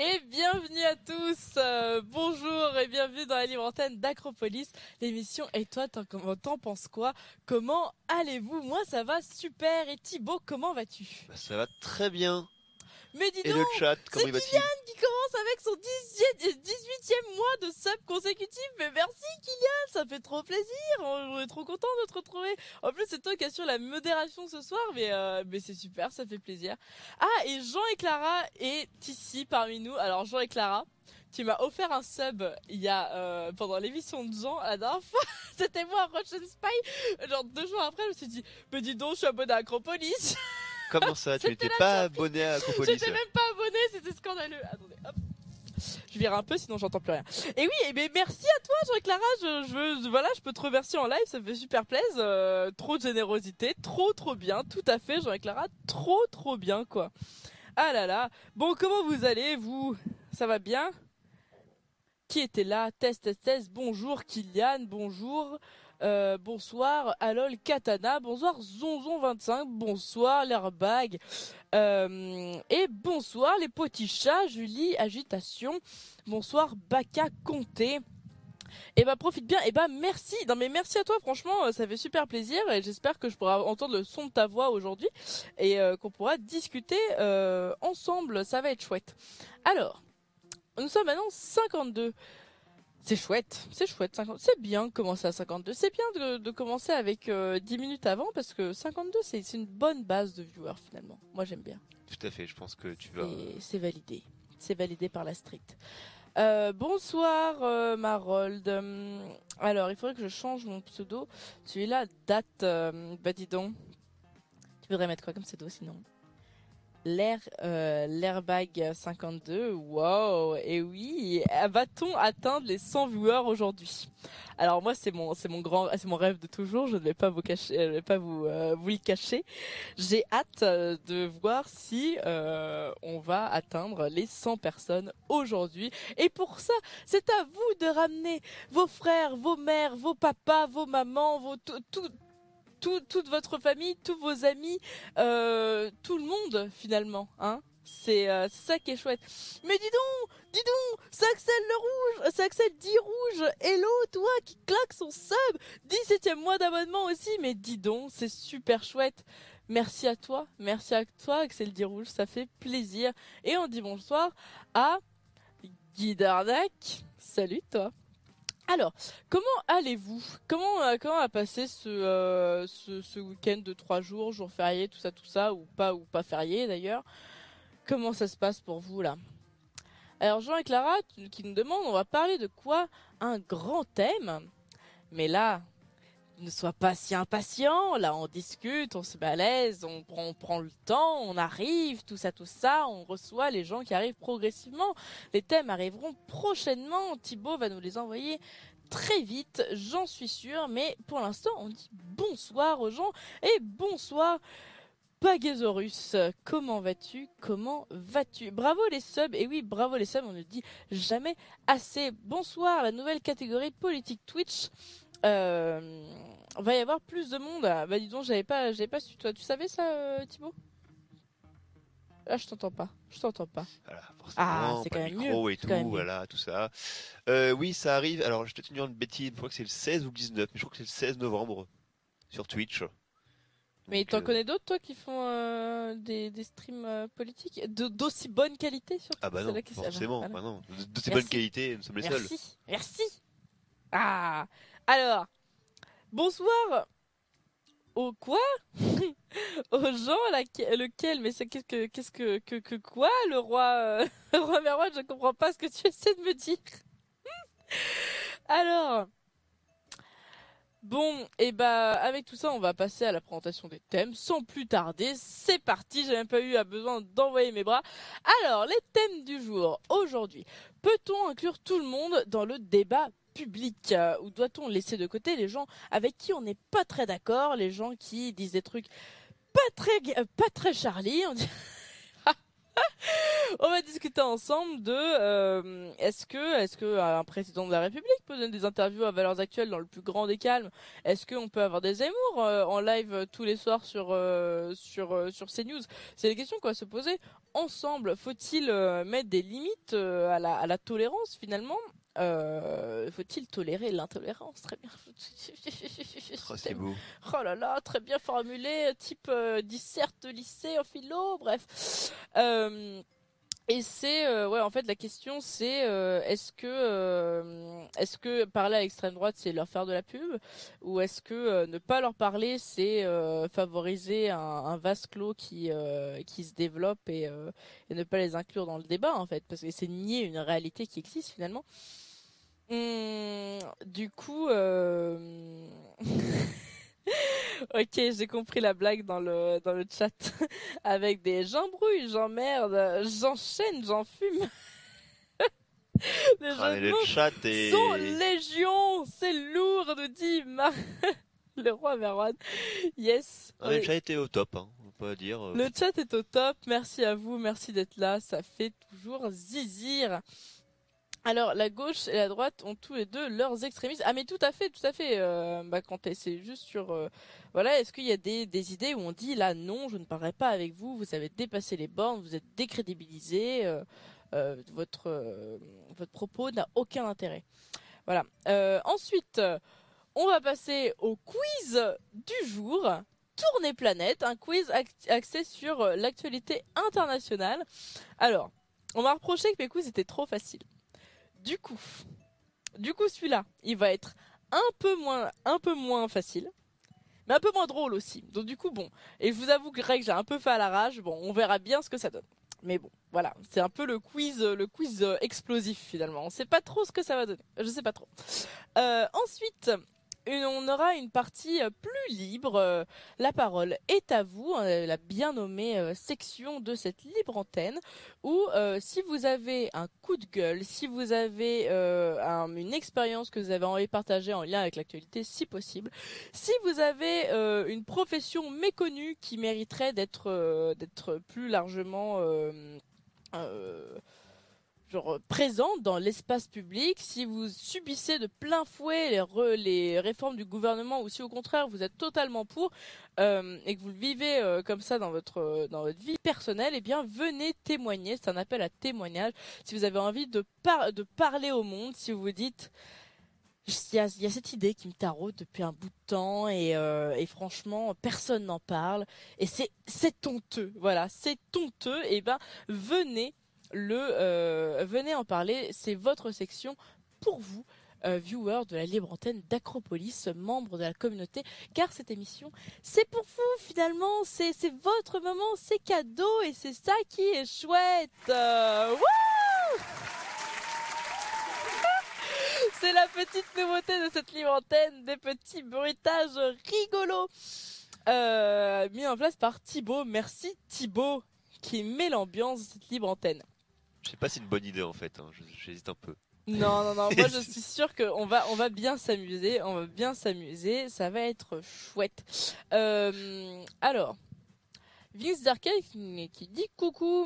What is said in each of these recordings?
Et bienvenue à tous, bonjour et bienvenue dans la libre antenne d'Acropolis, l'émission Et toi t'en penses quoi? Comment allez-vous? Moi ça va super, et Thibaut comment vas-tu? Ça va très bien. Mais dis Et donc, le chat, comment c'est il va-t-il? Kylian qui commence avec son 18e mois de sub consécutif, mais merci Kylian, ça fait trop plaisir, on est trop content de te retrouver. En plus c'est toi qui assure la modération ce soir, mais c'est super, ça fait plaisir. Ah, et Jean et Clara est ici parmi nous. Alors Jean et Clara, tu m'as offert un sub il y a pendant l'émission de Jean la dernière fois. C'était moi à Russian Spy. Genre 2 jours après, je me suis dit, mais dis donc, je suis abonné à Acropolis. Comment ça? Tu C'était n'étais la pas surprise. abonné à Acropolis? J'étais même pas abonné, c'était scandaleux. Attendez, hop. Je vire un peu, sinon j'entends plus rien. Et oui, et ben merci à toi, Jean et Clara. Je peux te remercier en live, ça me fait super plaisir. Trop de générosité, trop bien, tout à fait, Jean et Clara, trop bien quoi. Ah là là. Bon, comment vous allez, vous? Ça va bien? Qui était là? Test. Bonjour Kylian, bonjour. Bonsoir Alol Katana, bonsoir Zonzon25, bonsoir l'airbag, et bonsoir les petits chats, Julie Agitation, bonsoir Baka Comté. Et bah profite bien, et bah merci, non mais merci à toi, franchement ça fait super plaisir, et j'espère que je pourrai entendre le son de ta voix aujourd'hui et qu'on pourra discuter ensemble, ça va être chouette. Alors, nous sommes maintenant 52. C'est chouette, 50. C'est bien de commencer à 52. C'est bien de commencer avec 10 minutes avant, parce que 52 c'est une bonne base de viewers finalement. Moi j'aime bien. Tout à fait, je pense que tu vas... Et c'est validé. C'est validé par la street. Bonsoir Marold. Alors il faudrait que je change mon pseudo. Celui-là date... bah dis donc. Tu voudrais mettre quoi comme pseudo sinon? L'airbag 52, wow, et oui, va-t-on atteindre les 100 viewers aujourd'hui? Alors moi c'est mon rêve de toujours, je ne vais pas vous cacher, je ne vais pas vous le cacher. J'ai hâte de voir si on va atteindre les 100 personnes aujourd'hui. Et pour ça, c'est à vous de ramener vos frères, vos mères, vos papas, vos mamans, toute votre famille, tous vos amis, tout le monde finalement, hein. C'est ça qui est chouette. Mais dis donc, ça Axel dit rouge. Hello, toi qui claque son sub, 17e mois d'abonnement aussi. Mais dis donc, c'est super chouette. Merci à toi, Axel dit rouge, ça fait plaisir. Et on dit bonsoir à Guy Darnac. Salut toi. Alors, comment allez-vous? Comment a passé ce week-end de 3 jours, jour férié, tout ça, ou pas férié d'ailleurs? Comment ça se passe pour vous là? Alors Jean et Clara qui nous demandent, on va parler de quoi? Un grand thème. Mais là, ne sois pas si impatient, là on discute, on se met à l'aise, on prend le temps, on arrive, tout ça, on reçoit les gens qui arrivent progressivement. Les thèmes arriveront prochainement, Thibaut va nous les envoyer très vite, j'en suis sûre, mais pour l'instant on dit bonsoir aux gens, et bonsoir Pagasaurus, comment vas-tu? Bravo les subs, et oui bravo les subs, on ne dit jamais assez. Bonsoir, la nouvelle catégorie politique Twitch. Va y avoir plus de monde. Bah dis donc, j'avais pas su. Toi, tu savais ça, Thibaut? Là, je t'entends pas. Voilà, forcément, Ah, c'est pas quand de même micro mieux. et tout, voilà, tout ça. Oui, ça arrive. Alors, je vais te dire une bêtise, je crois que c'est le 16 ou le 19, mais je crois que c'est le 16 novembre sur Twitch. Mais Donc, t'en connais d'autres, toi, qui font des streams politiques d'aussi bonne qualité, surtout? Ah bah non, forcément, voilà. bah non. De ces bonnes qualités, nous sommes les seuls. Merci. Ah, alors, bonsoir. Au quoi? Aux gens lequel? Mais c'est qu'est-ce que quoi? Le roi le roi Merwan, je comprends pas ce que tu essaies de me dire. Alors, bon, et bah avec tout ça, on va passer à la présentation des thèmes sans plus tarder. C'est parti, j'ai même pas eu besoin d'envoyer mes bras. Alors, les thèmes du jour aujourd'hui. Peut-on inclure tout le monde dans le débat public, ou doit-on laisser de côté les gens avec qui on n'est pas très d'accord, les gens qui disent des trucs pas très Charlie, on dit. On va discuter ensemble de est-ce que un président de la République peut donner des interviews à valeurs actuelles dans le plus grand des calmes? Est-ce qu'on peut avoir des Zemmour en live tous les soirs sur CNews? C'est des questions qu'on va se poser ensemble. Faut-il mettre des limites à la tolérance finalement? Faut-il tolérer l'intolérance? Très bien. Oh, c'est beau. Oh là là, très bien formulé, type disserte de lycée en philo, bref. Et c'est ouais, en fait la question c'est est-ce que parler à l'extrême droite c'est leur faire de la pub, ou est-ce que ne pas leur parler c'est favoriser un vase clos qui se développe et ne pas les inclure dans le débat en fait, parce que c'est nier une réalité qui existe finalement. Du coup ok, j'ai compris la blague dans le chat. Avec des j'embrouille, j'emmerde, j'enchaîne, j'en fume. Les jeux de Le mots chat est... sont légion, c'est lourd, nous dit le roi Merwan. Yes. Le chat était au top, hein, on peut dire. Le chat est au top, merci à vous, merci d'être là, ça fait toujours zizir. Alors, la gauche et la droite ont tous les deux leurs extrémistes. Ah, mais tout à fait. Quand c'est juste sur, voilà, est-ce qu'il y a des idées où on dit là non, je ne parlerai pas avec vous, vous avez dépassé les bornes, vous êtes décrédibilisé, votre propos n'a aucun intérêt. Voilà. Ensuite, on va passer au quiz du jour. Tournée planète, un quiz axé sur l'actualité internationale. Alors, on m'a reproché que mes quiz étaient trop faciles. Du coup, celui-là, il va être un peu moins facile, mais un peu moins drôle aussi. Donc du coup, bon. Et je vous avoue que Greg, j'ai un peu fait à l'arrache. Bon, on verra bien ce que ça donne. Mais bon, voilà. C'est un peu le quiz explosif finalement. On sait pas trop ce que ça va donner. Je sais pas trop. Ensuite, on aura une partie plus libre. La parole est à vous, la bien nommée section de cette libre antenne, où si vous avez un coup de gueule, si vous avez une expérience que vous avez envie de partager en lien avec l'actualité, si possible, si vous avez une profession méconnue qui mériterait d'être plus largement présente dans l'espace public, si vous subissez de plein fouet les réformes du gouvernement, ou si au contraire vous êtes totalement pour et que vous le vivez comme ça dans votre vie personnelle, eh bien venez témoigner. C'est un appel à témoignage. Si vous avez envie de parler au monde, si vous vous dites il y a cette idée qui me taraude depuis un bout de temps et franchement personne n'en parle et c'est honteux, voilà, c'est honteux, et ben venez en parler, c'est votre section pour vous, viewers de la libre antenne d'Acropolis, membres de la communauté, car cette émission c'est pour vous finalement, c'est votre moment, c'est cadeau et c'est ça qui est chouette. Wouh! C'est la petite nouveauté de cette libre antenne, des petits bruitages rigolos mis en place par Thibaut. Merci Thibaut qui met l'ambiance de cette libre antenne. Je sais pas si c'est une bonne idée en fait, hein. J'hésite un peu. Non, moi je suis sûre qu'on va bien s'amuser, ça va être chouette. Alors, Vince Darkel qui dit coucou.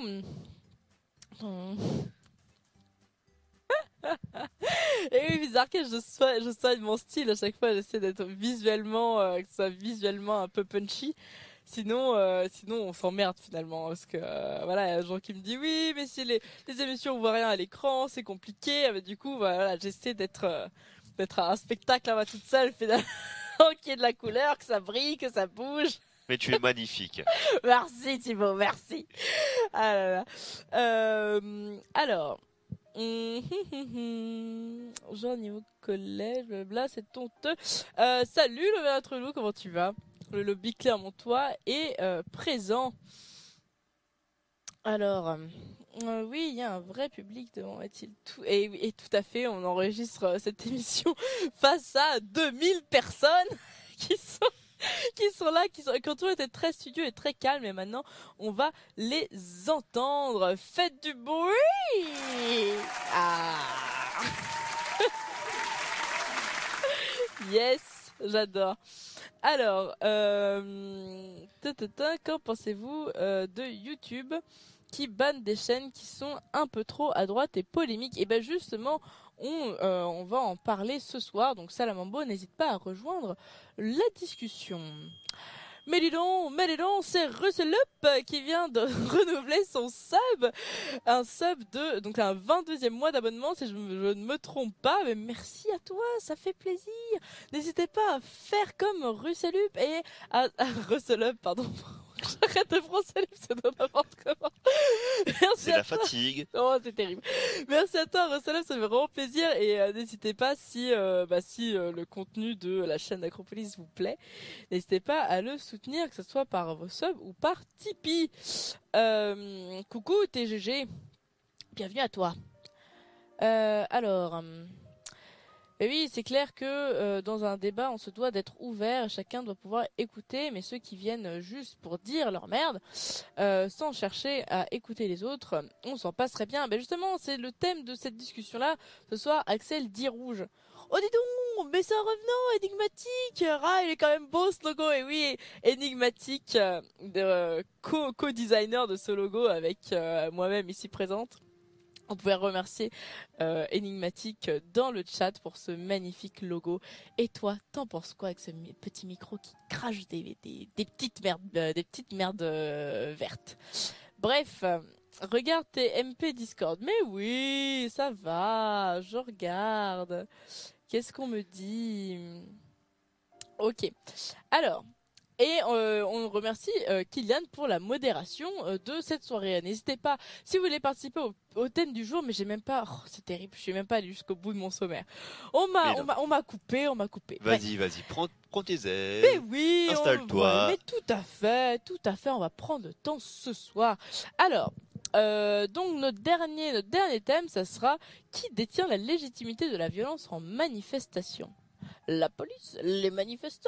Et oui, Vince Darkel, je soigne mon style à chaque fois, j'essaie d'être visuellement, que ce soit visuellement un peu punchy. Sinon on s'emmerde finalement, parce que voilà, il y a des gens qui me disent oui, mais si les émissions on voit rien à l'écran, c'est compliqué. Mais du coup, voilà, j'essaie d'être un spectacle à moi toute seule finalement, qu'il y ait de la couleur, que ça brille, que ça bouge. Mais tu es magnifique. Merci Thibaut, merci. Ah là là. Alors, Jean niveau collège, blabla, c'est honteux. Salut le maître loup, comment tu vas? Le lobby Clermontois est présent. Alors, oui, il y a un vrai public devant est-il tout et tout à fait, on enregistre cette émission face à 2000 personnes qui sont là, quand tout était très studieux et très calme, et maintenant on va les entendre. Faites du bruit. Ah. Yes, j'adore. Alors, qu'en pensez-vous de YouTube? qui bannent des chaînes qui sont un peu trop à droite et polémiques. Et ben justement, on va en parler ce soir. Donc Salamambo, n'hésite pas à rejoindre la discussion. Mais dis donc, c'est Russelup qui vient de renouveler son sub. Un sub de, donc un 22e mois d'abonnement si je ne me trompe pas. Mais merci à toi, ça fait plaisir. N'hésitez pas à faire comme Russelup et à Russelup, pardon. J'arrête de prononcer c'est de n'importe comment. C'est la fatigue. Oh, c'est terrible. Merci à toi, Russelup, ça fait vraiment plaisir. Et n'hésitez pas si le contenu de la chaîne d'Acropolis vous plaît, n'hésitez pas à le soutenir, que ce soit par vos subs ou par Tipeee. Coucou TGG, bienvenue à toi. Et oui, c'est clair que dans un débat, on se doit d'être ouvert, chacun doit pouvoir écouter, mais ceux qui viennent juste pour dire leur merde, sans chercher à écouter les autres, on s'en passerait bien. Ben justement, c'est le thème de cette discussion-là, ce soir, Axel dit rouge. Oh dis donc, mais c'est un revenant, énigmatique. Ah, il est quand même beau ce logo, et oui, énigmatique, co-designer de ce logo avec moi-même ici présente. On pouvait remercier Énigmatique dans le chat pour ce magnifique logo. Et toi, t'en penses quoi avec ce petit micro qui crache des petites merdes vertes. Bref, regarde tes MP Discord. Mais oui, ça va, je regarde. Qu'est-ce qu'on me dit? Ok, alors... Et on remercie Kylian pour la modération de cette soirée. N'hésitez pas, si vous voulez participer au thème du jour, mais j'ai même pas... Oh, c'est terrible, je suis même pas allée jusqu'au bout de mon sommaire. On m'a coupé. Vas-y, prends tes ailes. Mais oui, installe-toi. Mais tout à fait, on va prendre le temps ce soir. Alors... donc notre dernier thème, ça sera qui détient la légitimité de la violence en manifestation? La police, les manifestants,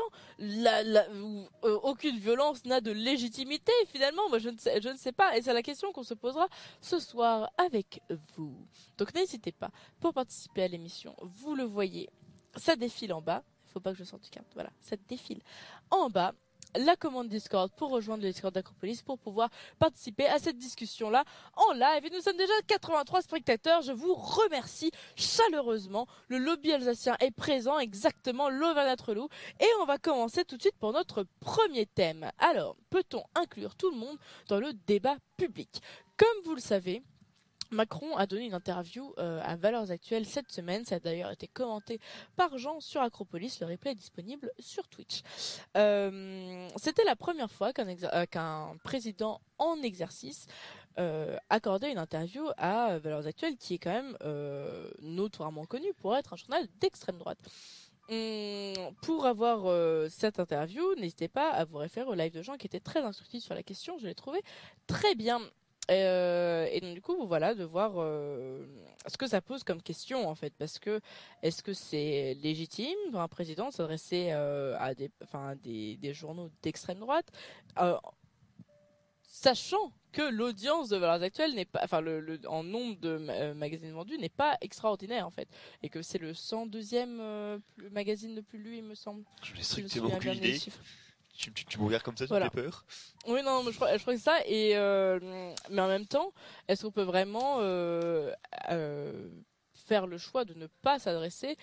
aucune violence n'a de légitimité finalement. Moi je ne sais pas, et c'est la question qu'on se posera ce soir avec vous. Donc n'hésitez pas pour participer à l'émission. Vous le voyez, ça défile en bas. Il faut pas que je sorte du carte. Voilà, ça défile en bas. La commande Discord pour rejoindre le Discord d'Acropolis pour pouvoir participer à cette discussion-là en live. Et nous sommes déjà 83 spectateurs. Je vous remercie chaleureusement. Le lobby alsacien est présent, exactement, l'Auvergnat-Relou. Et on va commencer tout de suite pour notre premier thème. Alors, peut-on inclure tout le monde dans le débat public? Comme vous le savez, Macron a donné une interview à Valeurs Actuelles cette semaine. Ça a d'ailleurs été commenté par Jean sur Acropolis. Le replay est disponible sur Twitch. C'était la première fois qu'un président en exercice accordait une interview à Valeurs Actuelles, qui est quand même notoirement connu pour être un journal d'extrême droite. Pour avoir cette interview, n'hésitez pas à vous référer au live de Jean qui était très instructif sur la question. Je l'ai trouvé très bien. Et donc du coup voilà, de voir ce que ça pose comme question en fait, parce que est-ce que c'est légitime pour un président de s'adresser à des journaux d'extrême droite, sachant que l'audience de Valeurs Actuelles n'est pas, en nombre de magazines vendus n'est pas extraordinaire en fait, et que c'est le 102e magazine le plus lu, il me semble. Je n'ai strictement aucune idée. Tu me regardes comme ça, tu voilà. me fais peur. Oui, non, je crois que c'est ça. Et mais en même temps, est-ce qu'on peut vraiment faire le choix de ne pas s'adresser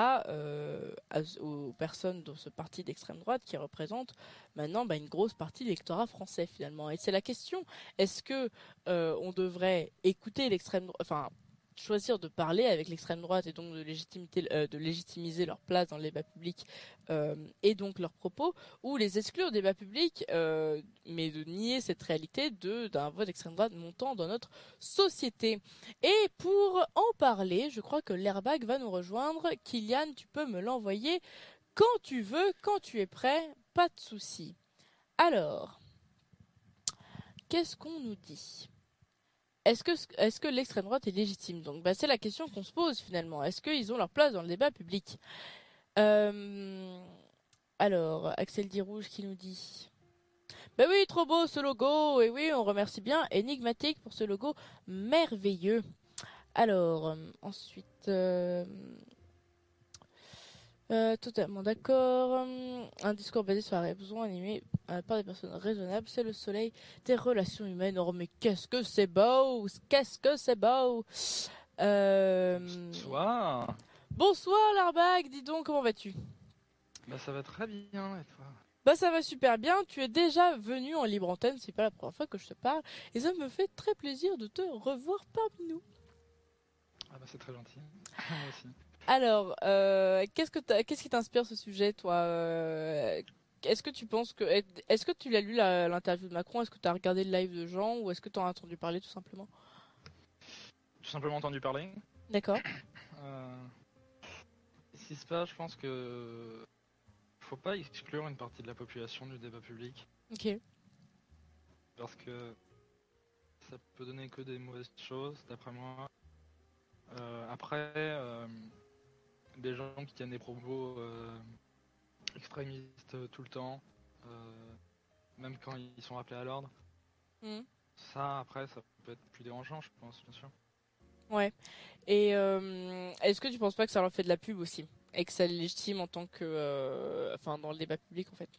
aux personnes de ce parti d'extrême droite qui représente maintenant une grosse partie de l'électorat français finalement? Et c'est la question. Est-ce que on devrait écouter l'extrême droite, choisir de parler avec l'extrême droite et donc de légitimiser leur place dans le débat public et donc leurs propos, ou les exclure du débat public, mais de nier cette réalité d'un vote d'extrême droite montant dans notre société. Et pour en parler, je crois que l'airbag va nous rejoindre. Kylian, tu peux me l'envoyer quand tu veux, quand tu es prêt, pas de souci. Alors, qu'est-ce qu'on nous dit ? Est-ce que l'extrême droite est légitime? Donc, c'est la question qu'on se pose finalement. Est-ce qu'ils ont leur place dans le débat public? Alors, Axel dit rouge qui nous dit... oui, trop beau ce logo. Et oui, on remercie bien Énigmatique pour ce logo merveilleux. Alors, ensuite... Totalement d'accord. Un discours basé sur la raison animé par des personnes raisonnables, c'est le soleil des relations humaines. Oh, mais qu'est-ce que c'est beau! Qu'est-ce que c'est beau! Euh... Bonsoir. Bonsoir Larbag, dis donc, comment vas-tu? Bah ça va très bien et toi? Bah ça va super bien, tu es déjà venu en libre antenne, c'est pas la première fois que je te parle, et ça me fait très plaisir de te revoir parmi nous. Ah bah c'est très gentil. Moi aussi. Alors, qu'est-ce qui t'inspire ce sujet, toi? Est-ce que tu penses que, est-ce que tu l'as lu l'interview de Macron? Est-ce que tu as regardé le live de Jean ou est-ce que tu en as entendu parler tout simplement? Tout simplement entendu parler. D'accord. Euh, Ce qui se passe, je pense que faut pas exclure une partie de la population du débat public Ok. parce que ça peut donner que des mauvaises choses, d'après moi. Après, des gens qui tiennent des propos extrémistes tout le temps, euh, même quand ils sont appelés à l'ordre, Hmm. ça après ça peut être plus dérangeant, je pense, bien sûr. Ouais. Et est-ce que tu penses pas que ça leur fait de la pub aussi? Et que ça les légitime en tant que, enfin, dans le débat public en fait?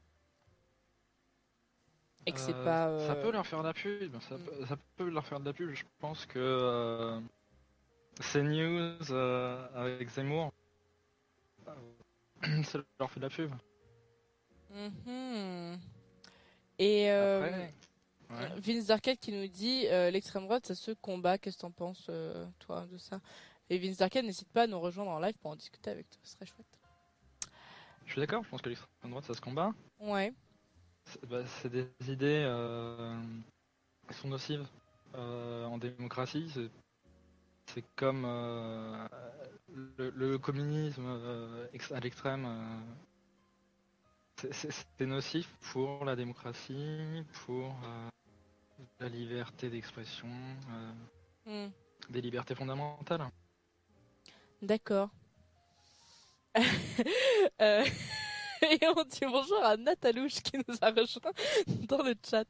Et que c'est pas. Ça peut leur faire de la pub, ça peut leur faire de la pub. Je pense que CNews avec Zemmour, ça leur fait de la pub. Mhm. Et Après, ouais. Vince Darket qui nous dit l'extrême droite ça se combat, qu'est-ce que t'en penses toi de ça? Et Vince Darket n'hésite pas à nous rejoindre en live pour en discuter avec toi, ce serait chouette. Je suis d'accord, je pense que l'extrême droite ça se combat. Ouais. C'est des idées qui sont nocives en démocratie. C'est comme le communisme à l'extrême. C'est nocif pour la démocratie, pour la liberté d'expression, Hmm. des libertés fondamentales. D'accord. Euh, Et on dit bonjour à Natalouche qui nous a rejoint dans le chat.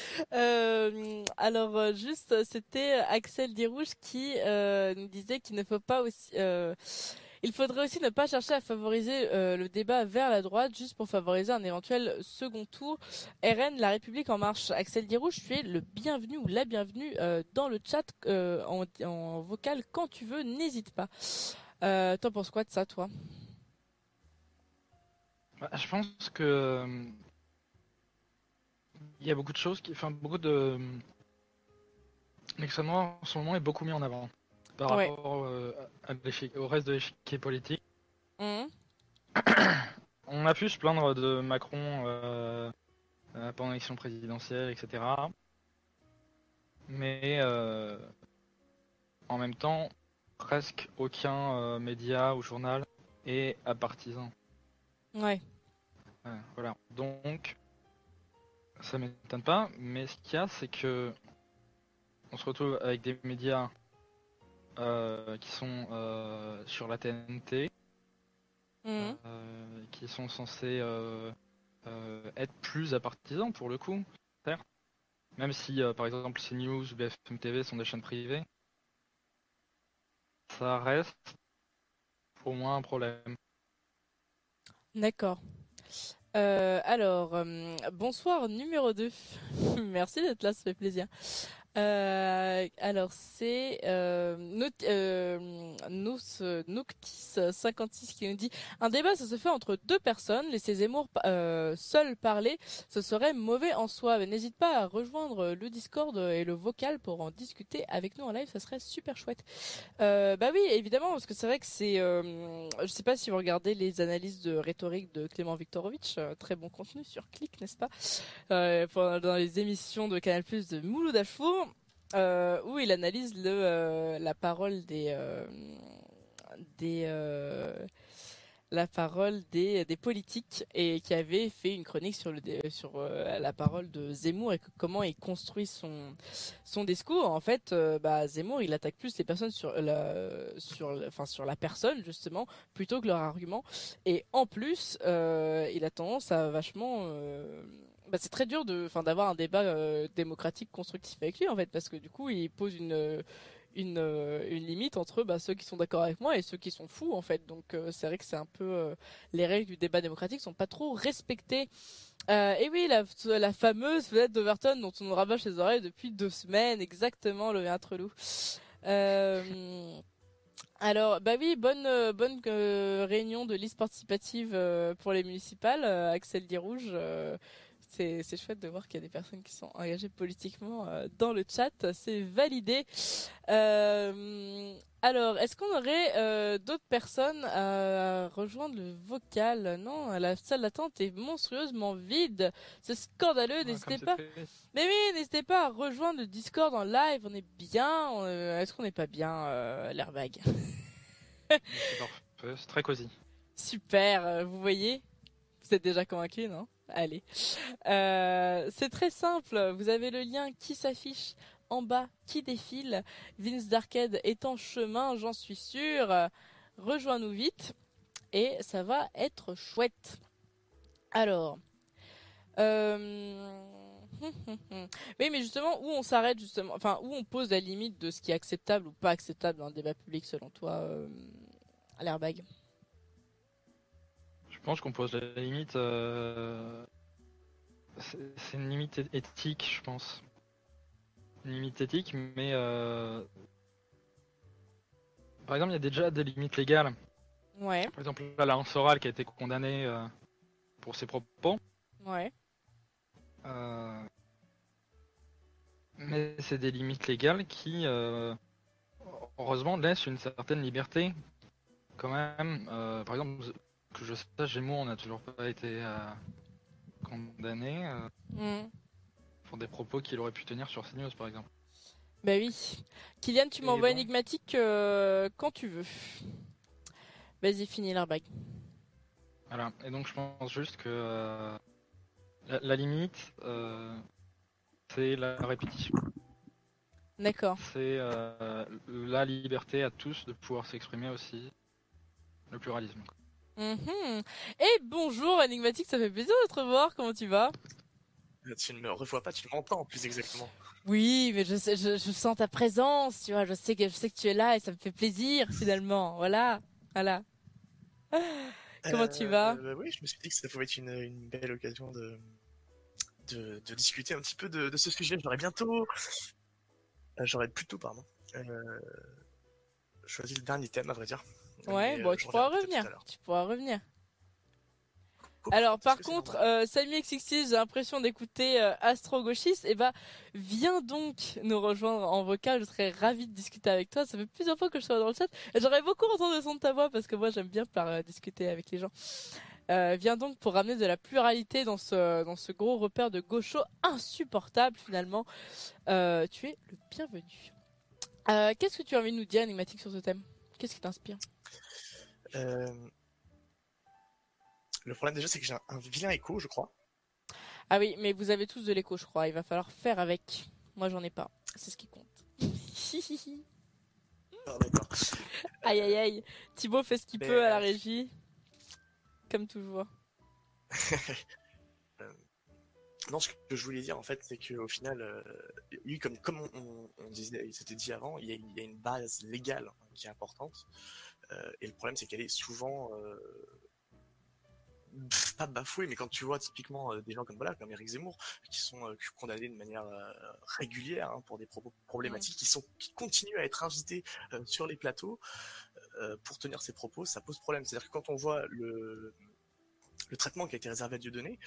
Alors juste, c'était Axel Dirouche qui nous disait qu'il ne faut pas aussi, il faudrait aussi ne pas chercher à favoriser le débat vers la droite juste pour favoriser un éventuel second tour. RN, La République en marche. Axel Dirouche, tu es le bienvenu ou la bienvenue dans le chat en vocal quand tu veux, n'hésite pas. T'en penses quoi de ça, toi? Bah, je pense que il y a beaucoup de choses enfin beaucoup de l'extrême droite en ce moment est beaucoup mis en avant par Ouais. rapport au reste de l'échiquier politique. Mhm. On a pu se plaindre de Macron pendant l'élection présidentielle, etc. Mais en même temps, presque aucun média ou journal est apartisan. Ouais. Voilà. Donc, ça m'étonne pas, mais ce qu'il y a, c'est que on se retrouve avec des médias qui sont sur la TNT, Mhm. qui sont censés être plus apartisans pour le coup, certes. Même si, par exemple, CNews ou BFM TV sont des chaînes privées, ça reste pour moi un problème. D'accord. Alors, bonsoir numéro 2. Merci d'être là, ça fait plaisir. Alors c'est Noctis56 qui nous dit un débat ça se fait entre deux personnes, laisser Zemmour seul parler, ce serait mauvais en soi. Mais n'hésite pas à rejoindre le Discord et le vocal pour en discuter avec nous en live, ça serait super chouette. Bah oui, évidemment, parce que c'est vrai que c'est, je sais pas si vous regardez les analyses de rhétorique de Clément Viktorovitch, très bon contenu sur Click, n'est-ce pas? Dans les émissions de Canal+ de Mouloud Achour, où il analyse la parole des la parole des politiques et qui avait fait une chronique sur la parole de Zemmour et comment il construit son discours. En fait, bah, Zemmour il attaque plus les personnes sur la personne justement plutôt que leur argument, et en plus il a tendance à vachement bah, c'est très dur d'avoir un débat démocratique constructif avec lui en fait, parce que du coup il pose une limite entre ceux qui sont d'accord avec moi et ceux qui sont fous en fait. Donc c'est vrai que c'est un peu les règles du débat démocratique sont pas trop respectées. Et oui, la fameuse vedette d'Overton dont on nous rabâche les oreilles depuis 2 semaines exactement, le Trelou. Alors, bah oui, bonne réunion de liste participative pour les municipales, Axel Guérouge. C'est chouette de voir qu'il y a des personnes qui sont engagées politiquement dans le chat, c'est validé. Alors, est-ce qu'on aurait d'autres personnes à rejoindre le vocal? Non, la salle d'attente est monstrueusement vide. C'est scandaleux, n'hésitez pas. Mais oui, n'hésitez pas à rejoindre le Discord en live, on est bien. Est-ce qu'on n'est pas bien, l'airbag? C'est parfait, c'est très cosy. Super, vous voyez? Vous êtes déjà convaincu, non? Allez. C'est très simple, vous avez le lien qui s'affiche en bas, qui défile. Vince d'Arcade est en chemin, j'en suis sûre. Rejoins-nous vite et ça va être chouette. Alors... Oui, mais justement, où on s'arrête justement, enfin, où on pose la limite de ce qui est acceptable ou pas acceptable dans le débat public selon toi, à l'airbag? Je pense qu'on pose la limite. C'est une limite éthique, je pense. Une limite éthique, mais par exemple, il y a déjà des limites légales. Ouais. Par exemple, là, Laurence Soral qui a été condamné pour ses propos. Ouais. Mais c'est des limites légales qui, heureusement, laissent une certaine liberté. Quand même, par exemple, que je sache, Gémeaux, on n'a toujours pas été condamné pour des propos qu'il aurait pu tenir sur CNews, par exemple. Bah oui. Kylian, tu m'envoies énigmatique quand tu veux. Vas-y, finis l'airbag. Voilà, et donc je pense juste que la limite, c'est la répétition. D'accord. C'est la liberté à tous de pouvoir s'exprimer aussi, le pluralisme. Et bonjour énigmatique, ça fait plaisir de te revoir, comment tu vas? Tu ne me revois pas, tu m'entends plus exactement. Oui, mais je sens ta présence, tu vois, je sais que tu es là et ça me fait plaisir finalement, voilà. Comment tu vas? Oui, je me suis dit que ça pouvait être une belle occasion de discuter un petit peu de ce sujet. J'aurais plutôt choisi le dernier thème, à vrai dire. Ouais, bon, tu pourras revenir. Cool. Alors, par contre, Samy X66, j'ai l'impression d'écouter Astro Gauchis. Et bah, viens donc nous rejoindre en vocal. Je serais ravie de discuter avec toi. Ça fait plusieurs fois que je suis dans le chat. Et j'aurais beaucoup entendu le son de ta voix parce que moi, j'aime bien discuter avec les gens. Viens donc pour ramener de la pluralité dans ce gros repère de gauchos insupportable finalement. Tu es le bienvenu. Qu'est-ce que tu as envie de nous dire, Enigmatique, sur ce thème? Qu'est-ce qui t'inspire? Le problème déjà, c'est que j'ai un vilain écho, je crois. Ah oui, mais vous avez tous de l'écho, je crois. Il va falloir faire avec. Moi, j'en ai pas. C'est ce qui compte. Ah, d'accord. Aïe aïe aïe. Thibaut fait ce qu'il peut à la régie. Comme toujours. Non, ce que je voulais dire en fait, c'est qu'au final, oui, comme on disait, il s'était dit avant, il y a une base légale qui est importante. Et le problème, c'est qu'elle est souvent pas bafouée, mais quand tu vois typiquement des gens comme Éric Zemmour, qui sont condamnés de manière régulière pour des propos problématiques, qui continuent à être invités sur les plateaux pour tenir ces propos, ça pose problème. C'est-à-dire que quand on voit le traitement qui a été réservé à Dieudonné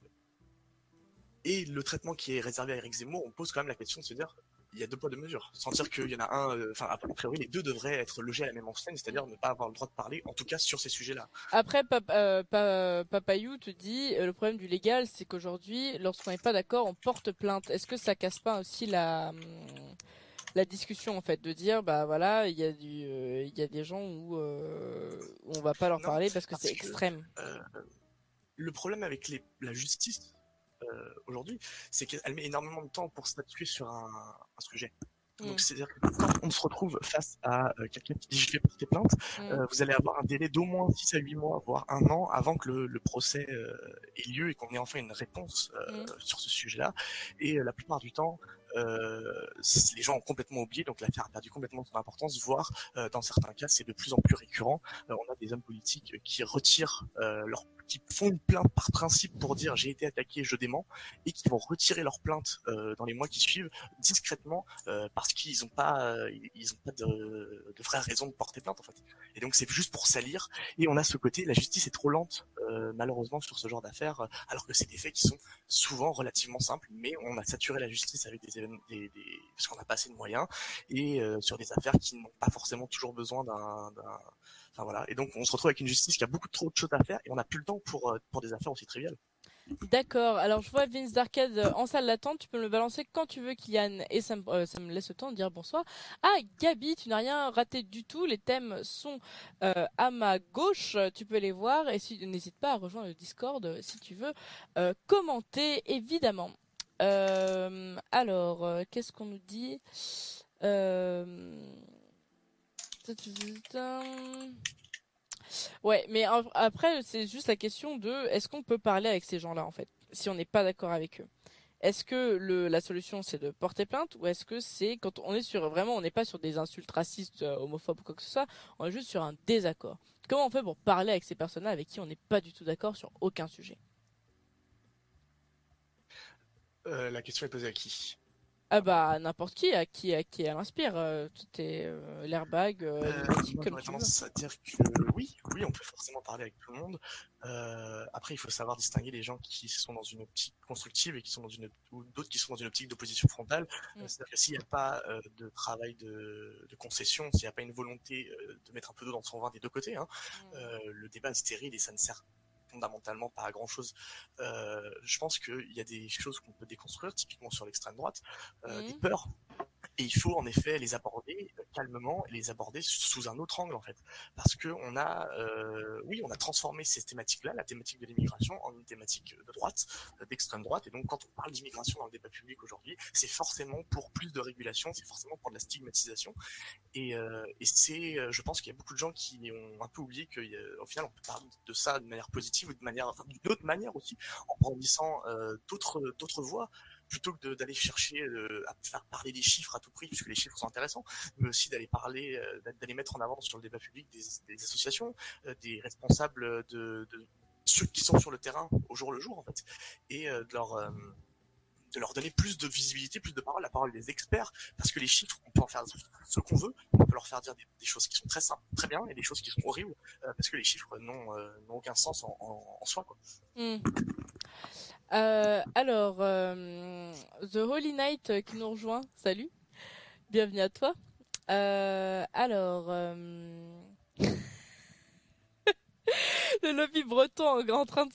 et le traitement qui est réservé à Éric Zemmour, on pose quand même la question de se dire, il y a 2 poids 2 mesures. Sans dire qu'il y en a un, a priori les deux devraient être logés à la même enseigne, c'est-à-dire ne pas avoir le droit de parler, en tout cas sur ces sujets-là. Après, Papayou te dit, le problème du légal, c'est qu'aujourd'hui, lorsqu'on n'est pas d'accord, on porte plainte. Est-ce que ça casse pas aussi la discussion en fait, de dire bah voilà, il y a des gens où on va pas leur parler parce que c'est extrême. Le problème avec la justice aujourd'hui, c'est qu'elle met énormément de temps pour statuer sur un sujet. Donc c'est-à-dire que quand on se retrouve face à quelqu'un qui dit je vais porter plainte, vous allez avoir un délai d'au moins 6 à 8 mois, voire 1 an avant que le procès ait lieu et qu'on ait enfin une réponse sur ce sujet-là. Et la plupart du temps, les gens ont complètement oublié, donc l'affaire a perdu complètement son importance, voire dans certains cas c'est de plus en plus récurrent. On a des hommes politiques qui retirent qui font une plainte par principe pour dire j'ai été attaqué, je dément, et qui vont retirer leur plainte dans les mois qui suivent discrètement parce qu'ils n'ont pas, de vraies raisons de porter plainte en fait. Et donc c'est juste pour salir. Et on a ce côté, la justice est trop lente malheureusement sur ce genre d'affaires, alors que c'est des faits qui sont souvent relativement simples, mais on a saturé la justice avec des événements, parce qu'on n'a pas assez de moyens, et sur des affaires qui n'ont pas forcément toujours besoin Enfin voilà, et donc on se retrouve avec une justice qui a beaucoup trop de choses à faire et on n'a plus le temps pour des affaires aussi triviales. D'accord, alors je vois Vince d'Arcade en salle d'attente, tu peux me le balancer quand tu veux Kylian, et ça me laisse le temps de dire bonsoir. Ah Gabi, tu n'as rien raté du tout, les thèmes sont à ma gauche, tu peux les voir, et n'hésite pas à rejoindre le Discord si tu veux commenter évidemment. Alors, qu'est-ce qu'on nous dit Ouais, mais après, c'est juste la question de est-ce qu'on peut parler avec ces gens-là, en fait, si on n'est pas d'accord avec eux. Est-ce que la solution, c'est de porter plainte, ou est-ce que c'est quand on est sur vraiment, on n'est pas sur des insultes racistes, homophobes ou quoi que ce soit, on est juste sur un désaccord. Comment on fait pour parler avec ces personnes-là avec qui on n'est pas du tout d'accord sur aucun sujet? La question est posée à qui? Ah bah n'importe qui, à qui elle inspire. Tout est l'airbag, lunatique, Moi, comme j'aurais tu veux. tendance à dire que oui, on peut forcément parler avec tout le monde. Après, il faut savoir distinguer les gens qui sont dans une optique constructive et qui sont ou d'autres qui sont dans une optique d'opposition frontale. C'est-à-dire que s'il n'y a pas de travail de concession, s'il n'y a pas une volonté de mettre un peu d'eau dans son vin des deux côtés, hein, le débat est stérile et ça ne sert fondamentalement pas à grand chose. Je pense qu'il y a des choses qu'on peut déconstruire, typiquement sur l'extrême droite, des peurs. Et il faut en effet les aborder calmement et les aborder sous un autre angle en fait, parce que on a transformé ces thématiques-là, la thématique de l'immigration, en une thématique de droite, d'extrême droite. Et donc quand on parle d'immigration dans le débat public aujourd'hui, c'est forcément pour plus de régulation, c'est forcément pour de la stigmatisation. Et je pense qu'il y a beaucoup de gens qui ont un peu oublié qu'au final on peut parler de ça de manière positive ou d'une autre manière aussi, en brandissant d'autres voies, plutôt que d'aller chercher à faire parler des chiffres à tout prix, puisque les chiffres sont intéressants, mais aussi d'aller mettre en avant sur le débat public des associations, des responsables de ceux qui sont sur le terrain au jour le jour en fait, et de leur donner plus de visibilité, plus de parole, la parole des experts, parce que les chiffres, on peut en faire ce qu'on veut, on peut leur faire dire des choses qui sont très simples, très bien, et des choses qui sont horribles, parce que les chiffres n'ont aucun sens en soi, quoi. Alors, The Holy Knight qui nous rejoint, salut, bienvenue à toi. Alors, le lobby breton en train de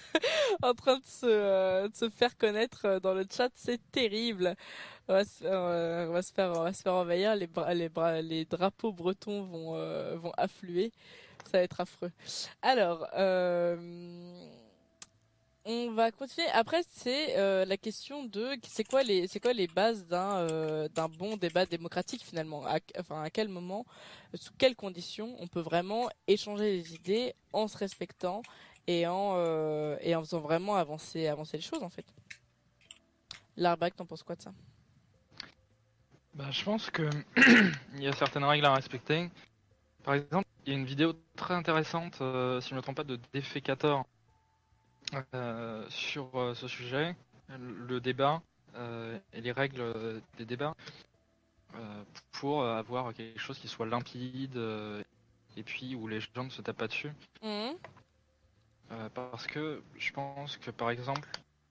se faire connaître dans le chat, c'est terrible. On va se faire envahir, les drapeaux bretons vont affluer, ça va être affreux. Alors, on va continuer. Après, c'est la question de c'est quoi les bases d'un bon débat démocratique finalement. À quel moment, sous quelles conditions, on peut vraiment échanger les idées en se respectant et en faisant vraiment avancer les choses en fait. L'Arbac, t'en penses quoi de ça? Bah, je pense que il y a certaines règles à respecter. Par exemple, il y a une vidéo très intéressante, si je ne me trompe pas, de Defecator. Sur ce sujet, le débat et les règles des débats pour avoir quelque chose qui soit limpide et puis où les gens ne se tapent pas dessus. Parce que je pense que par exemple,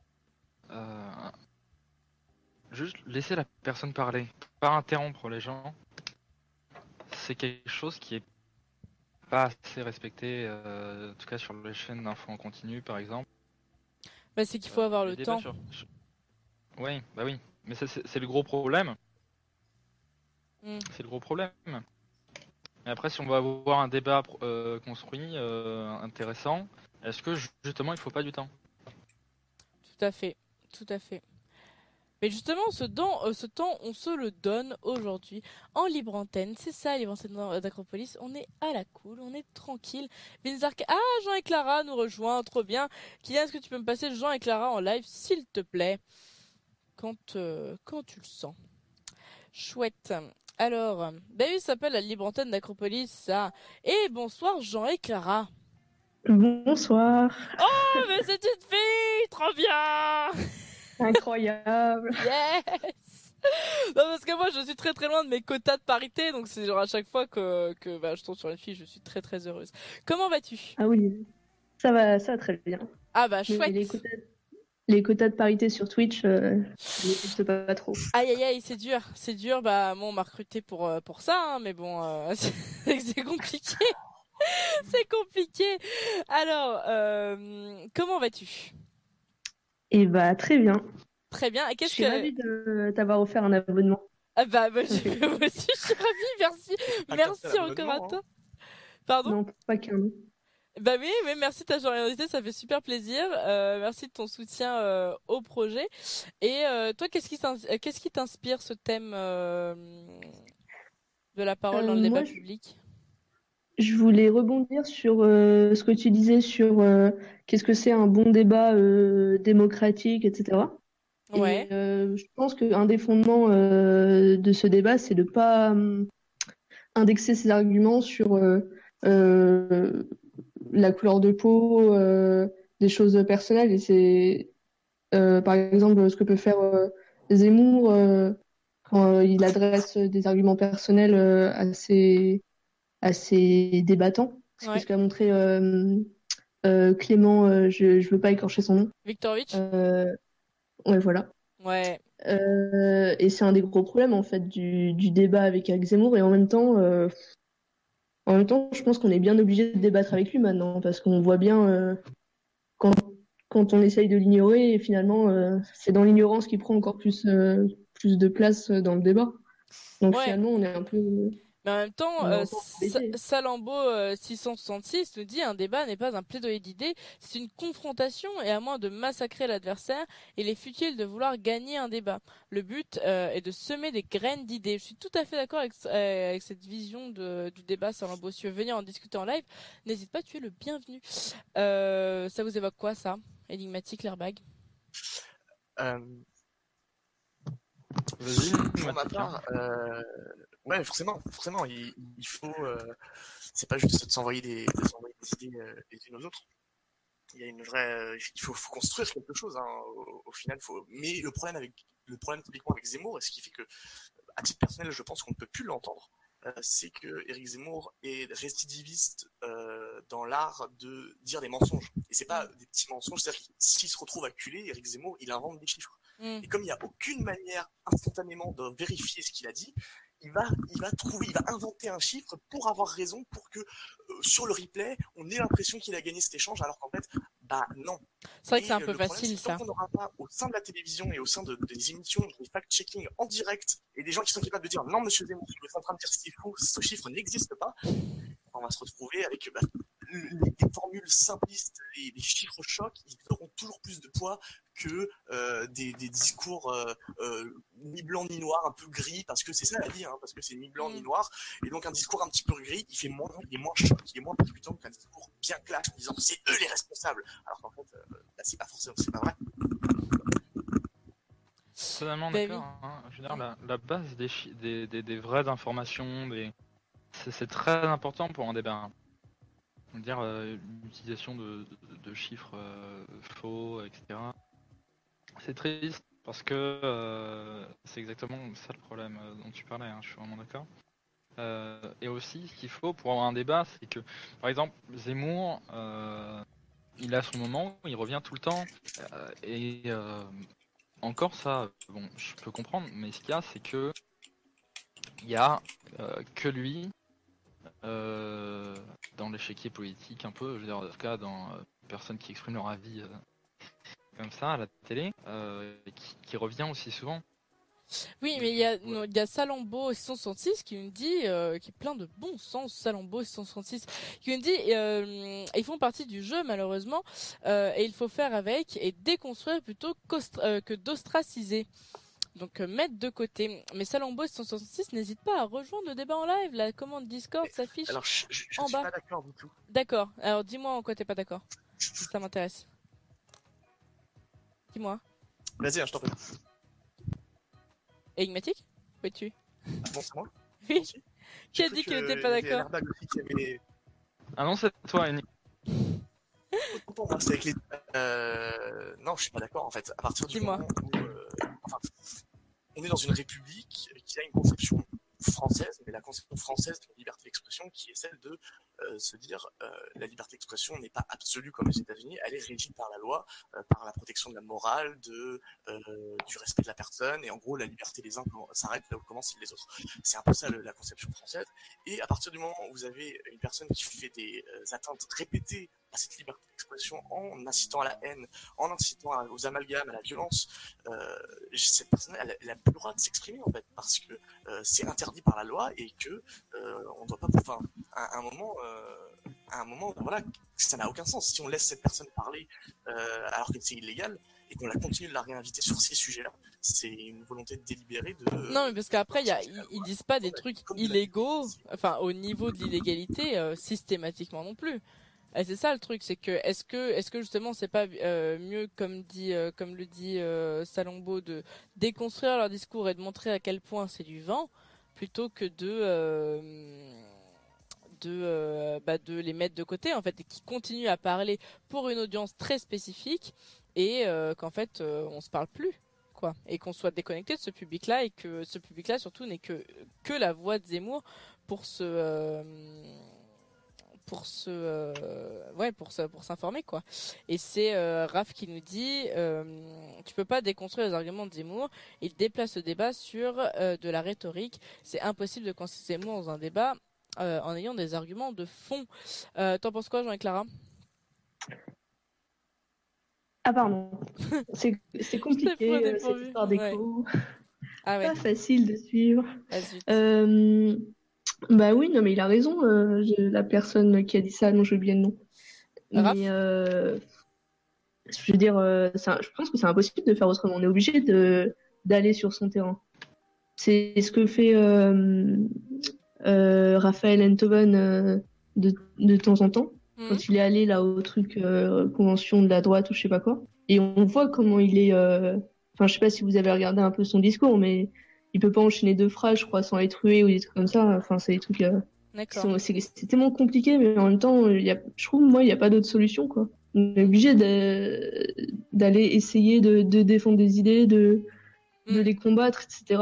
juste laisser la personne parler, pas interrompre les gens, c'est quelque chose qui est pas assez respecté, en tout cas sur les chaînes d'infos en continu par exemple. Bah, c'est qu'il faut avoir le temps. Oui, bah oui, mais c'est le gros problème. C'est le gros problème. Et après, si on va avoir un débat construit, intéressant, est-ce que justement il faut pas du temps? Tout à fait, tout à fait. Mais justement, ce temps, on se le donne aujourd'hui en libre antenne. C'est ça, libre antenne d'Acropolis. On est à la cool, on est tranquille. Ah, Jean et Clara nous rejoignent, trop bien. Kylian, est-ce que tu peux me passer Jean et Clara en live, s'il te plaît? quand tu le sens. Chouette. Alors, bah oui, ça s'appelle la libre antenne d'Acropolis, ça. Et bonsoir Jean et Clara. Bonsoir. Oh, mais c'est une fille, trop bien. Incroyable. Yes. Non, parce que moi je suis très très loin de mes quotas de parité, donc c'est genre à chaque fois que je tombe sur une fille, je suis très très heureuse. Comment vas-tu? Ah oui, ça va très bien. Ah bah Mais chouette. les quotas de parité sur Twitch, ça n'existe pas trop. Aïe aïe aïe, c'est dur. Bah moi on m'a recruté pour ça, hein, mais bon, c'est compliqué. C'est compliqué. Alors, comment vas-tu? Et bah très bien. Très bien. Et Je qu'est-ce suis que... ravie de t'avoir offert un abonnement. Ah bah, moi aussi, je suis ravie, merci. Merci capté encore à l'abonnement, toi. Pardon? Non, pas qu'un. Bah oui, merci de ta générosité, ça fait super plaisir. Merci de ton soutien au projet. Et toi, qu'est-ce qui t'inspire ce thème de la parole dans le débat public? Je voulais rebondir sur ce que tu disais sur qu'est-ce que c'est un bon débat démocratique, etc. Ouais. Et je pense qu'un des fondements de ce débat, c'est de ne pas indexer ses arguments sur la couleur de peau, des choses personnelles. Et c'est par exemple ce que peut faire Zemmour quand il adresse des arguments personnels à ses débattants. C'est Ouais. ce qu'a montré Clément, je ne veux pas écorcher son nom. Viktorovic? Ouais, voilà. Ouais. Et c'est un des gros problèmes en fait du débat avec Eric Zemmour. Et en même temps, je pense qu'on est bien obligé de débattre avec lui maintenant parce qu'on voit bien quand on essaye de l'ignorer, et finalement, c'est dans l'ignorance qu'il prend encore plus de place dans le débat. Donc Ouais. finalement, on est un peu... Mais en même temps, on est un peu embêté. Salambo 666 nous dit un débat n'est pas un plaidoyer d'idées, c'est une confrontation et à moins de massacrer l'adversaire, il est futile de vouloir gagner un débat. Le but est de semer des graines d'idées. Je suis tout à fait d'accord avec cette vision du débat. Salambo, si tu veux venir en discuter en live, n'hésite pas, tu es le bienvenu. Ça vous évoque quoi ça? Énigmatique, l'airbag? Vas-y, Pour ma part, ouais, forcément, il faut, c'est pas juste de s'envoyer des idées les unes aux autres. Il y a une vraie, il faut construire quelque chose, hein, au final, mais le problème typiquement avec Zemmour, et ce qui fait que, à titre personnel, je pense qu'on ne peut plus l'entendre, c'est que Éric Zemmour est récidiviste dans l'art de dire des mensonges. Et c'est pas des petits mensonges, c'est-à-dire que s'il se retrouve acculé, Éric Zemmour, il invente des chiffres. Et comme il n'y a aucune manière instantanément de vérifier ce qu'il a dit, il va inventer un chiffre pour avoir raison, pour que sur le replay, on ait l'impression qu'il a gagné cet échange, alors qu'en fait, bah non. C'est vrai que c'est un peu facile, ça. Tant qu'on n'aura pas au sein de la télévision et au sein des émissions des fact-checking en direct et des gens qui sont capables de dire non, monsieur Zemmour, vous êtes en train de dire c'est faux, ce chiffre n'existe pas, on va se retrouver avec les formules simplistes, les chiffres chocs, ils auront toujours plus de poids que des discours ni blanc ni noir, un peu gris, parce que c'est ça la vie, hein, parce que c'est ni blanc ni noir, et donc un discours un petit peu gris, il est moins choc, il est moins percutant qu'un discours bien clash en disant c'est eux les responsables, alors qu'en fait c'est pas forcément, c'est pas vrai. Totalement d'accord. Hein. Je veux dire, la base des vraies informations, c'est très important pour un débat. Je veux dire, l'utilisation de chiffres faux, etc. C'est triste parce que c'est exactement ça le problème dont tu parlais, hein, je suis vraiment d'accord. Et aussi, ce qu'il faut pour avoir un débat, c'est que, par exemple, Zemmour, il a son moment, il revient tout le temps, et encore ça, bon, je peux comprendre, mais ce qu'il y a, c'est que il y a que lui dans l'échiquier politique un peu, je veux dire, en tout cas dans personnes qui expriment leur avis comme ça à la télé, qui revient aussi souvent. Oui, mais il y a Salambo 666 qui me dit, qui est plein de bon sens, Salambo 666, qui me dit, ils font partie du jeu malheureusement, et il faut faire avec et déconstruire plutôt que d'ostraciser. Donc mettre de côté. Mais Salambo 666 n'hésite pas à rejoindre le débat en live. La commande Discord s'affiche alors, je en suis bas. pas d'accord du tout. D'accord. Alors dis-moi en quoi t'es pas d'accord. Ça m'intéresse. Dis-moi. Vas-y, hein, je t'en prie. Énigmatique? Oui, tu. Ah bon, c'est moi? Oui. Aussi. Qui a J'ai cru dit qu'il que n'était pas il y avait d'accord? l'airbag aussi qui avait... Ah non, c'est toi, Annie. Autant pour moi, c'est avec les... Non, je suis pas d'accord en fait. À partir du Dis-moi. moment où... Enfin, on est dans une république qui a une conception française, mais la conception française de la liberté d'expression qui est celle de se dire la liberté d'expression n'est pas absolue comme aux États-Unis, elle est régie par la loi, par la protection de la morale, du respect de la personne, et en gros la liberté des uns s'arrête là où commence celle des autres. C'est un peu ça la conception française. Et à partir du moment où vous avez une personne qui fait des atteintes répétées à cette liberté d'expression en incitant à la haine, en incitant aux amalgames, à la violence, cette personne, elle a plus le droit de s'exprimer en fait, parce que c'est interdit par la loi et que on doit pas, enfin, à un moment, voilà, ça n'a aucun sens. Si on laisse cette personne parler alors que c'est illégal et qu'on la continue de la réinviter sur ces sujets-là, c'est une volonté délibérée de. Non, mais parce qu'après, ils disent pas des trucs illégaux, enfin, au niveau de l'illégalité, systématiquement non plus. Et c'est ça le truc, c'est que est-ce que justement c'est pas mieux, comme le dit Salombo, de déconstruire leur discours et de montrer à quel point c'est du vent, plutôt que de les mettre de côté en fait, et qui continuent à parler pour une audience très spécifique, et qu'en fait on se parle plus, quoi, et qu'on soit déconnecté de ce public-là, et que ce public-là surtout n'est que la voix de Zemmour pour pour s'informer, quoi. Et c'est Raph qui nous dit tu peux pas déconstruire les arguments de Zemmour, il déplace le débat sur de la rhétorique, c'est impossible de construire Zemmour dans un débat en ayant des arguments de fond. T'en penses quoi, Jean et Clara? Ah pardon, c'est compliqué cette histoire d'écho, Ah ouais. pas facile de suivre. Ah, zut. Bah oui, non mais il a raison, la personne qui a dit ça, non j'ai oublié le nom. Raph. Mais je veux dire, je pense que c'est impossible de faire autrement. On est obligé d'aller sur son terrain. C'est ce que fait Raphaël Enthoven de temps en temps, quand il est allé là au truc convention de la droite ou je sais pas quoi. Et on voit comment il est. Enfin, je sais pas si vous avez regardé un peu son discours, mais il peut pas enchaîner 2 phrases, je crois, sans les truer ou des trucs comme ça. Enfin, c'est des trucs. C'est tellement compliqué, mais en même temps, je trouve, moi, il n'y a pas d'autre solution, quoi. On est obligé d'aller essayer de défendre des idées, de les combattre, etc.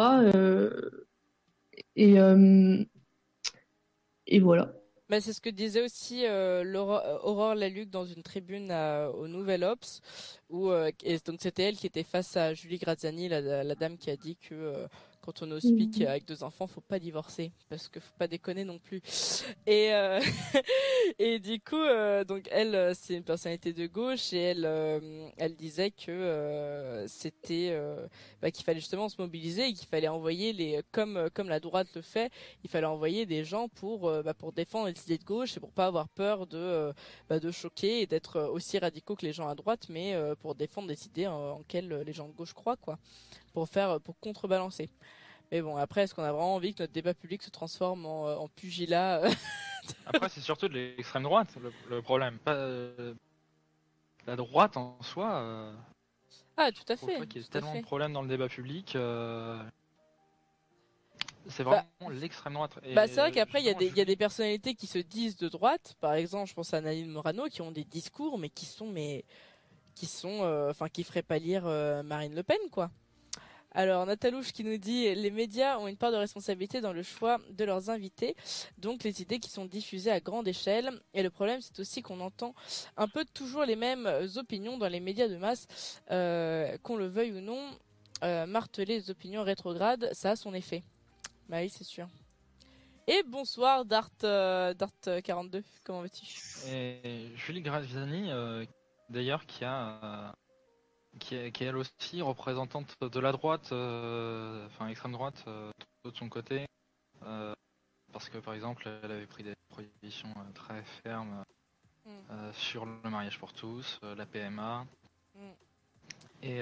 Et voilà. Bah, c'est ce que disait aussi Aurore Laluc dans une tribune au Nouvel Obs, où et donc c'était elle qui était face à Julie Graziani, la dame qui a dit que quand on hospice avec 2 enfants, faut pas divorcer, parce que faut pas déconner non plus. Et et du coup, donc elle, c'est une personnalité de gauche, et elle disait que c'était qu'il fallait justement se mobiliser, et qu'il fallait envoyer comme la droite le fait, il fallait envoyer des gens pour défendre les idées de gauche, et pour pas avoir peur de choquer et d'être aussi radicaux que les gens à droite, mais pour défendre des idées en lesquelles les gens de gauche croient, quoi, pour contrebalancer. Mais bon, après, est-ce qu'on a vraiment envie que notre débat public se transforme en pugilat Après, c'est surtout de l'extrême droite le problème, pas la droite en soi. Ah, tout à Je trouve fait. pas qu'il y ait tellement de problèmes dans le débat public. C'est vraiment l'extrême droite. C'est vrai qu'après, il y a des personnalités qui se disent de droite. Par exemple, je pense à Nadine Morano, qui ont des discours, mais qui feraient pas lire Marine Le Pen, quoi. Alors, Natalouche qui nous dit les médias ont une part de responsabilité dans le choix de leurs invités, donc les idées qui sont diffusées à grande échelle. Et le problème, c'est aussi qu'on entend un peu toujours les mêmes opinions dans les médias de masse, qu'on le veuille ou non. Marteler les opinions rétrogrades, ça a son effet. Bah oui, c'est sûr. Et bonsoir Dart42, comment vas-tu? Et Julie Graziani, d'ailleurs, qui est elle aussi représentante de la droite, enfin extrême droite, de son côté, parce que par exemple elle avait pris des positions très fermes sur le mariage pour tous, la PMA, et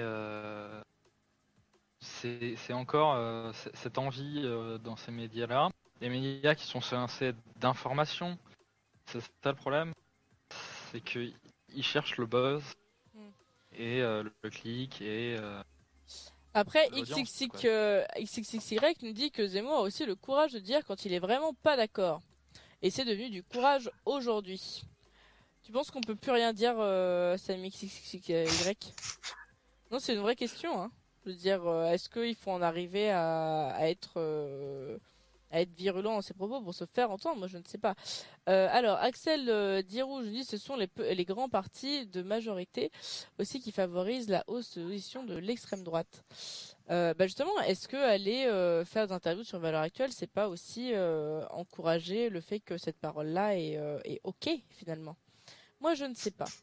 c'est encore cette envie dans ces médias-là, les médias qui sont censés être d'information, c'est ça le problème, c'est qu'ils cherchent le buzz. Et le clic et Après, l'audience, XXXY nous dit que Zemmour a aussi le courage de dire quand il est vraiment pas d'accord. Et c'est devenu du courage aujourd'hui. Tu penses qu'on peut plus rien dire, Samy XXXY? Non, c'est une vraie question, hein. Je veux dire, est-ce qu'il faut en arriver à être virulent dans ses propos pour se faire entendre? Moi, je ne sais pas. Alors, Axel Dirouge dit ce sont les grands partis de majorité aussi qui favorisent la hausse de position de l'extrême droite. Justement, est-ce que aller faire des interviews sur Valeurs Actuelles, c'est pas aussi encourager le fait que cette parole-là est ok finalement? Moi, je ne sais pas.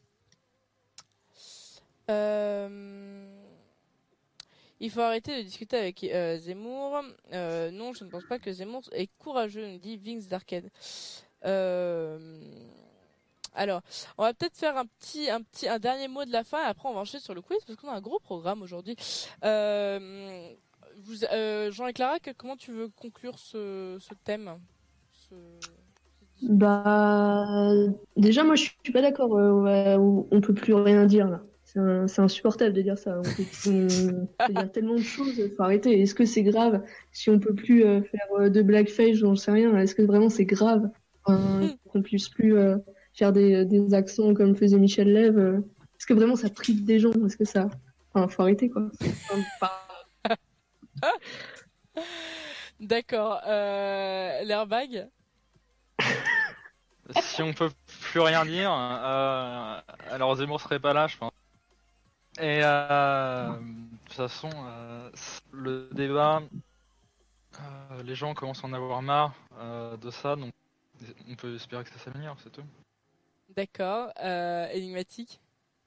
Il faut arrêter de discuter avec Zemmour. Non, je ne pense pas que Zemmour est courageux, nous dit Vince d'Arcade. Alors, on va peut-être faire un dernier mot de la fin, et après on va enchaîner sur le quiz, parce qu'on a un gros programme aujourd'hui. Jean et Clara, comment tu veux conclure ce thème? Déjà, moi, je suis pas d'accord. On peut plus rien dire là. C'est insupportable de dire ça. On peut dire tellement de choses. Faut arrêter. Est-ce que c'est grave si on peut plus faire de blackface? J'en sais rien. Est-ce que vraiment c'est grave qu'on puisse plus faire des accents comme faisait Michel Lève? Est-ce que vraiment ça prive des gens? Est-ce que ça... Enfin, faut arrêter quoi. D'accord. L'airbag? Si on peut plus rien dire, alors Zemmour serait pas là, je pense. Et de toute façon, le débat, les gens commencent à en avoir marre de ça, donc on peut espérer que ça s'améliore, c'est tout. D'accord. Énigmatique?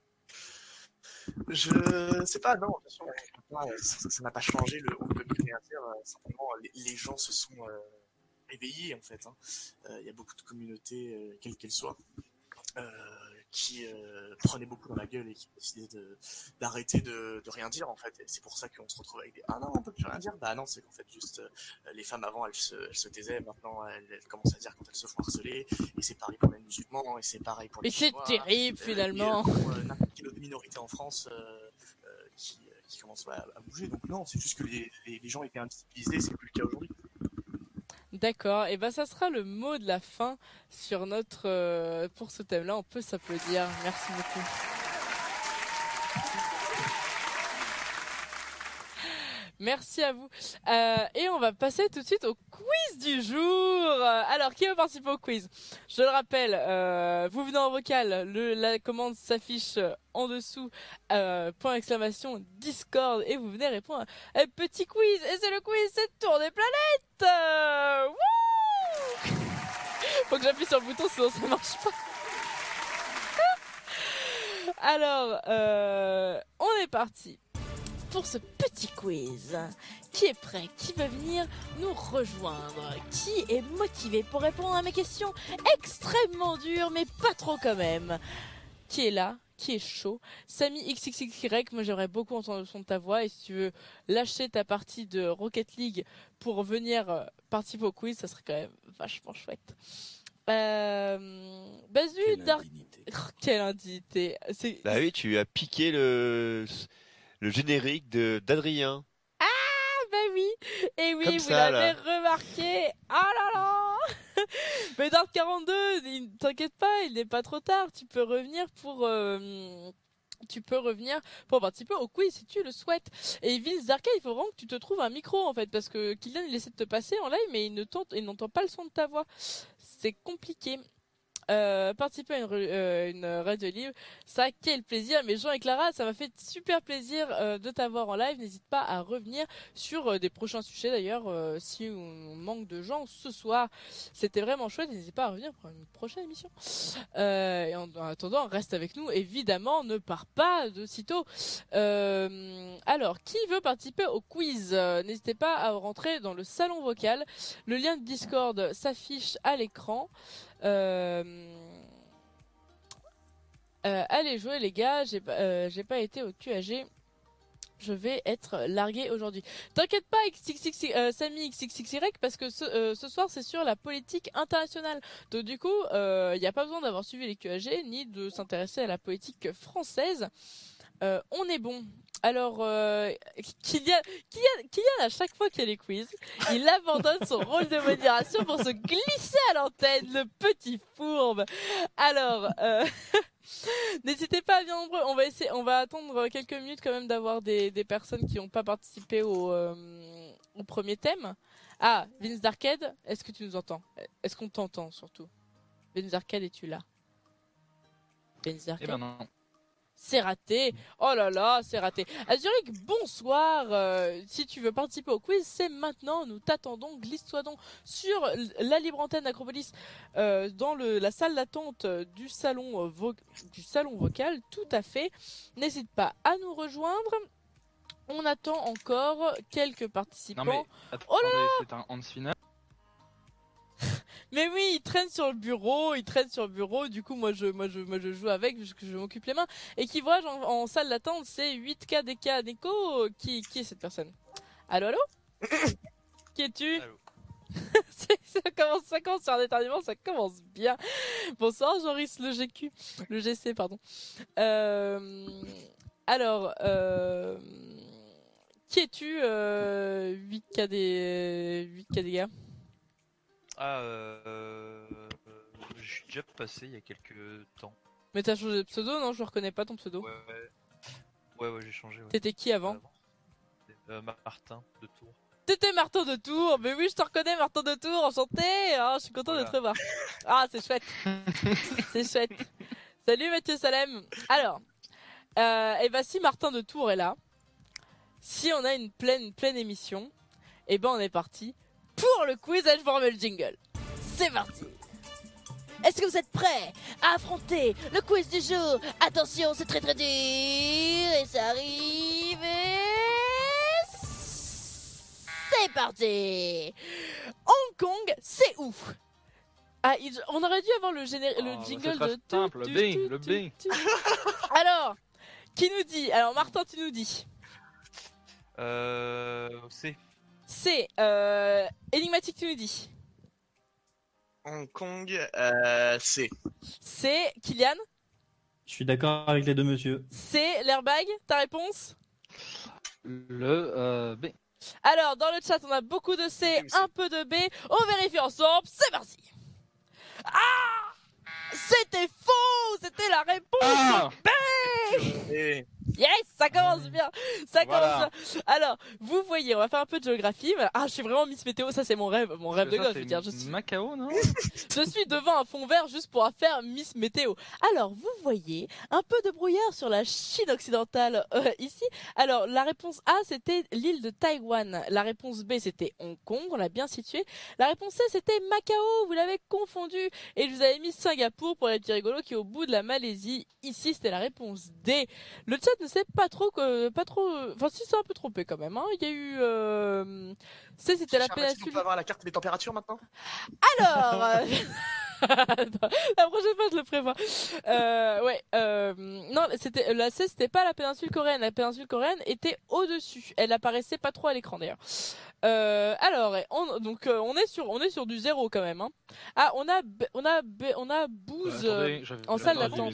Je sais pas, non, de toute façon, ça n'a pas changé, on peut plus rien dire, simplement les gens se sont éveillés en fait. Il y a beaucoup de communautés, quelles qu'elles soient, qui prenaient beaucoup dans la gueule et qui décidaient d'arrêter de rien dire en fait. Et c'est pour ça qu'on se retrouve avec des ah non, on peut plus rien dire. Bah non, c'est qu'en fait juste les femmes avant elles se taisaient, maintenant elles commencent à dire quand elles se font harceler. Et c'est pareil pour les musulmans, et c'est pareil pour les Chinois. Mais c'est terrible finalement. N'importe quelle autre minorité en France qui commence à bouger. Donc non, c'est juste que les gens étaient invisibilisés, c'est plus le cas aujourd'hui. D'accord, et ça sera le mot de la fin sur notre pour ce thème-là. On peut s'applaudir. Merci beaucoup. Merci à vous. Et on va passer tout de suite au quiz du jour. Alors, qui veut participer au quiz? Je le rappelle, vous venez en vocal, la commande s'affiche en dessous, point d'exclamation Discord, et vous venez répondre à un petit quiz. Et c'est le quiz, c'est Tour des planètes. Wouh! Faut que j'appuie sur le bouton, sinon ça marche pas. Alors, on est parti pour ce petit quiz. Qui est prêt? Qui veut venir nous rejoindre? Qui est motivé pour répondre à mes questions extrêmement dures, mais pas trop quand même? Qui est là? Qui est chaud? Samy XXXY, moi j'aimerais beaucoup entendre le son de ta voix, et si tu veux lâcher ta partie de Rocket League pour venir participer au quiz, ça serait quand même vachement chouette. Basu, Dark... Quelle indignité. Bah oui, tu as piqué le générique d'Adrien. Ah bah oui. Et oui, comme vous ça, l'avez là. remarqué. Ah là là. Mais Dark 42, t'inquiète pas, il n'est pas trop tard. Tu peux revenir pour participer au quiz si tu le souhaites. Et Vince Arcade, il faut vraiment que tu te trouves un micro en fait, parce que Kylian il essaie de te passer en live, mais il n'entend pas le son de ta voix. C'est compliqué. Participer à une radio libre, ça quel plaisir. Mais Jean et Clara, ça m'a fait super plaisir de t'avoir en live. N'hésite pas à revenir sur des prochains sujets d'ailleurs, si on manque de gens ce soir. C'était vraiment chouette, n'hésite pas à revenir pour une prochaine émission. Et en attendant, reste avec nous évidemment, ne pars pas de sitôt. Alors, qui veut participer au quiz? N'hésitez pas à rentrer dans le salon vocal, le lien de Discord s'affiche à l'écran. Allez jouer les gars, j'ai pas été au QAG, je vais être largué aujourd'hui. T'inquiète pas Samy XXXY, parce que ce soir c'est sur la politique internationale, donc du coup y a pas besoin d'avoir suivi les QAG ni de s'intéresser à la politique française. On est bon. Alors, Kylian, à chaque fois qu'il y a les quiz, il abandonne son rôle de modération pour se glisser à l'antenne, le petit fourbe. Alors, n'hésitez pas à venir nombreux. On va attendre quelques minutes quand même d'avoir des personnes qui n'ont pas participé au premier thème. Ah, Vince d'Arcade, est-ce que tu nous entends? Est-ce qu'on t'entend surtout? Vince d'Arcade, es-tu là? Vince d'Arcade. Eh ben non. C'est raté. Oh là là, c'est raté. Azuric, bonsoir. Si tu veux participer au quiz, c'est maintenant. Nous t'attendons. Glisse-toi donc sur la libre antenne d'Acropolis, dans la salle d'attente du salon vocal. Tout à fait. N'hésite pas à nous rejoindre. On attend encore quelques participants. Non mais attendez, Oh là là, c'est un hand final. mais oui, il traîne sur le bureau. Du coup, moi je joue avec, parce que je m'occupe les mains. Et qui vois en salle d'attente, c'est 8KDK Neko. Qui est cette personne? Allô? Qui es-tu? Allô. Ça commence sur un éternuement, ça commence bien. Bonsoir, Joris, le GC, pardon. Alors, qui es-tu, 8KDK? Ah, je suis déjà passé il y a quelques temps. Mais t'as changé de pseudo, non? Je reconnais pas ton pseudo. Ouais, j'ai changé. Ouais. T'étais qui avant? Martin de Tours. T'étais Martin de Tours. Mais oui, je te reconnais, Martin de Tours. Enchanté. Oh, je suis content de te revoir. Ah, c'est chouette. C'est chouette. Salut Mathieu Salem. Alors, et bah si Martin de Tours est là, si on a une pleine émission, et ben on est parti pour le quiz. Je vous remets le jingle. C'est parti. Est-ce que vous êtes prêts à affronter le quiz du jour? Attention, c'est très dur et ça arrive et... C'est parti. Hong Kong, c'est où? Ah, on aurait dû avoir le jingle de... Simple, le B. Alors, qui nous dit? Alors Martin, tu nous dis. C'est énigmatique, tu nous dis. Hong Kong, c'est. C'est Kylian. Je suis d'accord avec les deux monsieur. C'est l'airbag, ta réponse? Le B. Alors, dans le chat, on a beaucoup de C, un peu de B. On vérifie ensemble. C'est parti. Ah! C'était faux! C'était la réponse B! Yes, ça commence bien. Ça commence bien. Alors, vous voyez, on va faire un peu de géographie. Ah, je suis vraiment Miss Météo, ça c'est mon rêve de gosse. Je veux dire, je suis Macao, non? Je suis devant un fond vert juste pour faire Miss Météo. Alors, vous voyez un peu de brouillard sur la Chine occidentale ici. Alors, la réponse A, c'était l'île de Taïwan. La réponse B, c'était Hong Kong, on l'a bien situé. La réponse C, c'était Macao, vous l'avez confondu. Et je vous avais mis Singapour pour les petits rigolos qui est au bout de la Malaisie. Ici, c'était la réponse D. Le chat ne sait pas trop, enfin si c'est un peu trompé quand même. Hein. Il y a eu, c'était la péninsule. On peut avoir la carte des températures maintenant? Alors, la prochaine fois je le prévois. Non, c'était la C, c'était pas la péninsule coréenne. La péninsule coréenne était au-dessus. Elle apparaissait pas trop à l'écran d'ailleurs. Alors, on est sur du 0 quand même. Hein. Ah, on a Booz en salle d'attente.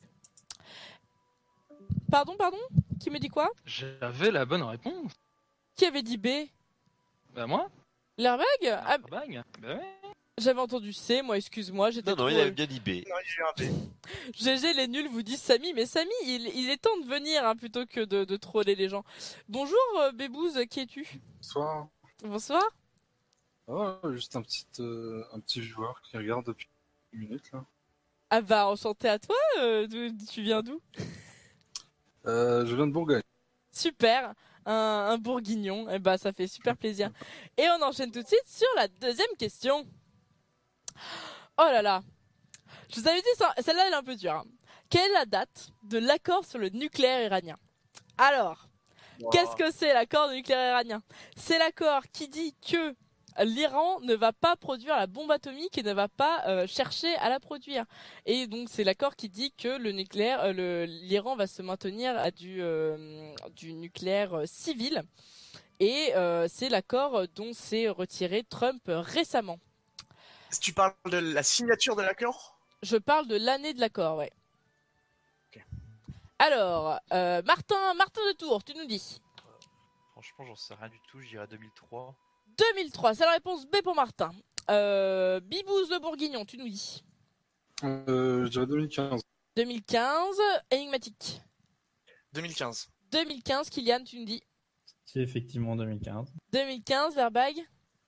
Pardon, qui me dit quoi? J'avais la bonne réponse. Qui avait dit B? Bah moi. L'airbag? L'airbag. Bah ouais. J'avais entendu C, moi, excuse-moi, j'étais Non, il avait bien dit B. Non, j'ai eu un B. GG, les nuls vous disent Samy, mais Samy, il est temps de venir hein, plutôt que de troller les gens. Bonjour Bébouze, qui es-tu? Bonsoir. Bonsoir. Oh, juste un petit joueur qui regarde depuis une minute là. Ah bah, enchanté à toi, tu viens d'où? Je viens de Bourgogne. Super, un bourguignon, et bah ça fait super plaisir. Et on enchaîne tout de suite sur la deuxième question. Oh là là, je vous avais dit ça, celle-là elle est un peu dure. Hein. Quelle est la date de l'accord sur le nucléaire iranien? Alors, qu'est-ce que c'est l'accord nucléaire iranien? C'est l'accord qui dit que l'Iran ne va pas produire la bombe atomique et ne va pas chercher à la produire. Et donc c'est l'accord qui dit que le nucléaire, l'Iran va se maintenir à du nucléaire civil. Et c'est l'accord dont s'est retiré Trump récemment. Si tu parles de la signature de l'accord? Je parle de l'année de l'accord, ouais. Okay. Alors, Martin de Tours, tu nous dis. Franchement, j'en sais rien du tout, je dirais 2003. 2003, c'est la réponse B pour Martin. Bibouze le Bourguignon, tu nous dis. Je dirais 2015. 2015, énigmatique. 2015. 2015, Kylian, tu nous dis. C'est effectivement 2015. 2015, Verbag.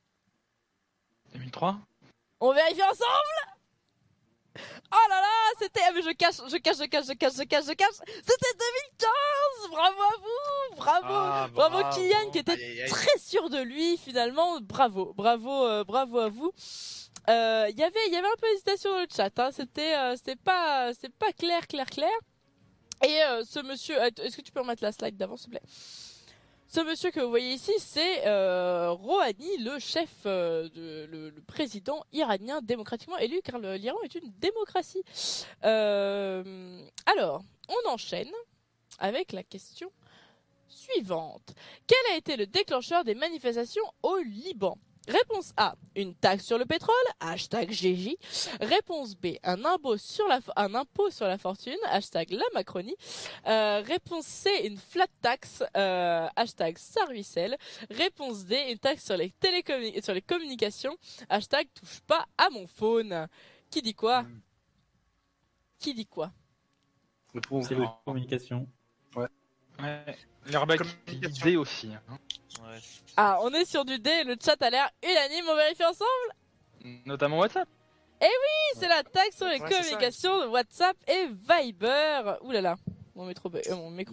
2003. On vérifie ensemble. Oh là là, c'était... Ah mais je cache. C'était 2015. Bravo à vous. Bravo Kylian qui était très sûr de lui finalement. Bravo à vous. Il y avait un peu d'hésitation dans le chat. Hein. C'était pas clair. Et ce monsieur, est-ce que tu peux remettre la slide d'avant s'il te plaît? Ce monsieur que vous voyez ici, c'est Rouhani, le chef, le président iranien démocratiquement élu, car l'Iran est une démocratie. Alors, on enchaîne avec la question suivante. Quel a été le déclencheur des manifestations au Liban? Réponse A, une taxe sur le pétrole, #GJ. Réponse B, un impôt sur la fortune, #la Macronie. Réponse C, une flat tax, #ça ruisselle. Réponse D, une taxe sur les communications, #touche pas à mon phone. Qui dit quoi? Réponse C'est B. la communication. Ouais. L'airbag D aussi. Hein. Ouais. Ah, on est sur du D, le chat a l'air unanime, on vérifie ensemble? Notamment WhatsApp. C'est la taxe sur les communications de WhatsApp et Viber. Ouh là là, mon micro bug.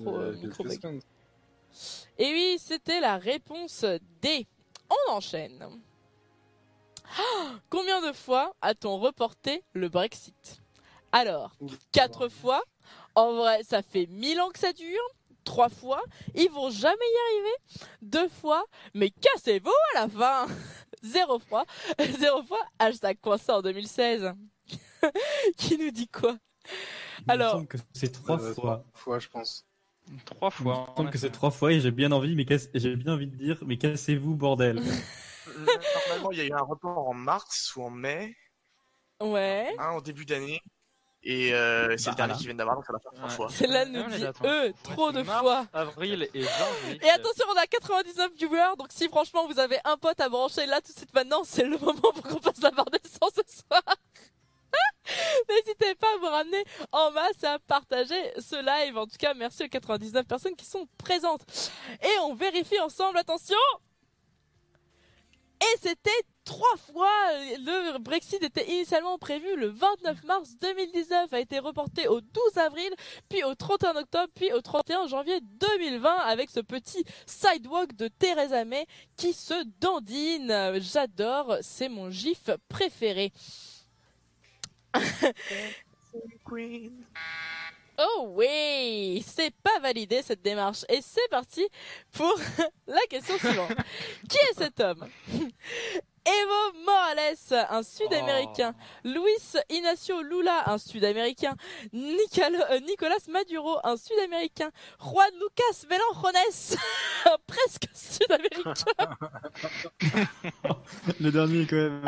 Et oui, c'était la réponse D. On enchaîne. Combien de fois a-t-on reporté le Brexit? Alors, 4 fois. En vrai, ça fait 1000 ans que ça dure. 3 fois. Ils vont jamais y arriver. 2 fois. Mais cassez-vous à la fin. 0 fois. 0 fois. #coincé en 2016. Qui nous dit quoi? Alors, Il me semble que c'est 3 fois. 3 fois, je pense. 3 fois. Il me semble que c'est 3 fois et j'ai bien envie de dire, mais cassez-vous, bordel. Normalement, il y a eu un report en mars ou en mai, ouais. en début d'année. Et c'est le dernier qui vient d'avoir, donc ça va faire 3 fois. C'est là nous dit trop de fois. Avril et janvier. Et attention, on a 99 viewers, donc si franchement vous avez un pote à brancher là tout de suite maintenant, c'est le moment pour qu'on passe la barre de sang ce soir. N'hésitez pas à vous ramener en masse et à partager ce live. En tout cas, merci aux 99 personnes qui sont présentes. Et on vérifie ensemble, attention. Et c'était 3 fois. Le Brexit était initialement prévu le 29 mars 2019, a été reporté au 12 avril, puis au 31 octobre, puis au 31 janvier 2020, avec ce petit sidewalk de Theresa May qui se dandine. J'adore, c'est mon gif préféré. Oh oui, c'est pas validé cette démarche. Et c'est parti pour la question suivante. Qui est cet homme? Evo Morales, un Sud-Américain. Luis Ignacio Lula, un Sud-Américain. Nicolas Maduro, un Sud-Américain. Juan Lucas Melanjones, un presque Sud-Américain. Le dernier quand même.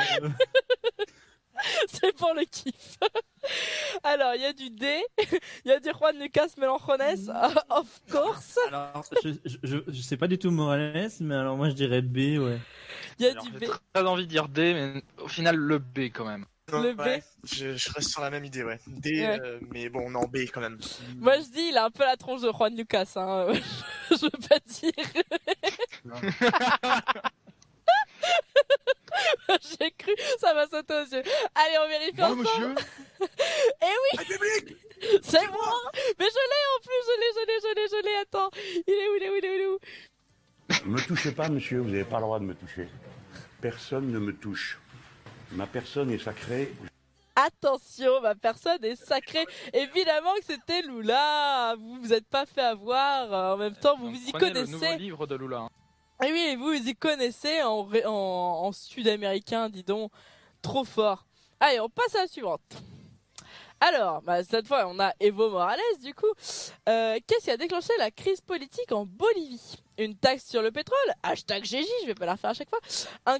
C'est pour le kiff. Alors, il y a du D, il y a du Juan Lucas Melanjones, of course. Alors, je sais pas du tout Morales, mais alors moi je dirais B, ouais. Il y a Alors, du B. j'ai très envie de dire D, mais au final le B quand même. Le B. Ouais, je reste sur la même idée, ouais. D, Ouais. mais bon, non, B quand même. Moi je dis, il a un peu la tronche de Juan Lucas, hein. Je veux pas dire. J'ai cru, ça m'a sauté aux yeux. Allez, on vérifie ensemble. monsieur. Eh oui, c'est moi. Mais je l'ai en plus, je l'ai. Attends, il est où? Ne me touchez pas, monsieur, vous n'avez pas le droit de me toucher. Personne ne me touche. Ma personne est sacrée. Attention, ma personne est sacrée. Évidemment que c'était Lula. Vous vous êtes pas fait avoir. En même temps, vous y Prenez le connaissez. nouveau livre de Lula. Hein. Et oui, vous y connaissez en sud-américain, dis donc. Trop fort. Allez, on passe à la suivante. Alors, cette fois, on a Evo Morales, du coup. Qu'est-ce qui a déclenché la crise politique en Bolivie? Une taxe sur le pétrole, #GJ, je vais pas la refaire à chaque fois. Un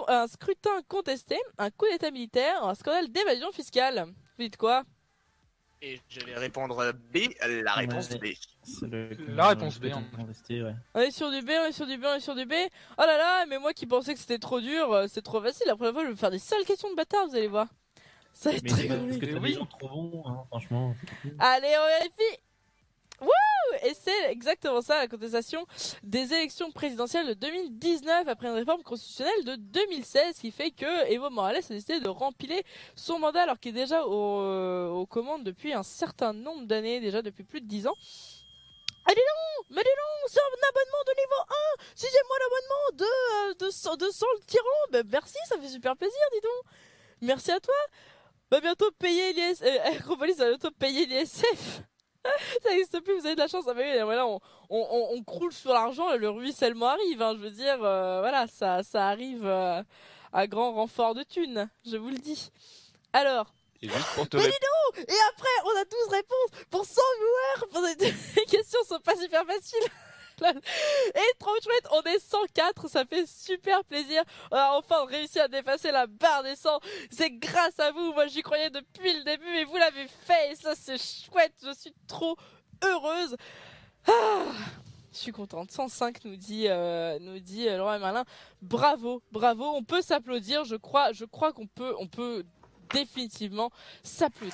scrutin contesté, un coup d'état militaire, un scandale d'évasion fiscale. Vous dites quoi? Et je vais répondre B, la réponse Ouais. B. C'est La réponse B, on hein. ouais. On est sur du B, on est sur du B, on est sur du B. Oh là là, mais moi qui pensais que c'était trop dur, c'est trop facile. La prochaine fois, je vais me faire des sales questions de bâtard, vous allez voir. Ça va être Mais très c'est pas parce drôle. que t'as Oui. des gens trop bons, hein, franchement. Allez, on vérifie. Wouh! Et c'est exactement ça, la contestation des élections présidentielles de 2019 après une réforme constitutionnelle de 2016 qui fait que Evo Morales a décidé de rempiler son mandat alors qu'il est déjà aux commandes depuis un certain nombre d'années, déjà depuis plus de 10 ans. Ah dis donc, mais dis donc, c'est un abonnement de niveau 1, sixième-moi l'abonnement de 100 le tyran, bah merci, ça fait super plaisir, dis donc. Merci à toi. Va bientôt payer Acropolis va bientôt payer l'ISF. Ça n'existe plus, vous avez de la chance. Ah bah oui, voilà, on croule sur l'argent et le ruissellement arrive. Hein, je veux dire, voilà, ça arrive à grand renfort de thunes, je vous le dis. Alors, Et juste pour te mais répondre. dis donc, et après, on a 12 réponses pour 100 viewers. Les questions sont pas super faciles. Et trop chouette, on est 104, ça fait super plaisir. On a enfin réussi à dépasser la barre des 100. C'est grâce à vous, moi j'y croyais depuis le début et vous l'avez fait. Et ça c'est chouette, je suis trop heureuse. Ah, je suis contente. 105 nous dit Laurent Merlin. Bravo, bravo. On peut s'applaudir. Je crois qu'on peut définitivement s'applaudir.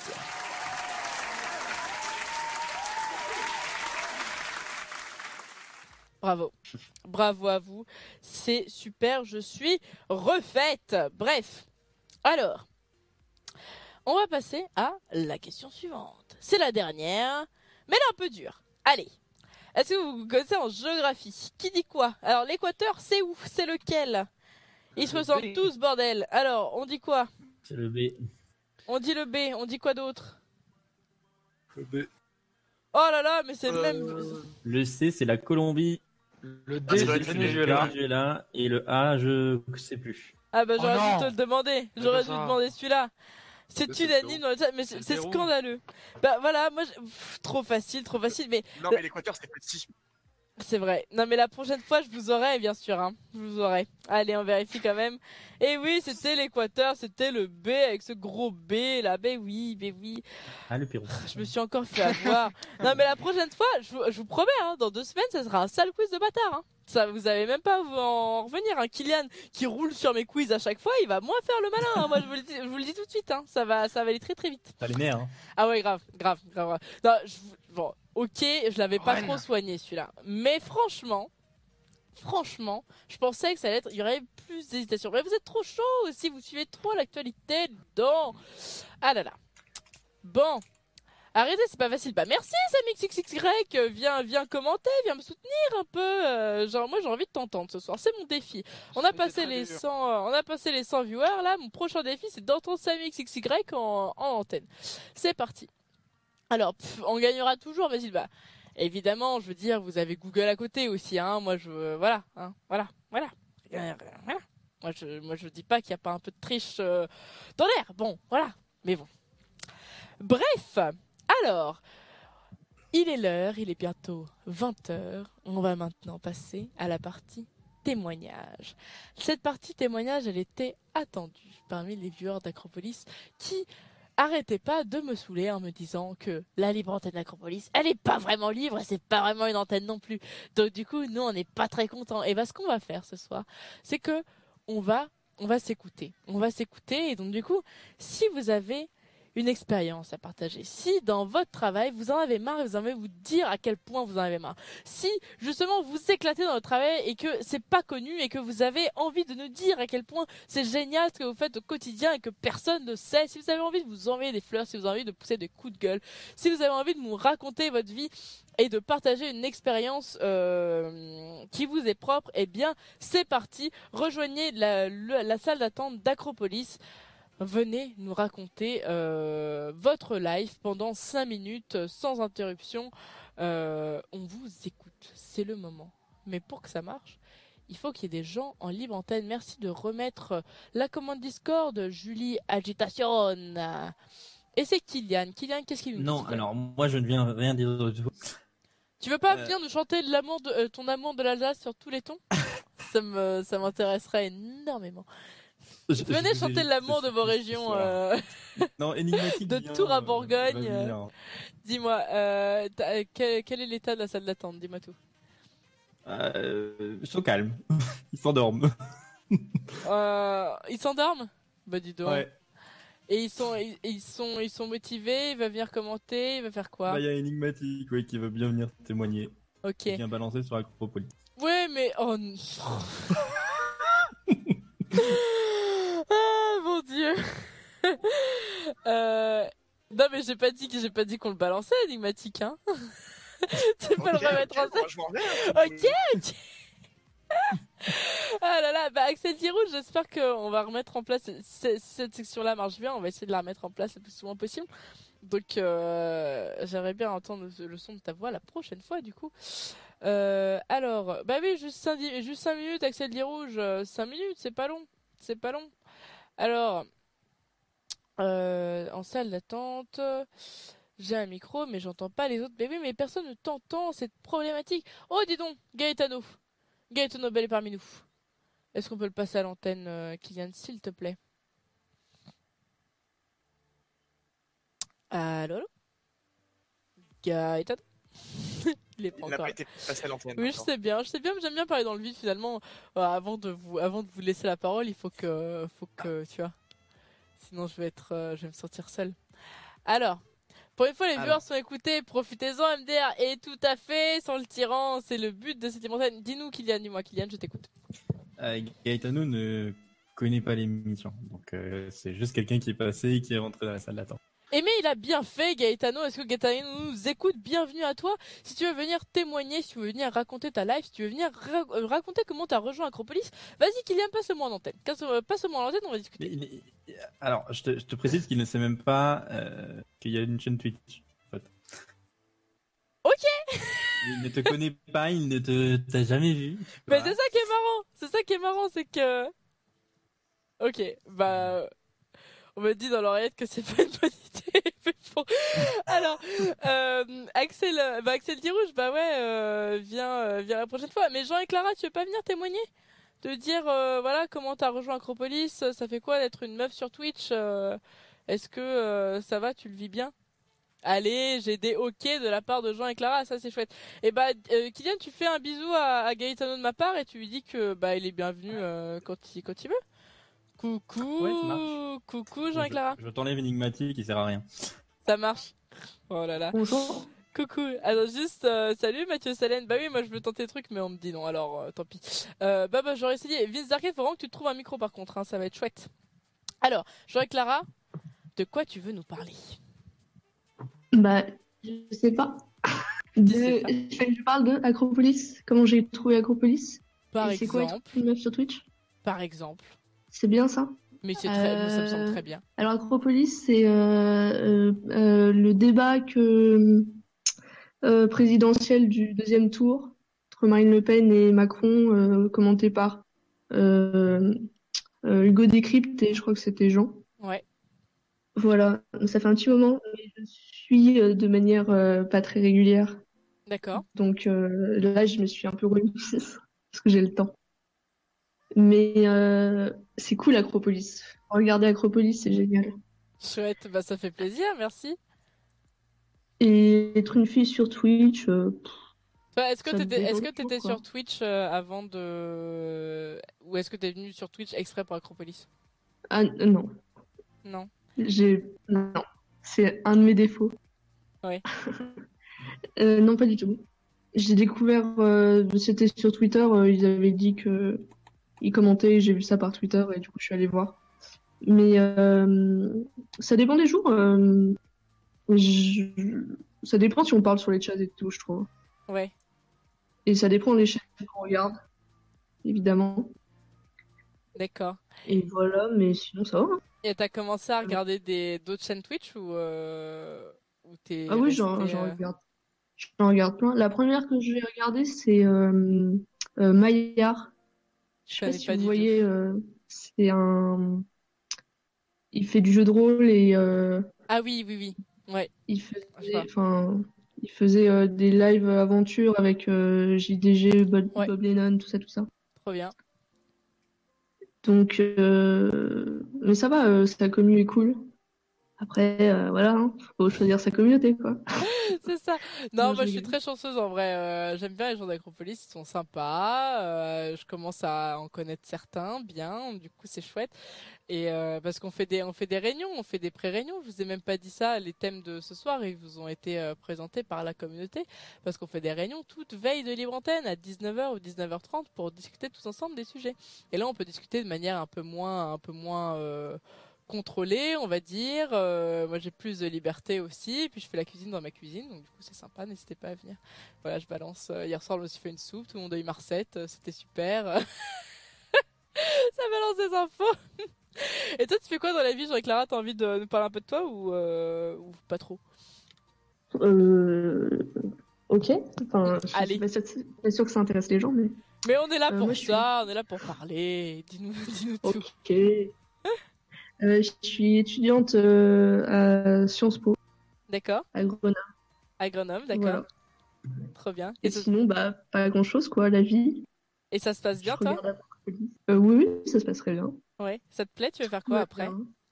Bravo. Bravo à vous. C'est super. Je suis refaite. Bref. Alors, on va passer à la question suivante. C'est la dernière, mais elle est un peu dure. Allez. Est-ce que vous connaissez en géographie? Qui dit quoi? Alors, l'équateur, c'est où? C'est lequel? Ils se ressemblent tous, bordel. Alors, on dit quoi? C'est le B. On dit le B. On dit quoi d'autre? Le B. Oh là là, mais c'est le même. Le C, c'est la Colombie. Le Ah, D, c'est vrai c'est que le c'est Venezuela. Venezuela. Et le A, je sais plus. Ah bah j'aurais Oh dû non. te le demander. C'est J'aurais pas dû ça. demander celui-là. C'est Mais c'est unanime dans le chat, mais C'est c'est Pérou. scandaleux. Bah voilà, moi, trop facile, mais Non, mais l'Équateur, c'est petit. c'est vrai. Non mais la prochaine fois, je vous aurai, bien sûr, hein. Je vous aurai. Allez, on vérifie quand même. Et oui, c'était l'Équateur, c'était le B avec ce gros B là. Ben oui. Ah, le Pérou. Je me suis encore fait avoir. Non mais la prochaine fois, je vous promets, hein, dans 2 semaines, ça sera un sale quiz de bâtard. Hein. Ça, vous avez même pas à vous en revenir. Hein. Kylian qui roule sur mes quiz à chaque fois, il va moins faire le malin. Hein. Moi, je vous le dis tout de suite. Hein. Ça va aller très très vite. T'as les mers, hein. Ah ouais, grave. Non, bon, ok, je l'avais pas Rennes. trop soigné celui-là. Mais franchement, je pensais que ça allait être, il y aurait plus d'hésitation. Mais vous êtes trop chaud aussi, vous suivez trop l'actualité dedans. Ah là là. Bon. Arrêtez, c'est pas facile. Bah merci SamXXY, viens commenter, viens me soutenir un peu. Genre moi j'ai envie de t'entendre ce soir, c'est mon défi. On a passé les 100 viewers là, mon prochain défi c'est d'entendre SamXXY en antenne. C'est parti. Alors, on gagnera toujours, Basile. Bah, évidemment, je veux dire, vous avez Google à côté aussi, hein. Moi, voilà, hein. Voilà. Moi, je dis pas qu'il n'y a pas un peu de triche dans l'air. Bon, voilà. Mais bon. Bref. Alors, il est l'heure, il est bientôt 20h. On va maintenant passer à la partie témoignage. Cette partie témoignage, elle était attendue parmi les viewers d'Acropolis qui arrêtez pas de me saouler en me disant que la libre antenne d'Acropolis, elle est pas vraiment libre et c'est pas vraiment une antenne non plus. Donc du coup, nous, on n'est pas très contents. Et bah, ce qu'on va faire ce soir, c'est que on va s'écouter. On va s'écouter et donc du coup, si vous avez une expérience à partager, si dans votre travail vous en avez marre et vous en avez vous dire à quel point vous en avez marre, si justement vous éclatez dans votre travail et que c'est pas connu et que vous avez envie de nous dire à quel point c'est génial ce que vous faites au quotidien et que personne ne sait, si vous avez envie de vous envoyer des fleurs, si vous avez envie de pousser des coups de gueule, si vous avez envie de nous raconter votre vie et de partager une expérience qui vous est propre, eh bien c'est parti, rejoignez la salle d'attente d'Acropolis. Venez nous raconter votre live pendant 5 minutes sans interruption. On vous écoute, c'est le moment. Mais pour que ça marche, il faut qu'il y ait des gens en libre antenne. Merci de remettre la commande Discord, Julie Agitation. Et c'est Kylian. Kylian, qu'est-ce qu'il nous dit? Non, alors moi je ne viens rien dire du tout. Tu veux pas venir nous chanter ton amour de l'Alsace sur tous les tons? Ça m'intéresserait énormément. Venez chanter l'amour de vos régions. Non, énigmatique. De bien, Tours à va Bourgogne. venir. Dis-moi, quel est l'état de la salle d'attente? Dis-moi tout. Ils sont calmes. Ils s'endorment. Ils s'endorment? Bah dis donc. Ouais. Et ils sont motivés, il va venir commenter, il va faire quoi? Bah, il y a énigmatique, ouais, qui veut bien venir témoigner. Ok. Qui vient balancer sur Acropolis. Ouais, mais oh non. Ah mon dieu. Non mais j'ai pas dit qu'on le balançait énigmatique, hein. Tu peux le remettre en scène. Je m'en vais. Ok. Ah là là, bah Axel Giroud, j'espère qu'on va remettre en place si cette section-là marche bien, on va essayer de la remettre en place le plus souvent possible. Donc j'aimerais bien entendre le son de ta voix la prochaine fois du coup. Alors, bah oui, juste 5 minutes, Axel Girouge, 5 minutes, c'est pas long. C'est pas long. Alors, en salle d'attente, j'ai un micro, mais j'entends pas les autres. Mais oui, mais personne ne t'entend, c'est problématique. Oh, dis donc, Gaetano Bell est parmi nous. Est-ce qu'on peut le passer à l'antenne, Kylian, s'il te plaît? Allô? Gaetano? Il est pas Il n'a encore pas là. été passé à l'antenne. Oui, je sais bien, mais j'aime bien parler dans le vide finalement. Avant de vous laisser la parole, il faut que tu vois. Sinon, je vais me sentir seule. Alors, pour une fois, les viewers sont écoutés. Profitez-en, MDR. Et tout à fait, sans le tyran, c'est le but de cette émission. Dis-nous, Kylian, dis-moi, Kylian, je t'écoute. Gaetano ne connaît pas l'émission, donc c'est juste quelqu'un qui est passé et qui est rentré dans la salle d'attente. Eh mais il a bien fait, Gaetano. Est-ce que Gaetano nous écoute? Bienvenue à toi. Si tu veux venir témoigner, si tu veux venir raconter ta life, si tu veux venir raconter comment tu as rejoint Acropolis, vas-y Kylian, passe-moi en antenne. Passe-moi en antenne, on va discuter. Alors, je te précise qu'il ne sait même pas qu'il y a une chaîne Twitch. En fait. Ok. Il ne te connaît pas, il ne t'a jamais vu. Mais c'est ça qui est marrant. C'est que... Ok, bah... On me dit dans l'oreillette que c'est pas une bonne idée. Mais bon. Alors, Axel Dirouge, bah ouais, viens la prochaine fois. Mais Jean et Clara, tu veux pas venir témoigner? Te dire, voilà, comment t'as rejoint Acropolis, ça fait quoi d'être une meuf sur Twitch? Est-ce que ça va, tu le vis bien? Allez, j'ai des ok de la part de Jean et Clara, ça c'est chouette. Et bah, Kylian, tu fais un bisou à Gaetano de ma part et tu lui dis que bah il est bienvenu quand il veut. Coucou, ouais, ça marche. Coucou Jean et Clara. Je t'enlève énigmatique, il sert à rien. Ça marche. Oh là là. Bonjour. Coucou. Alors juste, salut Mathieu Salène. Bah oui, moi je veux tenter des trucs, mais on me dit non, alors tant pis. Bah j'aurais essayé. Vince Darket, faut vraiment que tu te trouves un micro par contre, hein, ça va être chouette. Alors, Jean et Clara, de quoi tu veux nous parler? Bah, je sais pas. Je parle de Acropolis. Comment j'ai trouvé Acropolis? Par Et c'est quoi exemple. être une meuf sur Twitch? Par exemple. C'est bien ça? Mais c'est ça me semble très bien. Alors Acropolis, c'est le débat présidentiel du deuxième tour entre Marine Le Pen et Macron, commenté par Hugo Décrypte et je crois que c'était Jean. Ouais. Voilà, ça fait un petit moment, mais je suis de manière pas très régulière. D'accord. Donc là, je me suis un peu remise parce que j'ai le temps. Mais c'est cool Acropolis. Regardez Acropolis, c'est génial. Chouette, bah ça fait plaisir, merci. Et être une fille sur Twitch. Est-ce que ça t'étais quoi. sur Twitch avant de... Ou est-ce que t'es venu sur Twitch exprès pour Acropolis? Ah non. Non. Non. C'est un de mes défauts. Ouais. Non, pas du tout. J'ai découvert, c'était sur Twitter, ils avaient dit que ils commentaient, j'ai vu ça par Twitter et du coup je suis allée voir. Mais ça dépend des jours. Ça dépend si on parle sur les chats et tout, je trouve. Ouais. Et ça dépend des chaînes qu'on regarde, évidemment. D'accord. Et voilà, mais sinon ça va. Hein. Et t'as commencé à regarder d'autres chaînes Twitch ou t'es Ah oui, resté, j'en regarde. J'en regarde plein. La première que je vais regarder, c'est Maillard. Je sais pas si vous voyez, c'est un... Il fait du jeu de rôle et... Ah oui. Ouais. Il faisait des live aventures avec JDG, Bob Lennon, tout ça. Trop bien. Donc, mais ça va, sa commu est cool. Après, voilà, hein, faut choisir sa communauté, quoi. C'est ça. Non, Non, moi je je suis rigole. très chanceuse en vrai. J'aime bien les gens d'Acropolis, ils sont sympas. Je commence à en connaître certains bien, du coup c'est chouette. Et parce on fait des réunions, on fait des pré-réunions. Je vous ai même pas dit ça. Les thèmes de ce soir, ils vous ont été présentés par la communauté parce qu'on fait des réunions toute veille de libre antenne à 19h ou 19h30 pour discuter tous ensemble des sujets. Et là, on peut discuter de manière un peu moins contrôlée, on va dire. Moi, j'ai plus de liberté aussi. Puis je fais la cuisine dans ma cuisine, donc du coup c'est sympa. N'hésitez pas à venir. Voilà, je balance. Hier soir, je me suis fait une soupe. Tout le monde a eu ma recette. C'était super. Ça balance des infos. Et toi, tu fais quoi dans la vie, Jean-Clara? T'as envie de nous parler un peu de toi ou pas trop? Euh, ok. Enfin, je Allez. suis pas sûre que ça intéresse les gens, mais Mais on est là pour moi, ça, on est là pour parler. Dis-nous tout. ok. Je suis étudiante à Sciences Po D'accord. à Grenoble. À Grenoble, d'accord. Voilà. Trop bien. Et sinon, bah, pas grand-chose, quoi, la vie. Et ça se passe bien, toi? regarde Acropolis. Oui, oui, ça se passe très bien. Ouais. Ça te plaît? Tu veux faire quoi Ouais, après?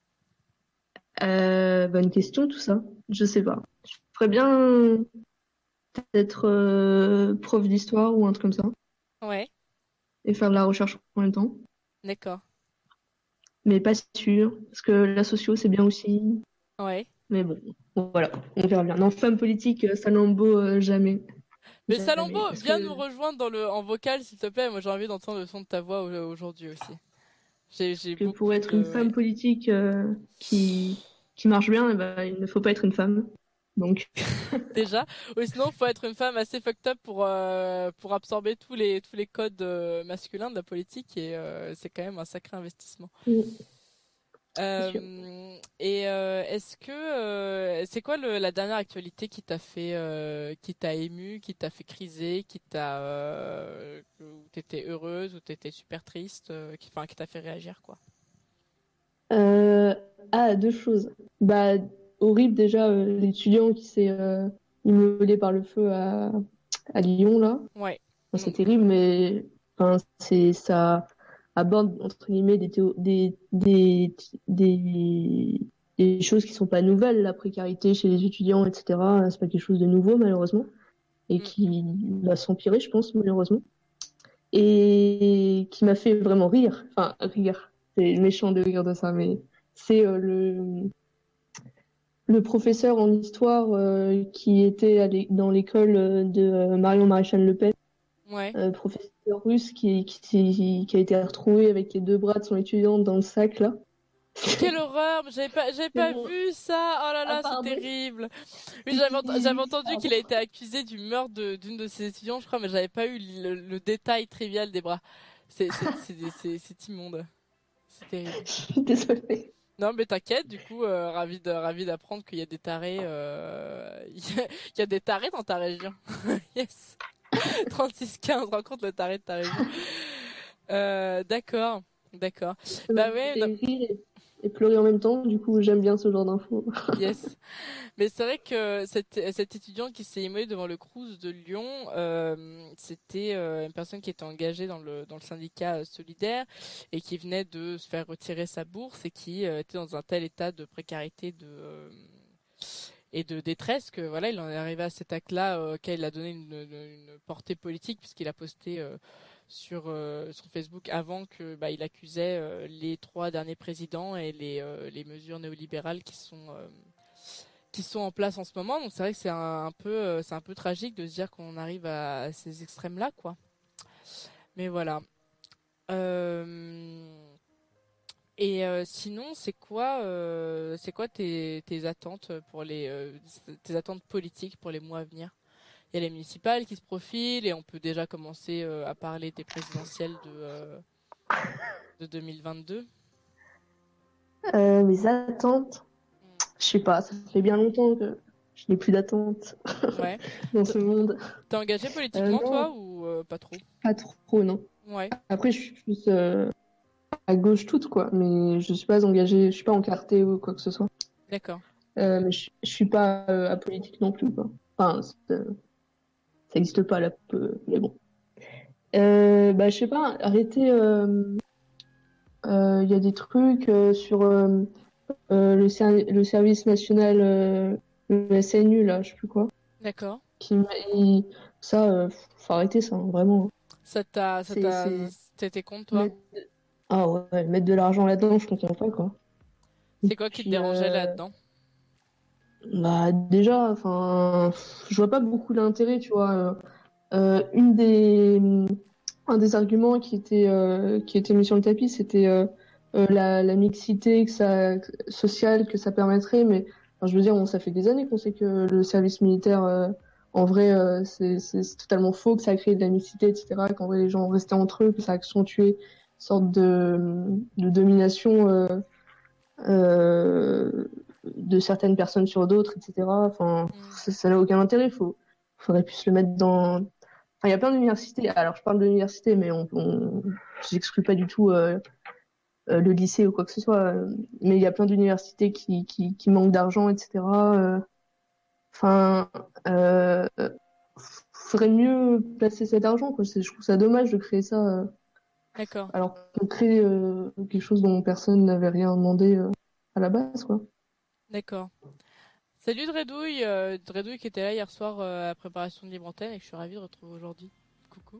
bonne question, tout ça. Je sais pas. Je ferais bien peut-être prof d'histoire ou un truc comme ça. Ouais. Et faire de la recherche en même temps. D'accord. Mais pas sûr. Parce que la socio, c'est bien aussi. Ouais. Mais bon, voilà, on verra bien. Non, femme politique, ça n'emballe jamais. Mais Jamais, Salambo, parce viens que nous rejoindre en vocal, s'il te plaît. Moi, j'ai envie d'entendre le son de ta voix aujourd'hui aussi. J'ai que beaucoup pour être une femme politique qui marche bien, eh ben, il ne faut pas être une femme. Donc, déjà. Ou sinon, faut être une femme assez fucked up pour absorber tous les codes masculins de la politique et c'est quand même un sacré investissement. Est-ce que c'est quoi la dernière actualité qui t'a fait qui t'a ému, qui t'a fait criser, où t'étais heureuse ou t'étais super triste, qui t'a fait réagir quoi? deux choses. Bah, horrible déjà, l'étudiant qui s'est immolé par le feu à Lyon, là. Ouais. Enfin, c'est terrible, mais enfin, ça aborde, entre guillemets, des choses qui sont pas nouvelles, la précarité chez les étudiants, etc. C'est pas quelque chose de nouveau, malheureusement, et qui va s'empirer, je pense, malheureusement. Et qui m'a fait vraiment rire. Enfin, rire. C'est méchant de rire de ça, mais c'est le professeur en histoire qui était dans l'école de Marion Maréchal Le Pen. Ouais. Professeur russe qui a été retrouvé avec les deux bras de son étudiante dans le sac, là. Quelle horreur! J'avais pas bon. vu ça! Oh là là, c'est pardon. terrible! Oui, j'avais entendu qu'il a été accusé du meurtre d'une de ses étudiantes, je crois, mais j'avais pas eu le détail trivial des bras. C'est immonde. C'est terrible. Je suis désolée. Non, mais t'inquiète, du coup, ravi d'apprendre qu'il y a des tarés, il y a des tarés dans ta région. Yes! 36-15, rencontre le taré de ta région. D'accord. Bah ouais, non. Rire et pleurer en même temps, du coup, j'aime bien ce genre d'infos. Yes. Mais c'est vrai que cet étudiant qui s'est immolé devant le Crous de Lyon, c'était une personne qui était engagée dans le syndicat solidaire et qui venait de se faire retirer sa bourse et qui était dans un tel état de précarité et de détresse que voilà, il en est arrivé à cet acte-là auquel il a donné une portée politique puisqu'il a posté sur Facebook avant que il accusait les 3 derniers présidents et les mesures néolibérales qui sont en place en ce moment. Donc c'est vrai que c'est un peu tragique de se dire qu'on arrive à ces extrêmes-là, quoi. Mais voilà. Sinon, c'est quoi tes attentes pour tes attentes politiques pour les mois à venir? Il y a les municipales qui se profilent et on peut déjà commencer à parler des présidentielles de 2022. Mes attentes, je sais pas, ça fait bien longtemps que je n'ai plus d'attentes Ouais. dans ce monde. T'es engagé politiquement, non. toi, ou pas trop? Pas trop, non. Ouais. Après, je suis plus à gauche toute, quoi, mais je suis pas engagée, je suis pas encartée ou quoi que ce soit. D'accord. Mais je suis pas apolitique non plus, quoi. Enfin, ça existe pas là, mais bon. Je sais pas, arrêter il y a des trucs sur le service national, le SNU, là, je sais plus quoi. D'accord. Il- Ça, faut arrêter ça, hein, vraiment. T'étais contre, toi? Mettre... Ah ouais, mettre de l'argent là-dedans, je comprends pas, quoi. C'est quoi qui te Puis, dérangeait là-dedans? bah, déjà, enfin, je vois pas beaucoup l'intérêt, tu vois. Une des, un des arguments qui était mis sur le tapis, c'était la mixité sociale que ça permettrait. Mais enfin, je veux dire, ça fait des années qu'on sait que le service militaire, en vrai, c'est totalement faux, que ça a créé de la mixité, etc. Qu'en vrai, les gens restaient entre eux, que ça a accentué une sorte de domination de certaines personnes sur d'autres, etc. Enfin, ça n'a aucun intérêt. Faudrait plus le mettre dans. Enfin, il y a plein d'universités. Alors, je parle de l'université, mais j'exclus pas du tout le lycée ou quoi que ce soit. Mais il y a plein d'universités qui manquent d'argent, etc. Enfin, faudrait mieux placer cet argent, quoi. Je trouve ça dommage de créer ça. D'accord. Alors qu'on crée quelque chose dont personne n'avait rien demandé à la base, quoi. D'accord. Salut Dredouille qui était là hier soir à la préparation de Libre Antenne et que je suis ravie de retrouver aujourd'hui. Coucou.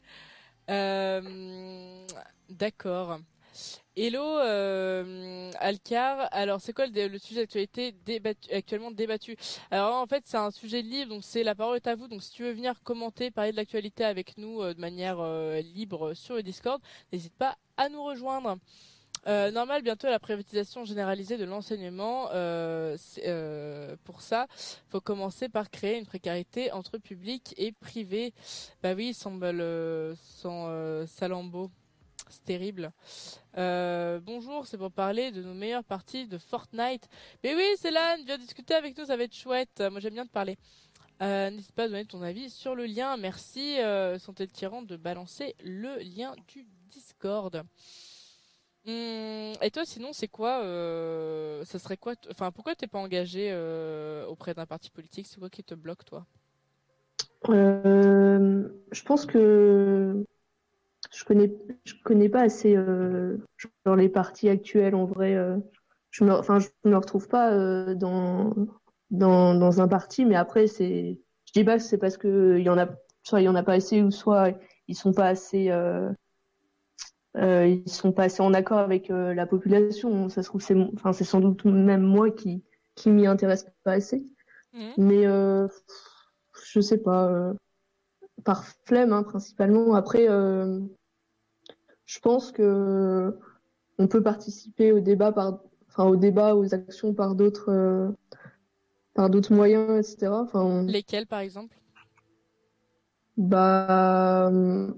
D'accord. Hello Alcar, alors c'est quoi le sujet d'actualité actuellement débattu? Alors en fait c'est un sujet libre, donc c'est la parole est à vous, donc si tu veux venir commenter, parler de l'actualité avec nous de manière libre sur le Discord, n'hésite pas à nous rejoindre. Normal, bientôt la privatisation généralisée de l'enseignement. Pour ça, faut commencer par créer une précarité entre public et privé. Bah oui, sans Salambo. C'est terrible. Bonjour, c'est pour parler de nos meilleures parties de Fortnite. Mais oui, Célane, viens discuter avec nous, ça va être chouette. Moi, j'aime bien te parler. N'hésite pas à donner ton avis sur le lien. Merci, Santé de Tyran, de balancer le lien du Discord. Et toi, sinon, c'est quoi ça serait quoi Enfin, pourquoi t'es pas engagé auprès d'un parti politique? C'est quoi qui te bloque, toi? Je pense que je connais pas assez genre les partis actuels en vrai. Je me retrouve pas dans un parti, mais après je dis pas que c'est parce que soit il y en a pas assez ou soit ils sont pas assez ils sont pas assez en accord avec la population. Ça se trouve c'est sans doute même moi qui m'y intéresse pas assez. Mais je sais pas par flemme hein, principalement. Après je pense que on peut participer au débat aux actions par d'autres moyens, etc. Enfin, lesquels, par exemple? Bah,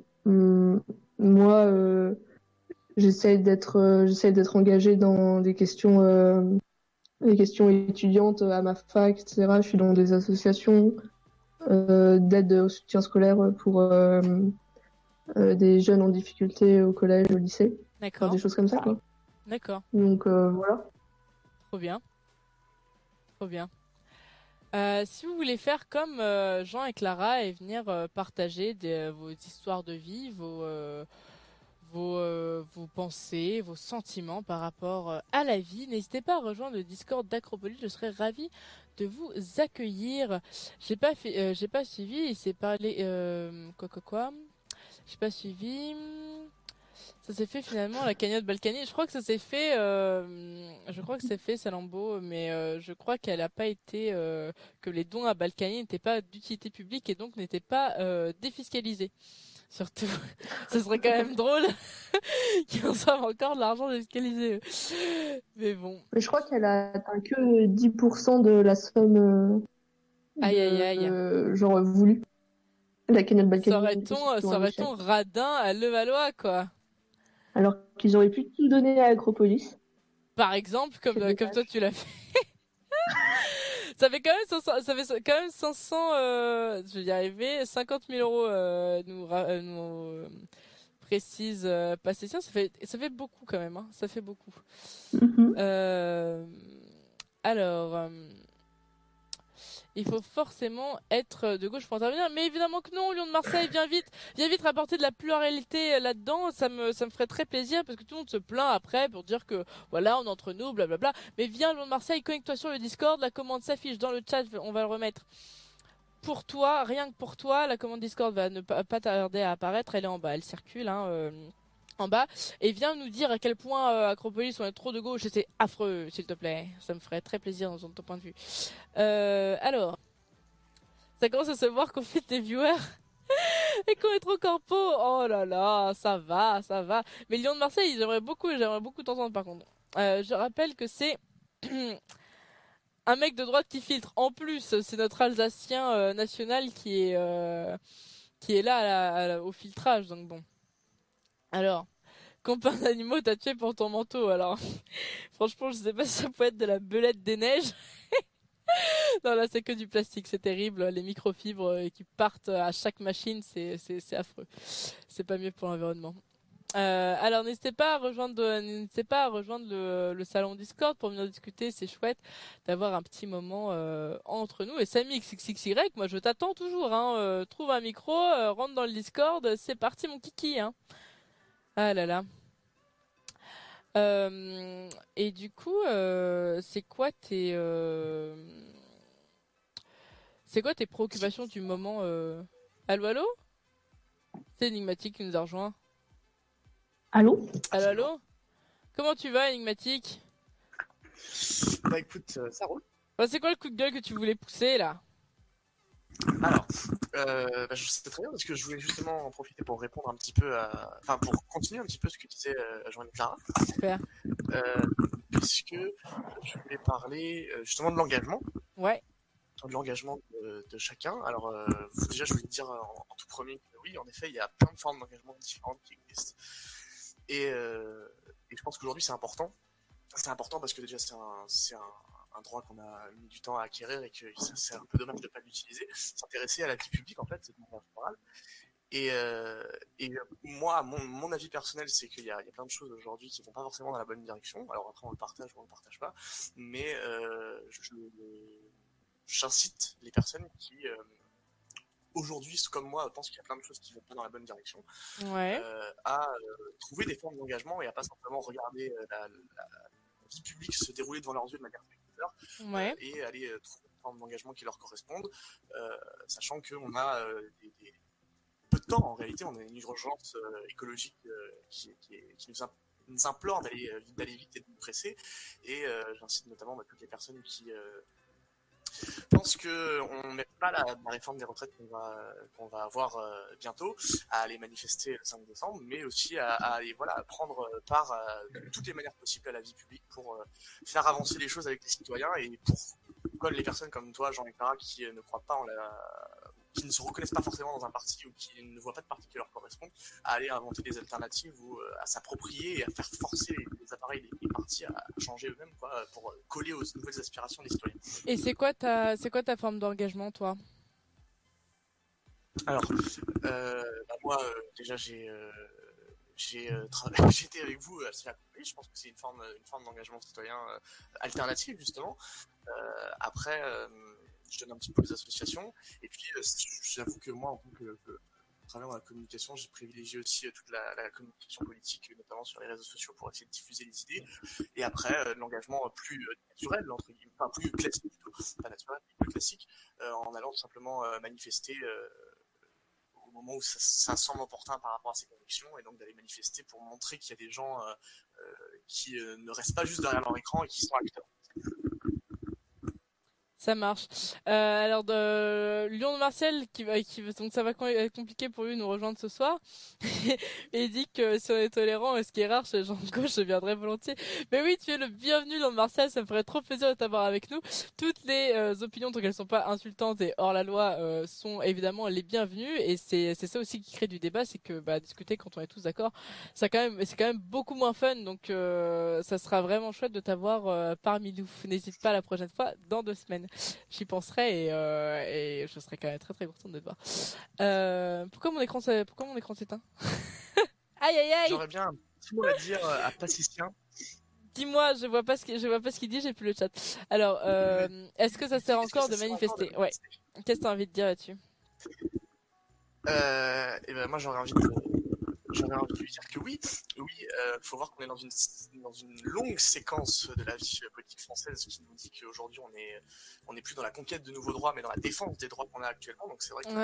moi, j'essaie d'être engagée dans des questions étudiantes à ma fac, etc. Je suis dans des associations d'aide au soutien scolaire pour des jeunes en difficulté au collège, au lycée. D'accord. Enfin, des choses comme ça, quoi. D'accord. Donc, voilà. Trop bien. Trop bien. Si vous voulez faire comme Jean et Clara et venir partager vos histoires de vie, vos pensées, vos sentiments par rapport à la vie, n'hésitez pas à rejoindre le Discord d'Acropolis. Je serais ravie de vous accueillir. J'ai pas suivi. Il s'est parlé quoi. J'ai pas suivi. Ça s'est fait finalement la cagnotte Balkany. Je crois que ça s'est fait. Je crois que c'est fait Salambo, mais je crois qu'elle a pas été que les dons à Balkany n'étaient pas d'utilité publique et donc n'étaient pas défiscalisés. Surtout, ce serait quand même drôle qu'ils reçoivent encore de l'argent défiscalisé. Mais bon. Mais je crois qu'elle a atteint que 10% de la somme genre voulue. La cagnotte Balkany. Serait-on radin à Levallois, quoi. Alors qu'ils auraient pu tout donner à Acropolis. Par exemple, comme toi tu l'as fait. Ça fait quand même 500, je vais y arriver, 50 000 euros, nous précise Pastétien. Ça fait beaucoup quand même, hein. Ça fait beaucoup. Alors, il faut forcément être de gauche pour intervenir. Mais évidemment que non, Lyon de Marseille, viens vite rapporter de la pluralité là-dedans. Ça me ferait très plaisir parce que tout le monde se plaint après pour dire que voilà, on est entre nous, blablabla. Mais viens Lyon de Marseille, connecte-toi sur le Discord, la commande s'affiche dans le chat, on va le remettre. Pour toi, rien que pour toi, la commande Discord va ne pas tarder à apparaître. Elle est en bas, elle circule en bas. Et viens nous dire à quel point Acropolis on est trop de gauche et c'est affreux, s'il te plaît. Ça me ferait très plaisir dans ton point de vue. Alors, ça commence à se voir qu'on fait des viewers et qu'on est trop corpo. Oh là là, ça va. Mais Lyon de Marseille, j'aimerais beaucoup t'entendre par contre. Je rappelle que c'est un mec de droite qui filtre. En plus, c'est notre Alsacien national qui est là au filtrage. Donc bon. Alors, combien d'animaux t'as tué pour ton manteau? Alors, franchement, je sais pas si ça peut être de la belette des neiges. Non, là, c'est que du plastique. C'est terrible. Les microfibres qui partent à chaque machine, c'est affreux. C'est pas mieux pour l'environnement. Alors n'hésitez pas à rejoindre le salon Discord pour venir discuter, c'est chouette d'avoir un petit moment entre nous. Et Samy XXXY, moi je t'attends toujours, hein. Trouve un micro, rentre dans le Discord, c'est parti mon kiki, hein. Ah là là. Et du coup, c'est quoi tes préoccupations du moment Allô? C'est Enigmatique qui nous a rejoint. Allô? Allô? Comment tu vas, Enigmatique? Bah écoute, ça roule. Bah, c'est quoi le coup de gueule que tu voulais pousser, là? Alors, je sais très bien parce que je voulais justement en profiter pour répondre un petit peu enfin, pour continuer un petit peu ce que disait Jean-Luc Clara. Super. Puisque je voulais parler justement de l'engagement. Ouais. De l'engagement de chacun. Alors, déjà, je voulais te dire en tout premier que oui, en effet, il y a plein de formes d'engagement différentes qui existent. Et je pense qu'aujourd'hui, c'est important. C'est important parce que déjà, c'est un droit qu'on a mis du temps à acquérir et que c'est un peu dommage de ne pas l'utiliser. S'intéresser à la vie publique, en fait, c'est de manière générale. Et moi, mon avis personnel, c'est qu'il y a plein de choses aujourd'hui qui vont pas forcément dans la bonne direction. Alors après, on le partage ou on le partage pas. Mais j'incite les personnes qui aujourd'hui, comme moi, pensent qu'il y a plein de choses qui vont pas dans la bonne direction, ouais. à trouver des formes d'engagement et à pas simplement regarder la vie publique se dérouler devant leurs yeux de manière spectateur, ouais. Et aller trouver des formes d'engagement qui leur correspondent, sachant qu'on a peu de temps en réalité, on a une urgence écologique qui nous implore d'aller vite et de nous presser, et j'incite notamment toutes les personnes qui pense qu'on met pas la réforme des retraites qu'on va avoir bientôt à aller manifester le 5 décembre, mais aussi à aller prendre part de toutes les manières possibles à la vie publique pour faire avancer les choses avec les citoyens et pour les personnes comme toi, Jean-Luc Clara, qui ne croient pas qui ne se reconnaissent pas forcément dans un parti ou qui ne voient pas de parti qui leur correspond, à aller inventer des alternatives ou à s'approprier et à faire forcer les appareils, les partis à changer eux-mêmes, pour coller aux nouvelles aspirations des citoyens. Et c'est quoi ta forme d'engagement, toi? Alors, moi, déjà, j'ai été avec vous assez accompli. Je pense que c'est une forme d'engagement citoyen alternative, justement. Après, je donne un petit peu les associations. Et puis, j'avoue que moi, en tant que travers la communication, j'ai privilégié aussi toute la communication politique, notamment sur les réseaux sociaux, pour essayer de diffuser les idées. Et après, l'engagement plus naturel, entre guillemets, enfin plus classique plutôt, pas naturel, mais plus classique, en allant tout simplement manifester au moment où ça semble opportun par rapport à ses convictions, et donc d'aller manifester pour montrer qu'il y a des gens qui ne restent pas juste derrière leur écran et qui sont acteurs. Ça marche. Alors Lyon de Martial donc ça va être compliqué pour lui de nous rejoindre ce soir. Et il dit que si on est tolérant, ce qui est rare chez les gens de gauche, je viendrai volontiers. Mais oui, tu es le bienvenu Lyon de Martial, ça me ferait trop plaisir de t'avoir avec nous. Toutes les opinions, tant qu'elles sont pas insultantes et hors la loi, sont évidemment les bienvenues, et c'est ça aussi qui crée du débat, c'est que discuter quand on est tous d'accord, c'est quand même beaucoup moins fun, donc ça sera vraiment chouette de t'avoir parmi nous. N'hésite pas la prochaine fois, dans 2 semaines. J'y penserai et je serai quand même très très contente de te voir. Pourquoi mon écran s'éteint? Aïe aïe aïe. J'aurais bien un petit mot à dire à Pacicien. dis-moi, je vois pas ce qu'il dit, j'ai plus le chat. Alors, est-ce que ça sert encore de manifester? Ouais. Qu'est-ce que t'as envie de dire là-dessus? Et ben moi j'aurais envie de lui dire que oui, faut voir qu'on est dans une longue séquence de la vie politique française qui nous dit qu'aujourd'hui on est plus dans la conquête de nouveaux droits, mais dans la défense des droits qu'on a actuellement. Donc c'est vrai que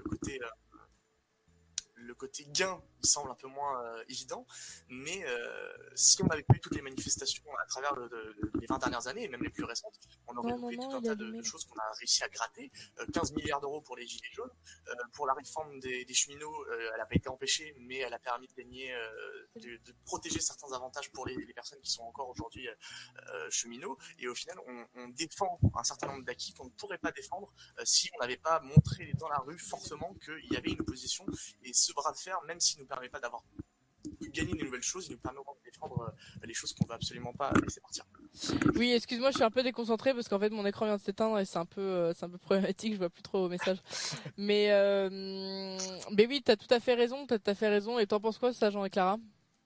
le côté gain il semble un peu moins évident, mais si on avait pas eu toutes les manifestations à travers les 20 dernières années, et même les plus récentes, on aurait loupé tout un tas de choses qu'on a réussi à gratter. 15 milliards d'euros pour les gilets jaunes, pour la réforme des cheminots, elle n'a pas été empêchée, mais elle a permis de gagner, de protéger certains avantages pour les personnes qui sont encore aujourd'hui cheminots, et au final on défend un certain nombre d'acquis qu'on ne pourrait pas défendre si on n'avait pas montré dans la rue fortement qu'il y avait une opposition, et ce bras de fer, même s'il ne nous permet pas d'avoir gagné des nouvelles choses, il nous permet de défendre les choses qu'on ne va absolument pas laisser partir. Oui, excuse-moi, je suis un peu déconcentrée parce qu'en fait mon écran vient de s'éteindre et c'est un peu problématique, je vois plus trop vos messages. Mais oui, t'as tout à fait raison, Et t'en penses quoi, ça, Jean et Clara?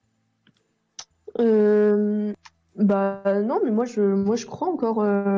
Bah non, mais moi je crois encore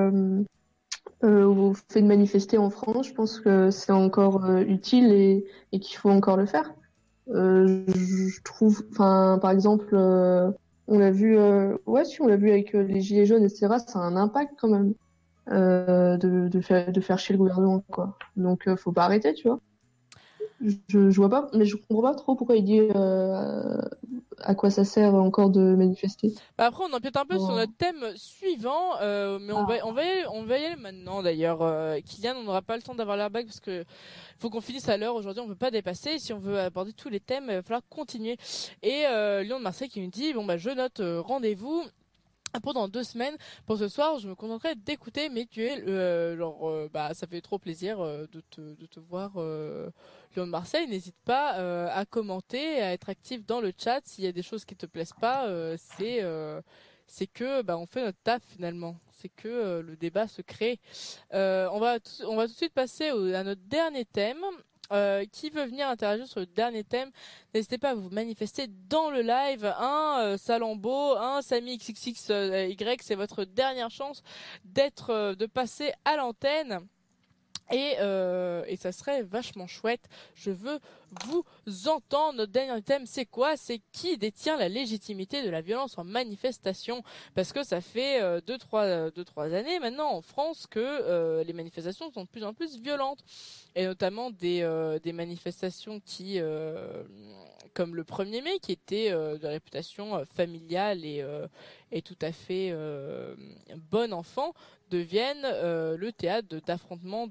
au fait de manifester en France. Je pense que c'est encore utile et qu'il faut encore le faire. Je trouve, enfin, par exemple, on l'a vu, on l'a vu avec les gilets jaunes, etc. Ça a un impact quand même de faire chier le gouvernement, quoi. Donc, faut pas arrêter, tu vois. Je vois pas, mais je comprends pas trop pourquoi il dit à quoi ça sert encore de manifester. Bah après, on empiète un peu sur notre thème suivant, mais on va y aller maintenant d'ailleurs. Kylian, on n'aura pas le temps d'avoir l'airbag parce que faut qu'on finisse à l'heure. Aujourd'hui, on peut pas dépasser. Si on veut aborder tous les thèmes, il va falloir continuer. Et Lyon de Marseille qui nous dit, bon bah je note rendez-vous pendant 2 semaines. Pour ce soir, je me contenterai d'écouter, mais tu es ça fait trop plaisir de te voir, Lyon de Marseille. N'hésite pas à commenter, à être actif dans le chat. S'il y a des choses qui te plaisent pas, c'est que on fait notre taf finalement. C'est que le débat se crée. On va tout de suite passer à notre dernier thème. Qui veut venir interagir sur le dernier thème, n'hésitez pas à vous manifester dans le live. Salambo, Samy XXXY, c'est votre dernière chance de passer à l'antenne. Et ça serait vachement chouette. Je veux vous entendre. Notre dernier thème, c'est quoi? C'est qui détient la légitimité de la violence en manifestation? Parce que ça fait 2-3 années maintenant en France que les manifestations sont de plus en plus violentes. Et notamment des manifestations qui, comme le 1er mai, qui était de réputation familiale et tout à fait bon enfant, deviennent le théâtre d'affrontements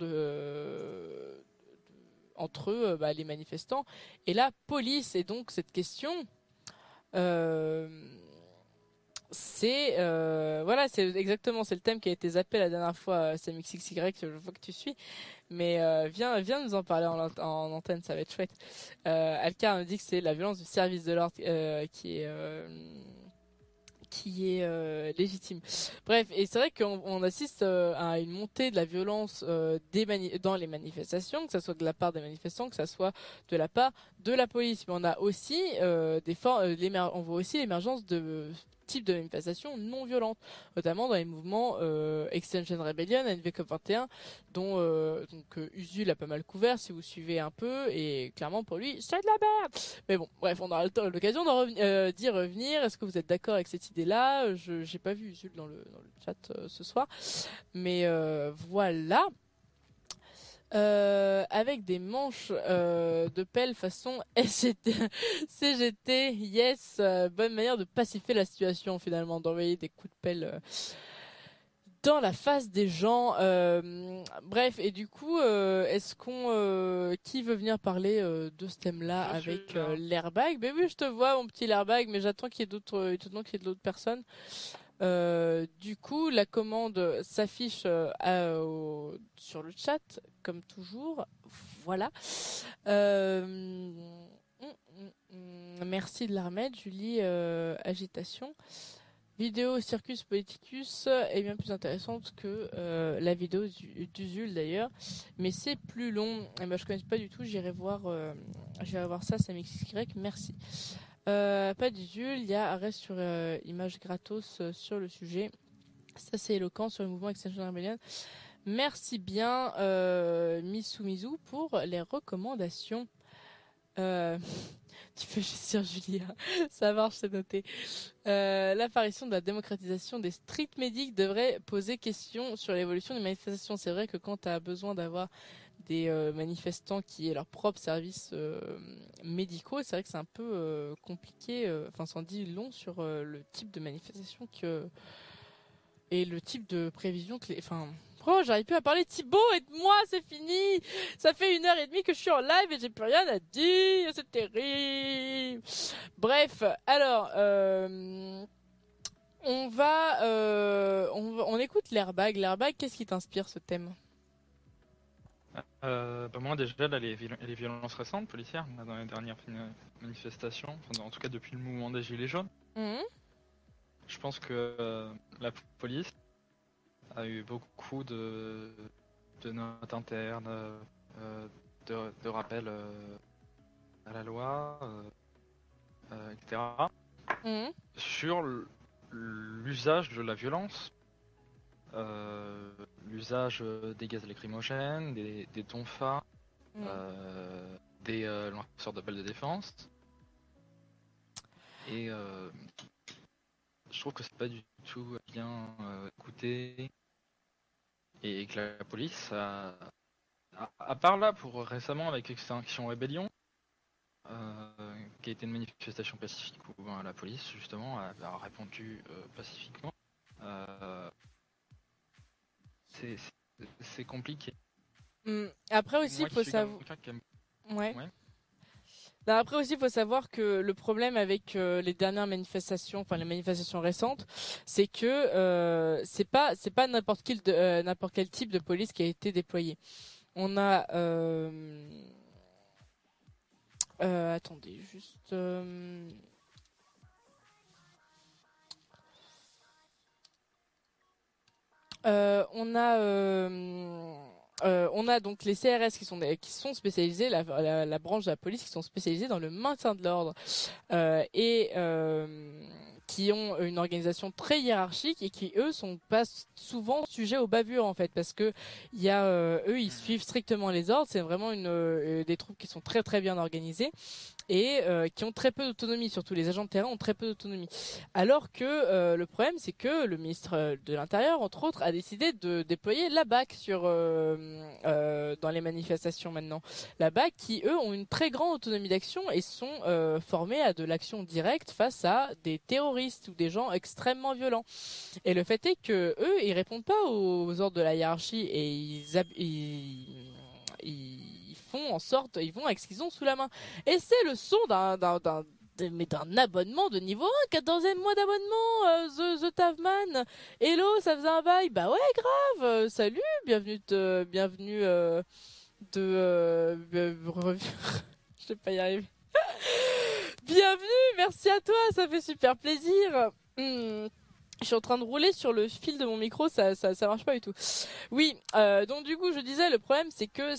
entre les manifestants et la police. Et donc cette question, c'est le thème qui a été zappé la dernière fois, SamXXY, je vois que tu suis, mais viens nous en parler en antenne, ça va être chouette. Alcar nous dit que c'est la violence du service de l'ordre qui est légitime. Bref, et c'est vrai qu'on assiste à une montée de la violence dans les manifestations, que ça soit de la part des manifestants, que ça soit de la part de la police. Mais on a aussi on voit aussi l'émergence de types de manifestations non violentes, notamment dans les mouvements Extinction Rebellion, NVCOP21, dont Usul a pas mal couvert si vous suivez un peu, et clairement pour lui c'est de la merde. Mais bon, bref, on aura l'occasion d'y revenir. Est-ce que vous êtes d'accord avec cette idée-là? J'ai pas vu Usul dans le chat ce soir, mais voilà. Avec des manches de pelle façon CGT, yes, bonne manière de pacifier la situation finalement, d'envoyer des coups de pelle dans la face des gens. Bref, et du coup, est-ce qu'on qui veut venir parler de ce thème-là avec l'airbag? Ben oui, je te vois mon petit airbag, mais j'attends qu'il y ait d'autres personnes. Du coup, la commande s'affiche sur le chat, comme toujours. Voilà. Merci de la remettre, Julie. Agitation. Vidéo Circus Politicus est bien plus intéressante que la vidéo d'Usul d'ailleurs, mais c'est plus long. Et ben, je connais pas du tout. J'irai voir ça, SamXY. Merci. Pas d'usule, il y a arrêt sur image gratos sur le sujet. Ça c'est éloquent sur le mouvement Extinction Rebellion. Merci bien Misu pour les recommandations. Tu peux juste dire Julia, ça marche, c'est noté. L'apparition de la démocratisation des street medics devrait poser question sur l'évolution des manifestations. C'est vrai que quand tu as besoin d'avoir des manifestants qui aient leurs propres services médicaux, c'est vrai que c'est un peu compliqué, enfin ça en dit long sur le type de manifestation et le type de prévision que pourquoi j'arrive plus à parler? Thibaut, aide-moi, c'est fini. Ça fait 1h30 que je suis en live et j'ai plus rien à dire. C'est terrible. Bref, alors, on écoute l'airbag. L'airbag, qu'est-ce qui t'inspire ce thème? Moi déjà, là, les violences récentes policières, là, dans les dernières manifestations, en tout cas depuis le mouvement des Gilets jaunes, je pense que la police a eu beaucoup de notes internes, de rappels à la loi, etc. Sur l'usage de la violence, l'usage des gaz lacrymogènes, des tonfas, des lanceurs d'appels de défense. Et je trouve que c'est pas du tout bien écouté. Et que la police à part là pour récemment avec Extinction Rebellion, qui a été une manifestation pacifique où la police justement a répondu pacifiquement, c'est compliqué. Après aussi, il faut savoir. Ouais. Non, après aussi, il faut savoir que le problème avec les dernières manifestations, enfin les manifestations récentes, c'est que c'est pas n'importe quel type de police qui a été déployé. On a attendez, juste on a donc les CRS qui sont spécialisés, la branche de la police qui sont spécialisés dans le maintien de l'ordre et qui ont une organisation très hiérarchique et qui eux sont pas souvent sujets aux bavures en fait, parce que il y a eux ils suivent strictement les ordres. C'est vraiment des troupes qui sont très très bien organisées et qui ont très peu d'autonomie, surtout les agents de terrain ont très peu d'autonomie. Alors que le problème, c'est que le ministre de l'Intérieur, entre autres, a décidé de déployer la BAC dans les manifestations maintenant. La BAC qui, eux, ont une très grande autonomie d'action et sont formés à de l'action directe face à des terroristes ou des gens extrêmement violents. Et le fait est que eux, ils répondent pas aux ordres de la hiérarchie et ils font en sorte, ils vont avec ce qu'ils ont sous la main. Et c'est le son d'un abonnement de niveau 1, 14e mois d'abonnement, The Tavman. Hello, ça faisait un bail. Bah ouais, grave. Salut, bienvenue. Je sais pas y arriver. Bienvenue, merci à toi, ça fait super plaisir. Je suis en train de rouler sur le fil de mon micro, ça marche pas du tout. Oui, donc du coup, je disais, le problème, c'est que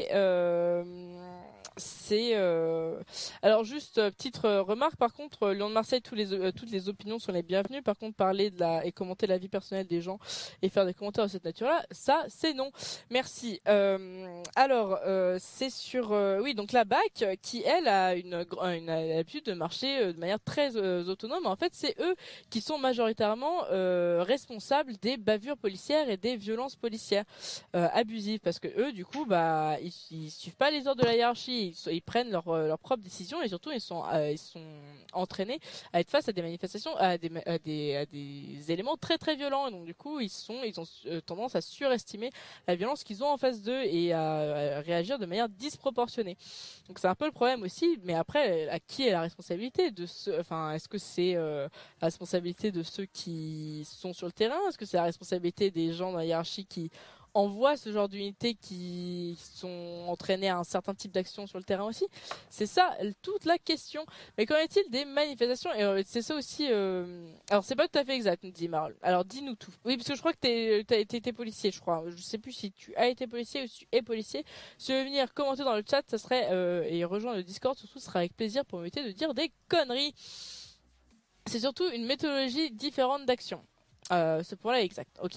alors juste petite remarque, par contre, Lyon de Marseille, toutes les opinions sont les bienvenues. Par contre, parler et commenter la vie personnelle des gens et faire des commentaires de cette nature-là, ça c'est non. Merci. Alors c'est sur oui, donc la BAC qui elle a l'habitude de marcher de manière très autonome. En fait, c'est eux qui sont majoritairement responsables des bavures policières et des violences policières abusives, parce que eux du coup ils suivent pas les ordres de la hiérarchie, ils prennent leurs propres décisions et surtout ils sont entraînés à être face à des manifestations, à des éléments très très violents, et donc du coup ils ont tendance à surestimer la violence qu'ils ont en face d'eux et à réagir de manière disproportionnée. Donc c'est un peu le problème aussi, mais après à qui est la responsabilité de est-ce que c'est la responsabilité de ceux qui sont sur le terrain? Est-ce que c'est la responsabilité des gens dans la hiérarchie qui envoie ce genre d'unités qui sont entraînées à un certain type d'action sur le terrain aussi. C'est ça toute la question. Mais qu'en est-il des manifestations? Et c'est ça aussi. Alors c'est pas tout à fait exact, nous dit Marol. Alors dis-nous tout. Oui, parce que je crois que t'as été policier, je crois. Je sais plus si tu as été policier ou si tu es policier. Si tu veux venir commenter dans le chat, ça serait et rejoindre le Discord, surtout, ce sera avec plaisir pour m'éviter de dire des conneries. C'est surtout une méthodologie différente d'action. Ce point-là est exact. Ok.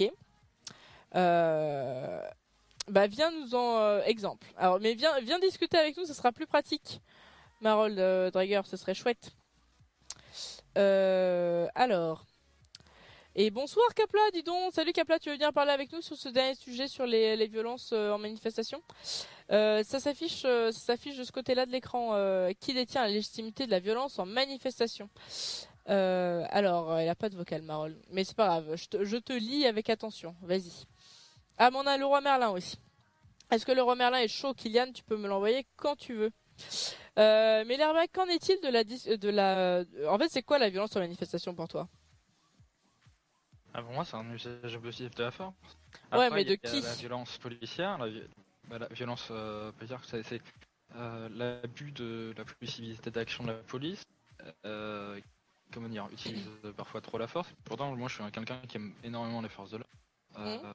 Viens nous en exemple. Alors, mais viens discuter avec nous, ça sera plus pratique. Marol Drager, ce serait chouette. Alors. Et bonsoir Kapla, dis donc. Salut Kapla, tu veux bien parler avec nous sur ce dernier sujet sur les violences en manifestation? Ça s'affiche de ce côté-là de l'écran. Qui détient la légitimité de la violence en manifestation? Alors, elle a pas de vocal, Marol. Mais c'est pas grave, je te lis avec attention. Vas-y. Ah, mais on a le roi Merlin aussi. Est-ce que le roi Merlin est chaud, Kylian? Tu peux me l'envoyer quand tu veux. Mais l'airbag, qu'en est-il de la... En fait, c'est quoi la violence en manifestation pour toi? Pour moi, c'est un usage abusif de la force. Ouais, Après, mais de il y a qui? la violence policière, la violence, peut dire que c'est l'abus de la possibilité d'action de la police, comment dire, utilise parfois trop la force. Pourtant, moi, je suis quelqu'un qui aime énormément les forces de l'ordre.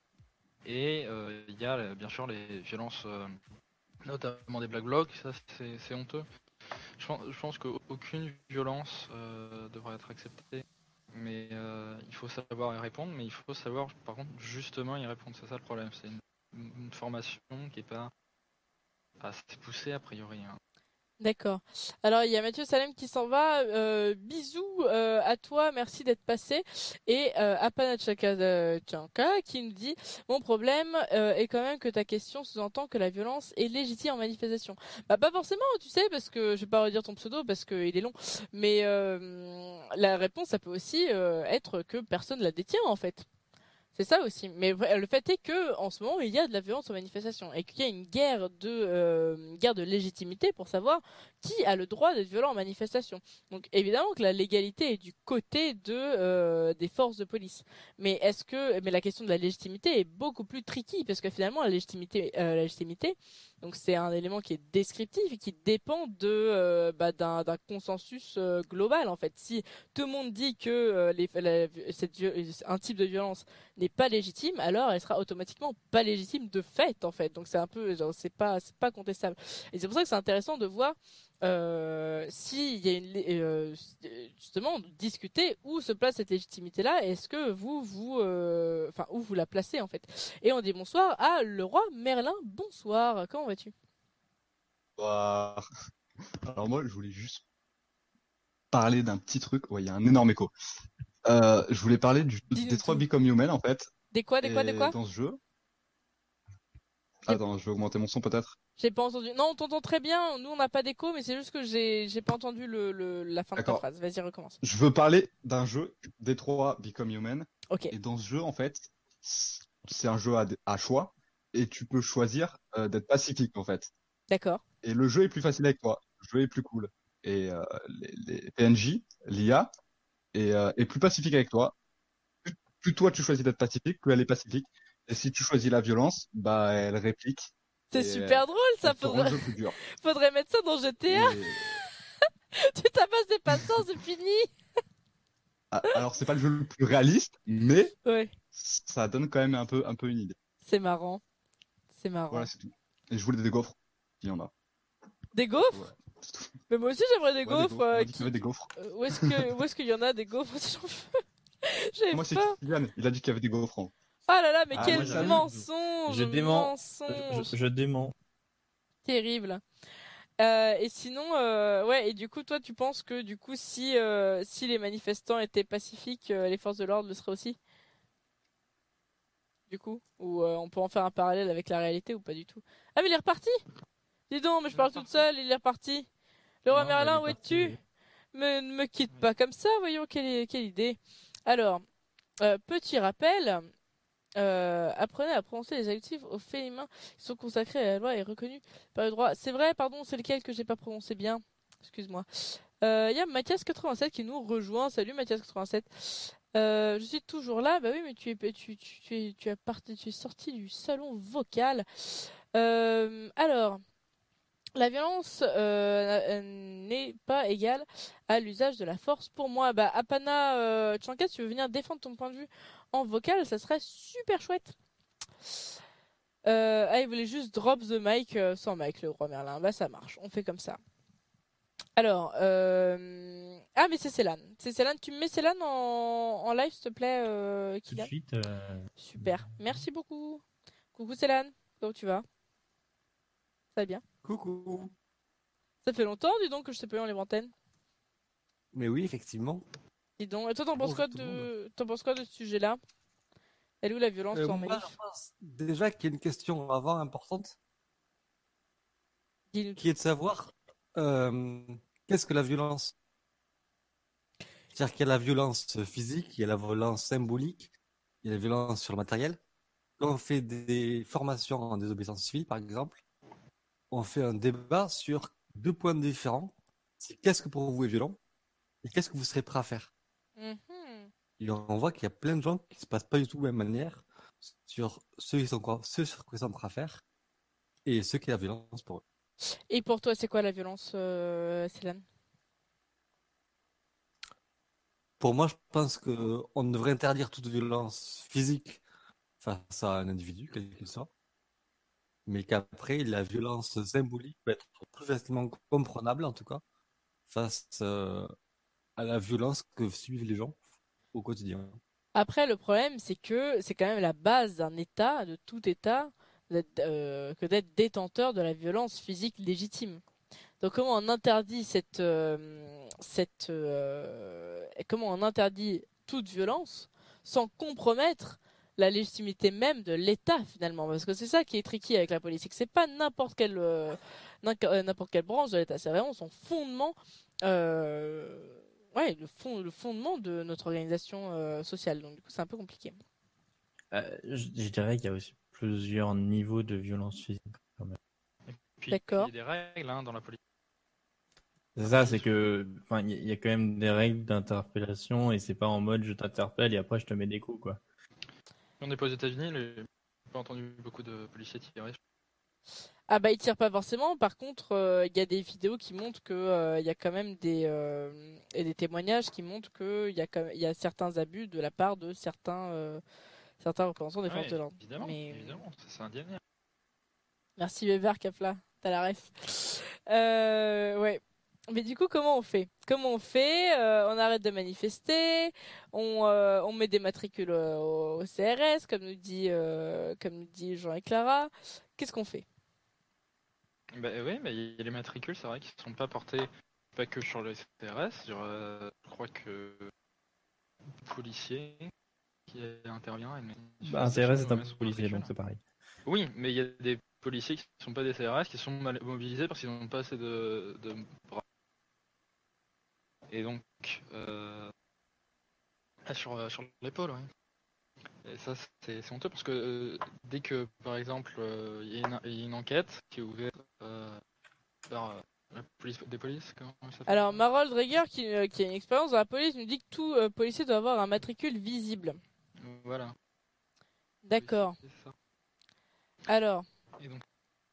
Et il y a bien sûr les violences, notamment des Black Blocs, ça c'est honteux. Je pense qu'aucune violence devrait être acceptée. Mais il faut savoir y répondre, mais il faut savoir par contre justement y répondre, c'est ça le problème, c'est une formation qui est pas assez poussée a priori. Hein. D'accord. Alors il y a Mathieu Salem qui s'en va. Bisous à toi, merci d'être passé. Et Apanachaka qui nous dit mon problème est quand même que ta question sous-entend que la violence est légitime en manifestation. Bah pas forcément, tu sais, parce que je vais pas redire ton pseudo parce qu'il est long. Mais la réponse ça peut aussi être que personne la détient en fait. C'est ça aussi. Mais le fait est que en ce moment il y a de la violence en manifestation et qu'il y a une guerre de légitimité pour savoir qui a le droit d'être violent en manifestation. Donc évidemment que la légalité est du côté des forces de police. Mais la question de la légitimité est beaucoup plus tricky parce que finalement la légitimité, donc c'est un élément qui est descriptif et qui dépend d'un consensus global en fait. Si tout le monde dit que un type de violence n'est pas légitime, alors elle sera automatiquement pas légitime de fait en fait. Donc c'est un peu c'est pas contestable. Et c'est pour ça que c'est intéressant de voir s'il y a justement discuter où se place cette légitimité là. Est-ce que où vous la placez en fait. Et on dit bonsoir à le roi Merlin. Bonsoir, comment vas-tu? Bonsoir. Alors moi je voulais juste parler d'un petit truc. Ouais, il y a un énorme écho. Je voulais parler des 3 Become Human en fait. Des quoi dans ce jeu. Attends, je vais augmenter mon son peut-être. J'ai pas entendu. Non, on t'entend très bien. Nous, on n'a pas d'écho, mais c'est juste que j'ai pas entendu la fin de ta phrase. Vas-y, recommence. Je veux parler d'un jeu, Détroit Become Human. Ok. Et dans ce jeu, en fait, c'est un jeu à choix. Et tu peux choisir d'être pacifique, en fait. D'accord. Et le jeu est plus facile avec toi. Le jeu est plus cool. Et les PNJ, l'IA, est plus pacifique avec toi. Plus toi, tu choisis d'être pacifique, plus elle est pacifique. Et si tu choisis la violence, bah elle réplique. C'est super drôle, ça. Faudrait mettre ça dans GTA. Tu tabasses des passants, c'est fini. Alors c'est pas le jeu le plus réaliste, mais ouais. Ça donne quand même un peu une idée. C'est marrant. C'est marrant. Voilà, c'est tout. Et je voulais des gaufres. Il y en a. Des gaufres? Ouais. Mais moi aussi j'aimerais des gaufres. Des gaufres. Où est-ce qu'il y en a des gaufres? Moi c'est Kylian, il a dit qu'il y avait des gaufres. Oh là là, mais quel mensonge! Je dément. Je dément. Terrible. Et sinon, ouais, et du coup, toi, tu penses que du coup, si les manifestants étaient pacifiques, les forces de l'ordre le seraient aussi? Du coup, ou on peut en faire un parallèle avec la réalité ou pas du tout? Ah mais il est reparti! Dis donc, mais je parle toute seule, il est reparti. Le roi Merlin, où es-tu? Mais ne me quitte pas comme ça, voyons quelle idée. Alors, petit rappel. Apprenez à prononcer les adjectifs au féminin qui sont consacrés à la loi et reconnus par le droit. C'est vrai, pardon, c'est lequel que j'ai pas prononcé bien? Excuse-moi. Il y a Mathias87 qui nous rejoint. Salut Mathias87. Je suis toujours là. Bah oui, mais tu es sorti du salon vocal. Alors, la violence n'est pas égale à l'usage de la force. Pour moi, bah Apana Tchanka, si tu veux venir défendre ton point de vue en vocal, ça serait super chouette. Il voulait juste drop the mic sans mic, le roi Merlin. Bah ça marche, on fait comme ça. Alors, ah mais c'est Célan. C'est Célan, tu me mets Célan en live s'il te plaît, Tout de Kylian. suite. Super, merci beaucoup. Coucou Célan, comment tu vas? Ça va bien? Coucou. Ça fait longtemps, dis donc, que je t'ai pas eu en libre antenne. Mais oui, effectivement. Dis donc, et toi t'en penses Bonjour quoi tout le t'en penses quoi de ce sujet-là? Elle est où la violence en Moi, manif? je pense déjà qu'il y a une question avant importante, Dis-nous. qui est de savoir qu'est-ce que la violence? C'est-à-dire qu'il y a la violence physique, il y a la violence symbolique, il y a la violence sur le matériel. Quand on fait des formations en désobéissance civile, par exemple, on fait un débat sur 2 points différents. C'est qu'est-ce que pour vous est violent et qu'est-ce que vous serez prêt à faire. Mhm. Et on voit qu'il y a plein de gens qui se passent pas du tout de la même manière sur ceux sur quoi ils sont prêts à faire et ceux qui ont la violence pour eux. Et pour toi, c'est quoi la violence, Célan? Pour moi, je pense qu'on devrait interdire toute violence physique face à un individu, quel qu'il soit, mais qu'après, la violence symbolique peut être plus facilement comprenable, en tout cas, face à la violence que subissent les gens au quotidien. Après, le problème, c'est que c'est quand même la base d'un État, de tout État, que d'être détenteur de la violence physique légitime. Donc, comment on interdit comment on interdit toute violence sans compromettre la légitimité même de l'État finalement, parce que c'est ça qui est tricky avec la politique. C'est pas n'importe quelle branche de l'État, c'est vraiment son fondement. Ouais, le fondement de notre organisation sociale. Donc, du coup, c'est un peu compliqué. Je dirais qu'il y a aussi plusieurs niveaux de violence physique quand même. Puis, D'accord. il y a des règles dans la politique. C'est ça, c'est que, enfin, il y a quand même des règles d'interpellation et c'est pas en mode je t'interpelle et après je te mets des coups, quoi. On n'est pas aux États-Unis, j'ai pas entendu beaucoup de policiers tirer. Ah bah ils tirent pas forcément. Par contre, il y a des vidéos qui montrent que il y a quand même et des témoignages qui montrent que il y a certains abus de la part de certains représentants des forces de l'ordre. Évidemment, Mais évidemment, c'est indien. merci Weber Kafla, t'as la ref. Ouais. Mais du coup, comment on fait? On arrête de manifester, on met des matricules au CRS, comme nous dit Jean et Clara. Qu'est-ce qu'on fait? Bah oui, mais il y a les matricules, c'est vrai, qui ne sont pas portés pas que sur le CRS. Je crois que le policier qui intervient. Bah, un CRS est un policier, donc c'est pareil. Oui, mais il y a des policiers qui ne sont pas des CRS, qui sont mobilisés parce qu'ils n'ont pas assez de bras. Et donc, sur l'épaule, oui. Et ça, c'est honteux parce que dès que, par exemple, il y a une enquête qui est ouverte par la police des polices, comment ça s'appelle? Alors, Marold Dreger, qui a une expérience dans la police, nous dit que tout policier doit avoir un matricule visible. Voilà. D'accord. Oui, c'est ça. Alors. Et donc...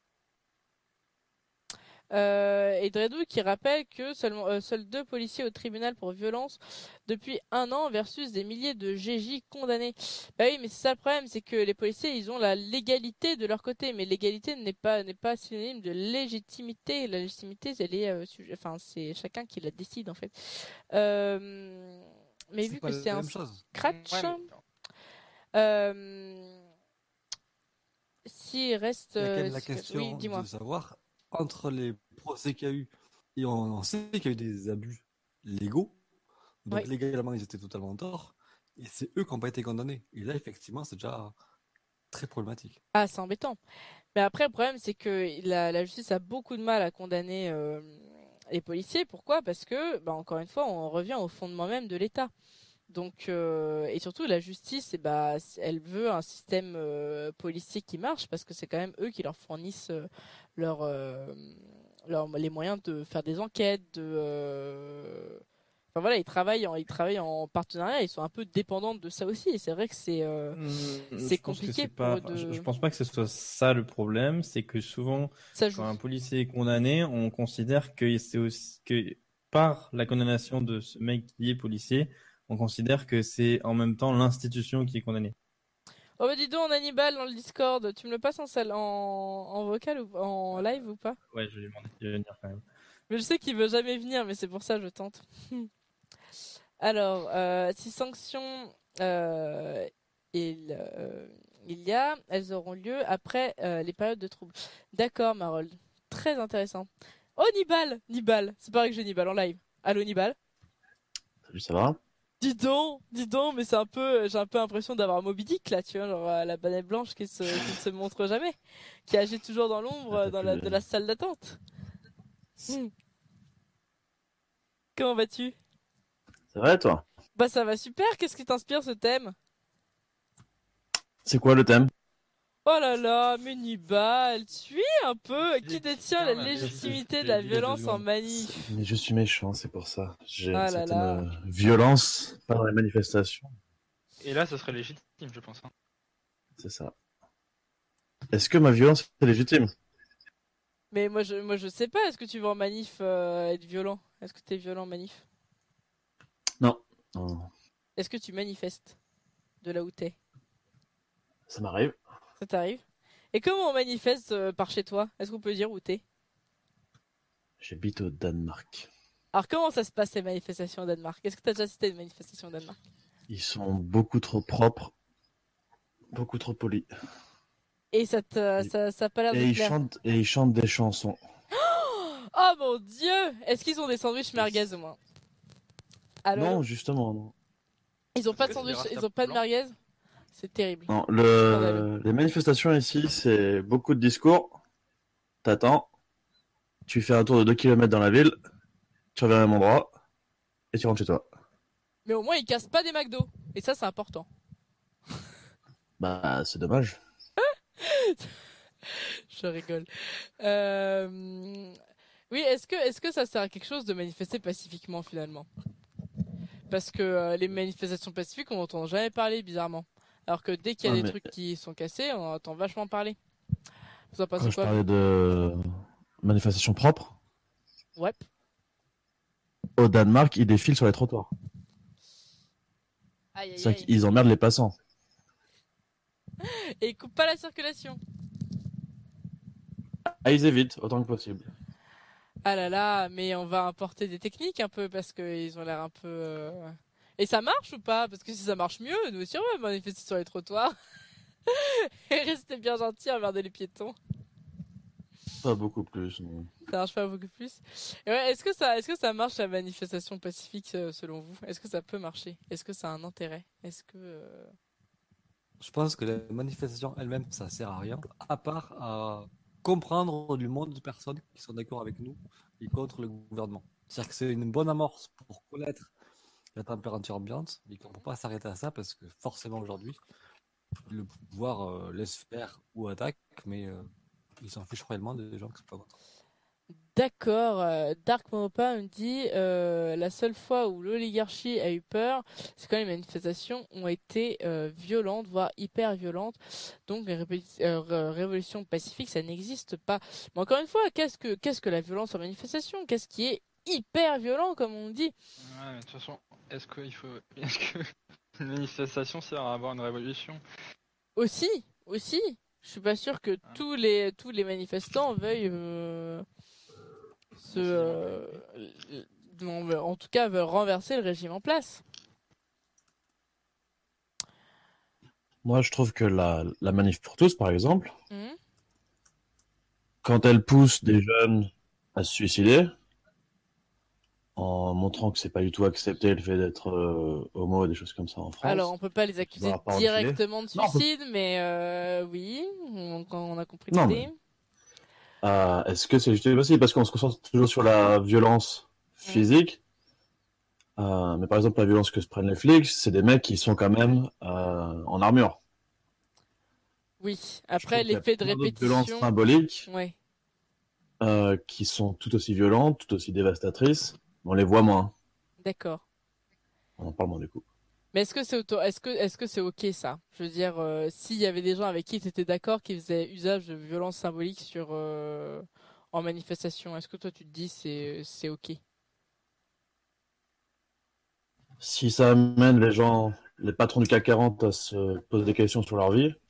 et Dredou qui rappelle que seuls 2 policiers au tribunal pour violence depuis 1 an versus des milliers de GJ condamnés. Bah oui, mais c'est ça le problème, c'est que les policiers, ils ont la légalité de leur côté, mais l'égalité n'est pas synonyme de légitimité. La légitimité, elle est, c'est chacun qui la décide en fait. Mais vu que c'est un scratch, s'il reste, il y a quand même la question oui, dis-moi. de savoir entre les procès qu'il y a eu et on sait qu'il y a eu des abus légaux, donc légalement ils étaient totalement en tort, et c'est eux qui n'ont pas été condamnés. Et là effectivement c'est déjà très problématique. Ah, c'est embêtant. Mais après le problème c'est que la justice a beaucoup de mal à condamner les policiers. Pourquoi? Parce que, encore une fois, on revient au fondement même de l'État. Donc et surtout la justice, elle veut un système policier qui marche parce que c'est quand même eux qui leur fournissent les moyens de faire des enquêtes, Enfin voilà, ils travaillent en partenariat, ils sont un peu dépendants de ça aussi. Et c'est vrai que c'est Je pense que compliqué c'est pour pas. eux de. Je pense pas que ce soit ça le problème. C'est que souvent, Ça joue. quand un policier est condamné, on considère que c'est aussi que par la condamnation de ce mec qui est policier, on considère que c'est en même temps l'institution qui est condamnée. Oh bah dis donc, Hannibal dans le Discord, tu me le passes en vocal ou en live ou pas? Ouais, je lui ai demandé de venir quand même. Mais je sais qu'il veut jamais venir, mais c'est pour ça que je tente. Alors, si sanctions il, il y a, elles auront lieu après les périodes de troubles. D'accord, Marold. Très intéressant. Oh, Nibal. C'est pareil que j'ai Nibal en live. Allô, Nibal. Salut, ça va? Dis donc, mais c'est un peu, j'ai un peu l'impression d'avoir Moby Dick là, tu vois, genre la banette blanche qui ne se montre jamais, qui agit toujours dans l'ombre de la salle d'attente. Comment vas-tu? C'est vrai, toi? Bah ça va super, qu'est-ce qui t'inspire ce thème? C'est quoi le thème? Oh là là, mais Nibal, suis un peu, qui détient la légitimité de la violence en manif? Mais je suis méchant, c'est pour ça. J'ai Ah une là certaine là. violence pendant les manifestations. Et là, ce serait légitime, je pense. Hein. C'est ça. Est-ce que ma violence est légitime? Mais moi je sais pas, est-ce que tu vas en manif être violent? Est-ce que t'es violent en manif? Non. Non. Est-ce que tu manifestes de là où t'es? Ça m'arrive. Ça t'arrive? Et comment on manifeste par chez toi? Est-ce qu'on peut dire où t'es? J'habite au Danemark. Alors comment ça se passe les manifestations au Danemark? Est-ce que t'as déjà assisté à une manifestation au Danemark? Ils sont beaucoup trop propres, beaucoup trop polis. Et ça a pas l'air de te plaire. Ils chantent des chansons. Oh mon dieu! Est-ce qu'ils ont des sandwichs merguez au moins? Allô? Non, justement, non. Ils ont pas de sandwich, ils ont pas de merguez? C'est terrible. Non, les manifestations ici, c'est beaucoup de discours. T'attends. Tu fais un tour de 2 km dans la ville. Tu reviens au même endroit. Et tu rentres chez toi. Mais au moins ils cassent pas des McDo. Et ça c'est important. Bah, c'est dommage. Je rigole. Oui, est-ce que ça sert à quelque chose de manifester pacifiquement finalement? Parce que les manifestations pacifiques, on n'entend jamais parler bizarrement. Alors que dès qu'il y a des trucs qui sont cassés, on entend vachement parler. Vous en pensez Quand je quoi? parlais de manifestations propres, Ouais. au Danemark, ils défilent sur les trottoirs. Aïe, aïe, C'est-à-dire aïe. qu'ils emmerdent les passants. Et ils coupent pas la circulation. Ah, ils évitent autant que possible. Ah là là, mais on va importer des techniques un peu parce qu'ils ont l'air un peu... Et ça marche ou pas? Parce que si ça marche mieux, nous aussi on va manifester sur les trottoirs. Et rester bien gentil, emmerder les piétons. Pas beaucoup plus, non. Ça marche pas beaucoup plus. Et ouais, est-ce que ça marche la manifestation pacifique selon vous? Est-ce que ça peut marcher? Est-ce que ça a un intérêt? Est-ce que... Je pense que la manifestation elle-même, ça sert à rien, à part à comprendre du monde de personnes qui sont d'accord avec nous et contre le gouvernement. C'est-à-dire que c'est une bonne amorce pour connaître la température ambiante, mais qu'on ne peut pas s'arrêter à ça parce que forcément aujourd'hui, le pouvoir laisse faire ou attaque, mais ils s'en fichent réellement des gens qui sont pas contents. D'accord, Dark Monopa me dit la seule fois où l'oligarchie a eu peur, c'est quand les manifestations ont été violentes, voire hyper violentes. Donc les révolutions pacifiques, ça n'existe pas. Mais encore une fois, qu'est-ce que la violence en manifestation? Qu'est-ce qui est hyper violent, comme on dit? Ouais, mais de toute façon, est-ce que une manifestation sert à avoir une révolution? Aussi. Je suis pas sûr que tous les manifestants veuillent en tout cas veulent renverser le régime en place. Moi, je trouve que la manif pour tous, par exemple, Mhm. quand elle pousse des jeunes à se suicider, en montrant que c'est pas du tout accepté le fait d'être homo et des choses comme ça en France. Alors, on peut pas les accuser Par rapport au directement de filet. Non, suicide, mais oui, on a compris Non, l'idée. Est-ce que c'est légitime aussi? Parce qu'on se concentre toujours sur la violence physique. Mais par exemple, la violence que se prennent les flics, c'est des mecs qui sont quand même en armure. Oui, après l'effet de D'autres répétition. violences symboliques Ouais. qui sont tout aussi violentes, tout aussi dévastatrices. On les voit moins. D'accord. On en parle moins du coup. Mais est-ce que c'est ok ça? Je veux dire, s'il y avait des gens avec qui tu étais d'accord qui faisaient usage de violence symbolique en manifestation, est-ce que toi tu te dis c'est ok? Si ça amène les gens, les patrons du CAC 40 à se poser des questions sur leur vie,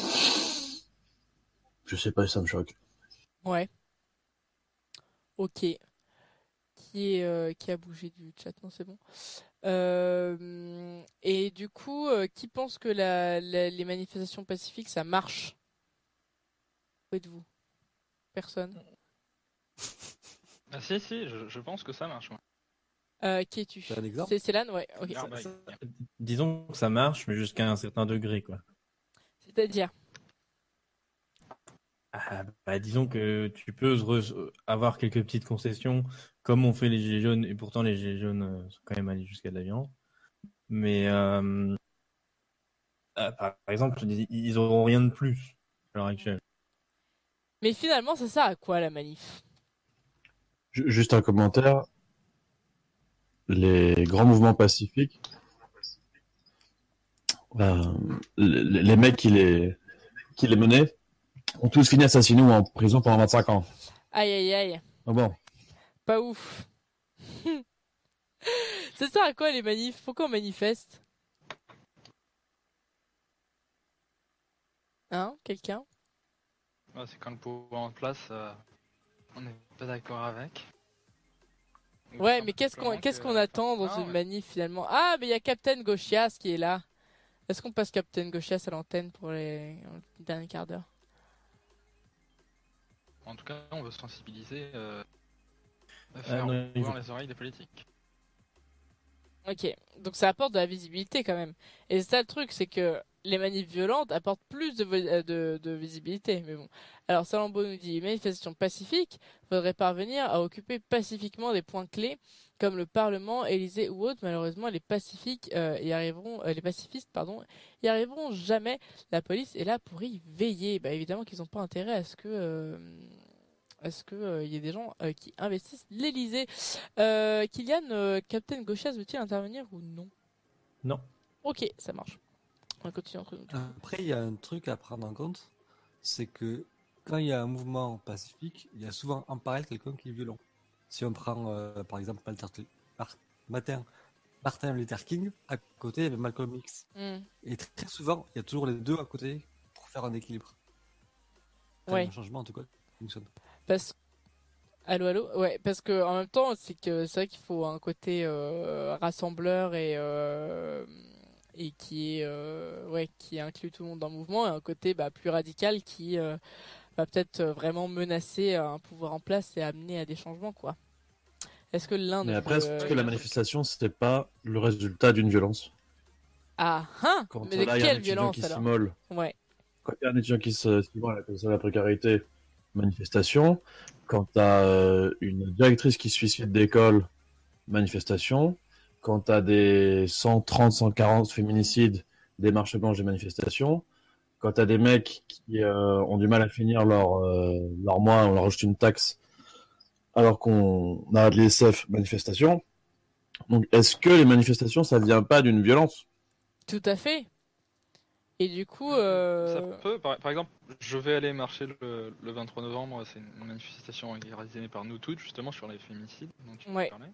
je sais pas si ça me choque. Ouais. Ok. Qui a bougé du chat? Non, c'est bon. Et du coup, qui pense que les manifestations pacifiques, ça marche? Où êtes-vous? Personne. Ah si, je pense que ça marche. Ouais. Qui es-tu? T'as un exemple? C'est Célan? Ouais, ok. Ah, bah, Disons que ça marche, mais jusqu'à un certain degré, quoi. C'est-à-dire? Disons que tu peux avoir quelques petites concessions, comme ont fait les Gilets jaunes, et pourtant les Gilets jaunes sont quand même allés jusqu'à de la violence. Mais par exemple, ils auront rien de plus à l'heure actuelle. Mais finalement, ça sert à quoi la manif? Juste un commentaire. Les grands mouvements pacifiques, les mecs qui les menaient ont tous fini assassinés ou en prison pendant 25 ans. Aïe aïe aïe. Ah bon. Pas ouf. Ça sert à quoi les manifs? Pourquoi on manifeste? Hein? Quelqu'un? Ouais, c'est quand le pouvoir en place, on n'est pas d'accord avec. Ou Ouais, tout mais qu'est-ce qu'on simplement attend dans Ah, une ouais. manif finalement? Ah, mais il y a Captain Gauchias qui est là. Est-ce qu'on passe Captain Gauchias à l'antenne pour le dernier quart d'heure? En tout cas, on veut sensibiliser, faire non, il ouvrir faut- les oreilles des politiques. Ok, donc ça apporte de la visibilité quand même. Et c'est ça le truc, c'est que les manifs violentes apportent plus de visibilité. Mais bon. Alors Salambo nous dit, manifestation pacifique, faudrait parvenir à occuper pacifiquement des points clés comme le Parlement, Élysée ou autre. Malheureusement, les pacifistes, y arriveront jamais. La police est là pour y veiller. Bah évidemment qu'ils n'ont pas intérêt à ce que y ait des gens qui investissent l'Élysée. Kylian, Captain Gauchias veut-il intervenir ou non? Non. Ok, ça marche. On va continuer entre nous. Après, il y a un truc à prendre en compte, c'est que quand il y a un mouvement pacifique, il y a souvent en parallèle quelqu'un qui est violent. Si on prend par exemple Martin Luther King, à côté il y avait Malcolm X. Mm. Et très souvent, il y a toujours les deux à côté pour faire un équilibre. Ouais. Un changement en tout cas fonctionne. Allô? Ouais, parce que en même temps, c'est vrai qu'il faut un côté rassembleur et qui inclut tout le monde dans le mouvement, et un côté plus radical qui va peut-être vraiment menacer un pouvoir en place et amener à des changements, quoi. Est-ce que l'un Mais ne après, est-ce peut... que la manifestation, c'était pas le résultat d'une violence? Ah, hein? Quand Mais de là, il y a un quelle étudiant violence qui alors? s'immole, Ouais. quand il y a un étudiant qui s'immole à cause de la précarité, manifestation. Quand tu as une directrice qui se suicide d'école, manifestation. Quand tu as des 130, 140 féminicides, des marches blanches, des manifestations. Quand tu as des mecs qui ont du mal à finir leur mois, on leur rajoute une taxe alors qu'on a de l'ISF, manifestation. Donc, est-ce que les manifestations, ça vient pas d'une violence? Tout à fait. Et du coup... Ça peut, par exemple, je vais aller marcher le 23 novembre, c'est une manifestation organisée par nous toutes, justement, sur les féminicides, dont tu Ouais. parlais,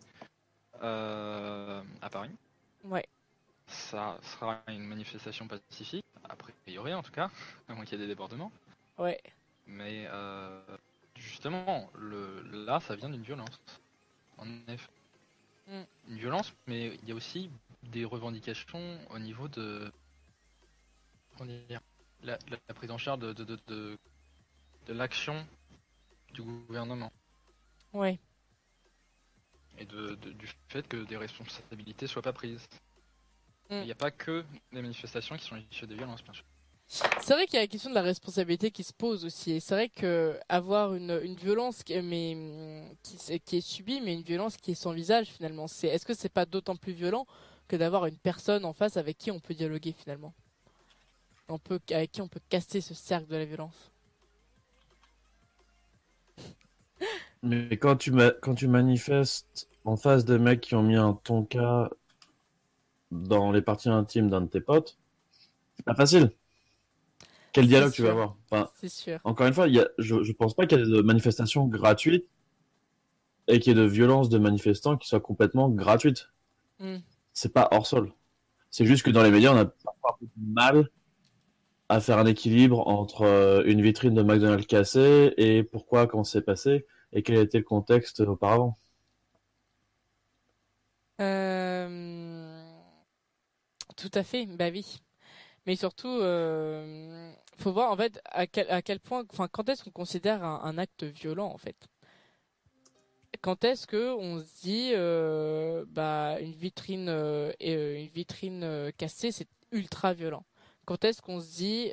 à Paris. Ouais. Ça sera une manifestation pacifique, a priori en tout cas, à moins qu'il y ait des débordements. Ouais. Mais justement, là, ça vient d'une violence. En effet. Mm. Une violence, mais il y a aussi des revendications au niveau de... Comment dire, la prise en charge de l'action du gouvernement. Ouais. Et du fait que des responsabilités soient pas prises. Mm. Il n'y a pas que des manifestations qui sont issues de violences, bien sûr. C'est vrai qu'il y a la question de la responsabilité qui se pose aussi. Et c'est vrai que avoir une violence qui est subie, mais une violence qui est sans visage finalement. Est-ce que c'est pas d'autant plus violent que d'avoir une personne en face avec qui on peut dialoguer finalement, avec qui on peut casser ce cercle de la violence. Mais quand tu manifestes en face des mecs qui ont mis un tonka dans les parties intimes d'un de tes potes, c'est pas facile. Quel dialogue tu vas sûr. avoir? Enfin, C'est sûr. encore une fois, je pense pas qu'il y ait de manifestations gratuites et qu'il y ait de violences de manifestants qui soient complètement gratuites. Mm. C'est pas hors sol. C'est juste que dans les médias, on a parfois un peu de mal à faire un équilibre entre une vitrine de McDonald's cassée et pourquoi, comment c'est passé et quel était le contexte auparavant. Tout à fait, bah oui. Mais surtout, faut voir en fait à quel point, enfin, quand est-ce qu'on considère un acte violent en fait. Quand est-ce que on se dit, bah, une vitrine cassée, c'est ultra violent. Quand est-ce qu'on se dit,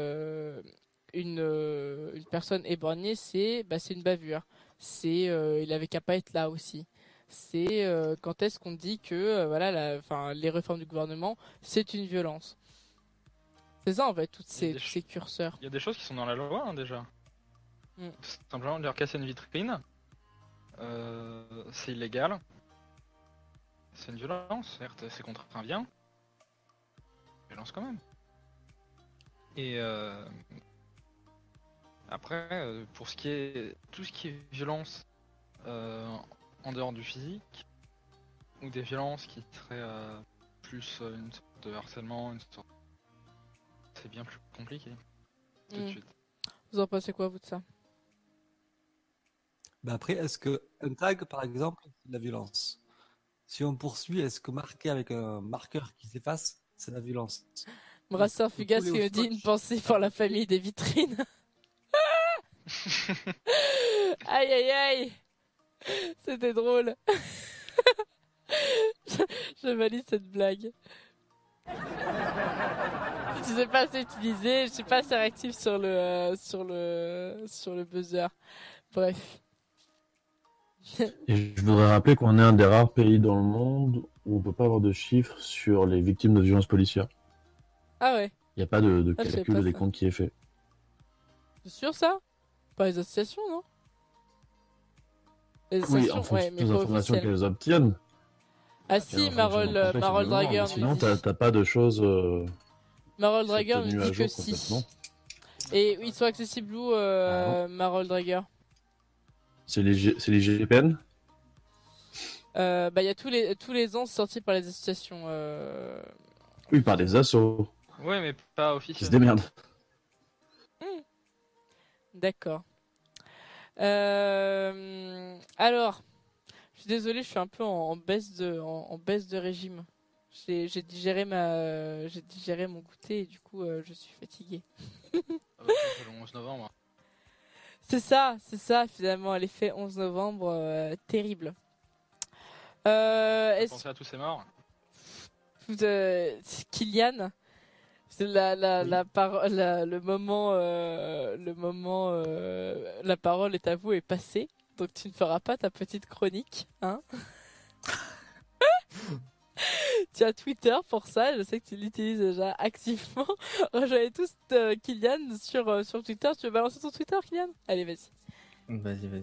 une personne éborgnée, c'est une bavure. Il avait qu'à pas être là aussi. C'est quand est-ce qu'on dit que voilà, les réformes du gouvernement, c'est une violence. C'est ça en fait, tous ces curseurs. Il y a des choses qui sont dans la loi hein, déjà. Tout simplement, leur casser une vitrine, c'est illégal. C'est une violence, certes, c'est contre un bien. Violence quand même. Et après, pour ce qui est tout ce qui est violence en dehors du physique, ou des violences qui seraient plus une sorte de harcèlement, c'est bien plus compliqué. Tout de suite. Vous en pensez quoi vous de ça? Bah après, est-ce que un tag, par exemple, c'est de la violence? Si on poursuit, est-ce que marquer avec un marqueur qui s'efface, c'est de la violence? Brasseur Fugace qui me dit une pensée pour la famille des vitrines. Aïe aïe aïe. C'était drôle. je valide cette blague. Je sais pas assez utilisé, je suis pas assez réactif sur le buzzer. Bref. Et je voudrais rappeler qu'on est un des rares pays dans le monde où on peut pas avoir de chiffres sur les victimes de violences policières. Ah ouais. Il n'y a pas de Ah, je sais calcul pas des ça. comptes qui est fait. C'est sûr ça? Pas les associations, non? Les Oui, associations, en fonction mais des pas informations officielles. qu'elles obtiennent. Ah Et si, en fonction Marol du contexte, évidemment, Drager mais nous sinon, dit. t'as pas de choses Marol qui sont Drager tenues nous à dit que jour si. complètement. Et ils sont accessibles où, Marol Drager? C'est les GPN. Bah il y a tous les ans sortis par les associations. Oui, par des assos Ouais, mais pas qui officiel. se démerdent. D'accord. Alors, je suis désolée, je suis un peu en baisse de régime. J'ai digéré mon goûter et du coup je suis fatiguée. C'est le 11 novembre. C'est ça finalement l'effet 11 novembre terrible. Pensez à tous ces morts. Kylian, c'est la parole est à vous est passée, donc tu ne feras pas ta petite chronique, hein. Tu as Twitter pour ça, je sais que tu l'utilises déjà activement. Rejoignez tous Kylian sur Twitter. Tu veux balancer ton Twitter, Kylian? Allez, vas-y. Vas-y.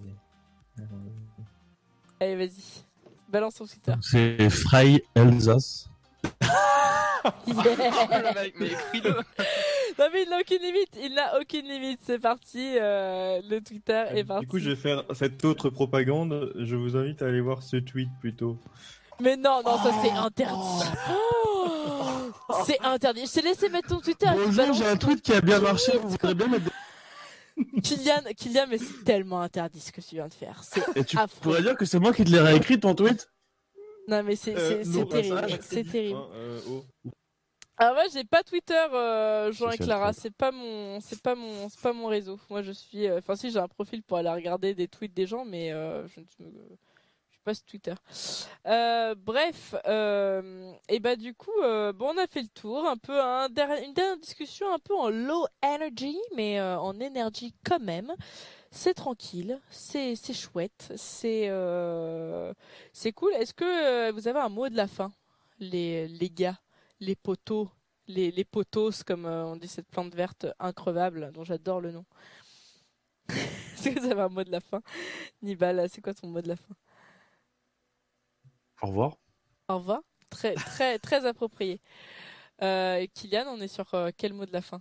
Allez, vas-y. Balance ton Twitter. C'est Frey Elsace. Yeah. Mais écris-le. Non mais il n'a aucune limite, c'est parti, le Twitter est parti. Du coup, je vais faire cette autre propagande. Je vous invite à aller voir ce tweet plutôt. Mais non, ça c'est interdit. C'est interdit. Je t'ai laissé mettre ton Twitter. Bonjour, j'ai un tweet qui a bien marché. Vous voudrez bien mettre. Kylian, mais c'est tellement interdit ce que tu viens de faire. C'est Et tu affreux. pourrais dire que c'est moi qui te l'ai réécrit ton tweet? Non mais c'est non, terrible, passage. c'est terrible. Oh. Ah ouais, j'ai pas Twitter, Jean et C'est Clara, ça. c'est pas mon réseau. Moi je suis, enfin si j'ai un profil pour aller regarder des tweets des gens, mais je suis pas sur Twitter. Bref, et bah du coup, bon on a fait le tour, un peu une dernière discussion un peu en low energy, mais en énergie quand même. C'est tranquille, c'est chouette, c'est cool. Est-ce que vous avez un mot de la fin, les gars? Les poteaux, les potos, comme on dit cette plante verte increvable, dont j'adore le nom. Est-ce que vous avez un mot de la fin? Nibal, c'est quoi ton mot de la fin? Au revoir. Au revoir. Très, très, très approprié. Kylian, on est sur quel mot de la fin?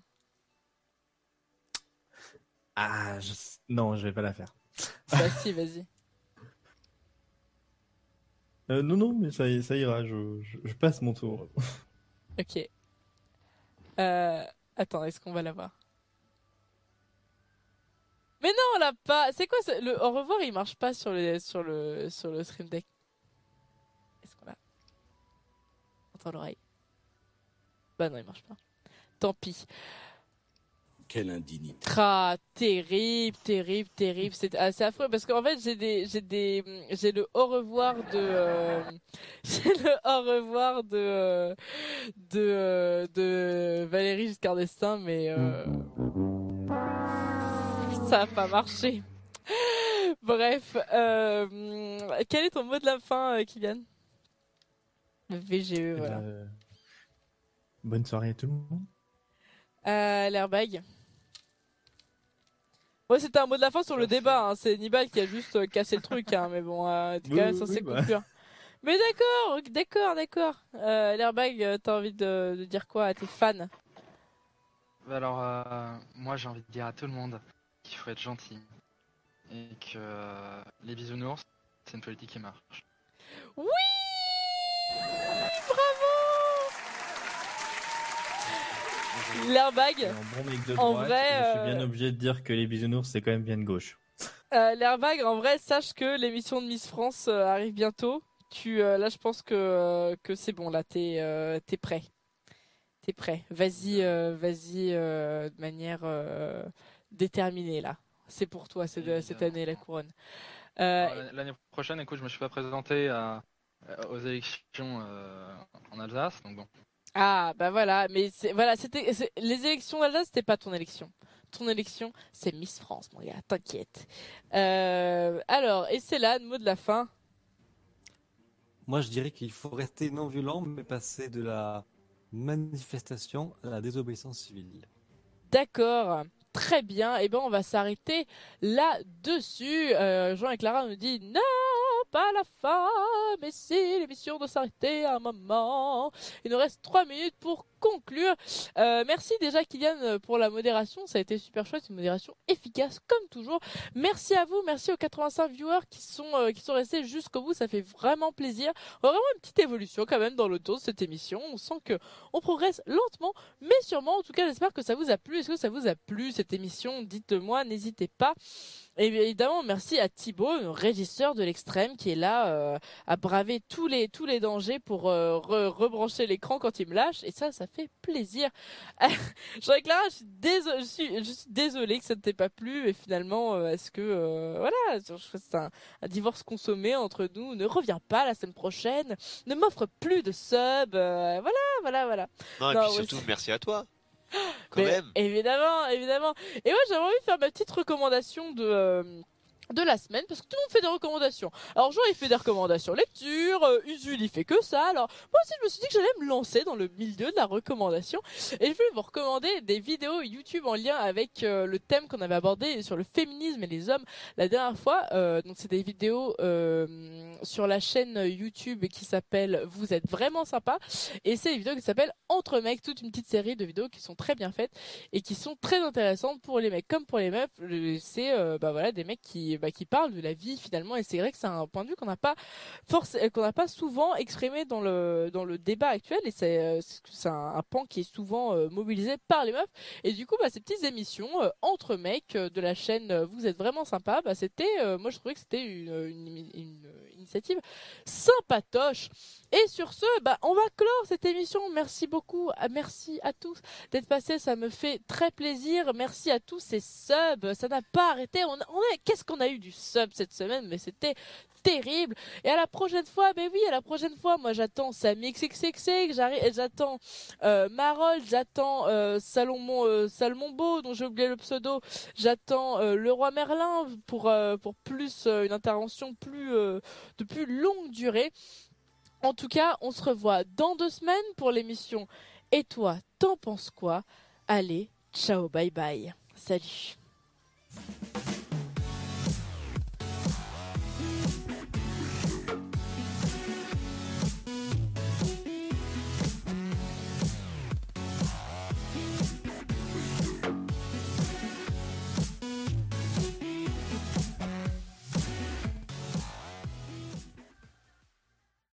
Ah, non, je vais pas la faire. Bah si, vas-y. Non, mais ça ira, je passe mon tour. Ok. Attends, est-ce qu'on va l'avoir? Mais non, on l'a pas. C'est quoi le au revoir, il marche pas sur le Stream Deck. Est-ce qu'on l'a? Entends l'oreille. Bah non, il marche pas. Tant pis. Quelle indignité. Terrible. C'est assez affreux parce qu'en fait j'ai le au revoir de j'ai le au revoir de Valérie Giscard d'Estaing, mais ça a pas marché. Bref, quel est ton mot de la fin, Kylian? Le VGE, voilà. Bonne soirée à tout le monde. L'airbag. Ouais, c'était un mot de la fin sur le débat, hein. C'est Nibal qui a juste cassé le truc, hein. Mais bon, t'es quand même censé conclure. Mais d'accord. L'airbag, t'as envie de dire quoi à tes fans? Alors, moi j'ai envie de dire à tout le monde qu'il faut être gentil. Et que les bisounours, c'est une politique qui marche. Oui! Bravo! L'airbag, Bon mec de en droite, vrai, je suis bien obligé de dire que les bisounours c'est quand même bien de gauche. l'airbag, en vrai, sache que l'émission de Miss France arrive bientôt. Là, je pense que c'est bon. Là, t'es prêt. T'es prêt. Vas-y, de manière déterminée là. C'est pour toi cette année la couronne. L'année prochaine, écoute, je me suis pas présenté aux élections en Alsace, donc bon. Ah bah voilà, mais les élections d'Alsace, c'était pas ton élection. Ton élection, c'est Miss France, mon gars, t'inquiète. Alors, et c'est là le mot de la fin. Moi, je dirais qu'il faut rester non violent, mais passer de la manifestation à la désobéissance civile. D'accord, très bien. Et ben on va s'arrêter là-dessus. Jean et Clara nous dit non, pas la fin, mais si l'émission doit s'arrêter à un moment. Il nous reste 3 minutes pour conclure. Merci déjà Kylian pour la modération, ça a été super chouette, une modération efficace comme toujours. Merci à vous, merci aux 85 viewers qui sont restés jusqu'au bout, ça fait vraiment plaisir. On a vraiment une petite évolution quand même dans le dos de cette émission. On sent que on progresse lentement, mais sûrement. En tout cas, j'espère que ça vous a plu. Est-ce que ça vous a plu cette émission? Dites-moi, n'hésitez pas. Et évidemment, merci à Thibaut, le régisseur de l'extrême, qui est là à braver tous les dangers pour rebrancher l'écran quand il me lâche. Et ça fait plaisir. Jean-Clara, je suis désolée que ça ne t'ait pas plu. Et finalement, est-ce que voilà, c'est un divorce consommé entre nous. Ne reviens pas la semaine prochaine. Ne m'offre plus de sub. Voilà. Non, et puis surtout, merci à toi. Quand même. Évidemment. Et moi, j'avais envie de faire ma petite recommandation de la semaine, parce que tout le monde fait des recommandations. Alors Jean il fait des recommandations lecture, Usul il fait que ça. Alors moi aussi je me suis dit que j'allais me lancer dans le milieu de la recommandation et je vais vous recommander des vidéos YouTube en lien avec le thème qu'on avait abordé sur le féminisme et les hommes la dernière fois. Donc c'est des vidéos sur la chaîne YouTube qui s'appelle Vous êtes vraiment sympa, et c'est des vidéos qui s'appellent Entre mecs, toute une petite série de vidéos qui sont très bien faites et qui sont très intéressantes pour les mecs comme pour les meufs. C'est voilà, des mecs qui parlent de la vie finalement, et c'est vrai que c'est un point de vue qu'on n'a pas souvent exprimé dans le débat actuel, et c'est un pan qui est souvent mobilisé par les meufs. Et du coup ces petites émissions entre mecs de la chaîne Vous êtes vraiment sympa, c'était moi je trouvais que c'était une initiative sympatoche. Et sur ce, on va clore cette émission. Merci beaucoup, merci à tous d'être passés, ça me fait très plaisir. Merci à tous ces subs, ça n'a pas arrêté. Qu'est-ce qu'on a eu du sub cette semaine, mais c'était terrible. Et à la prochaine fois, moi j'attends Samy XXXX, j'attends Marol, j'attends Salomon Beau, dont j'ai oublié le pseudo, j'attends le roi Merlin pour plus une intervention de plus longue durée. En tout cas, on se revoit dans 2 semaines pour l'émission Et toi, t'en penses quoi? Allez, ciao, bye bye. Salut.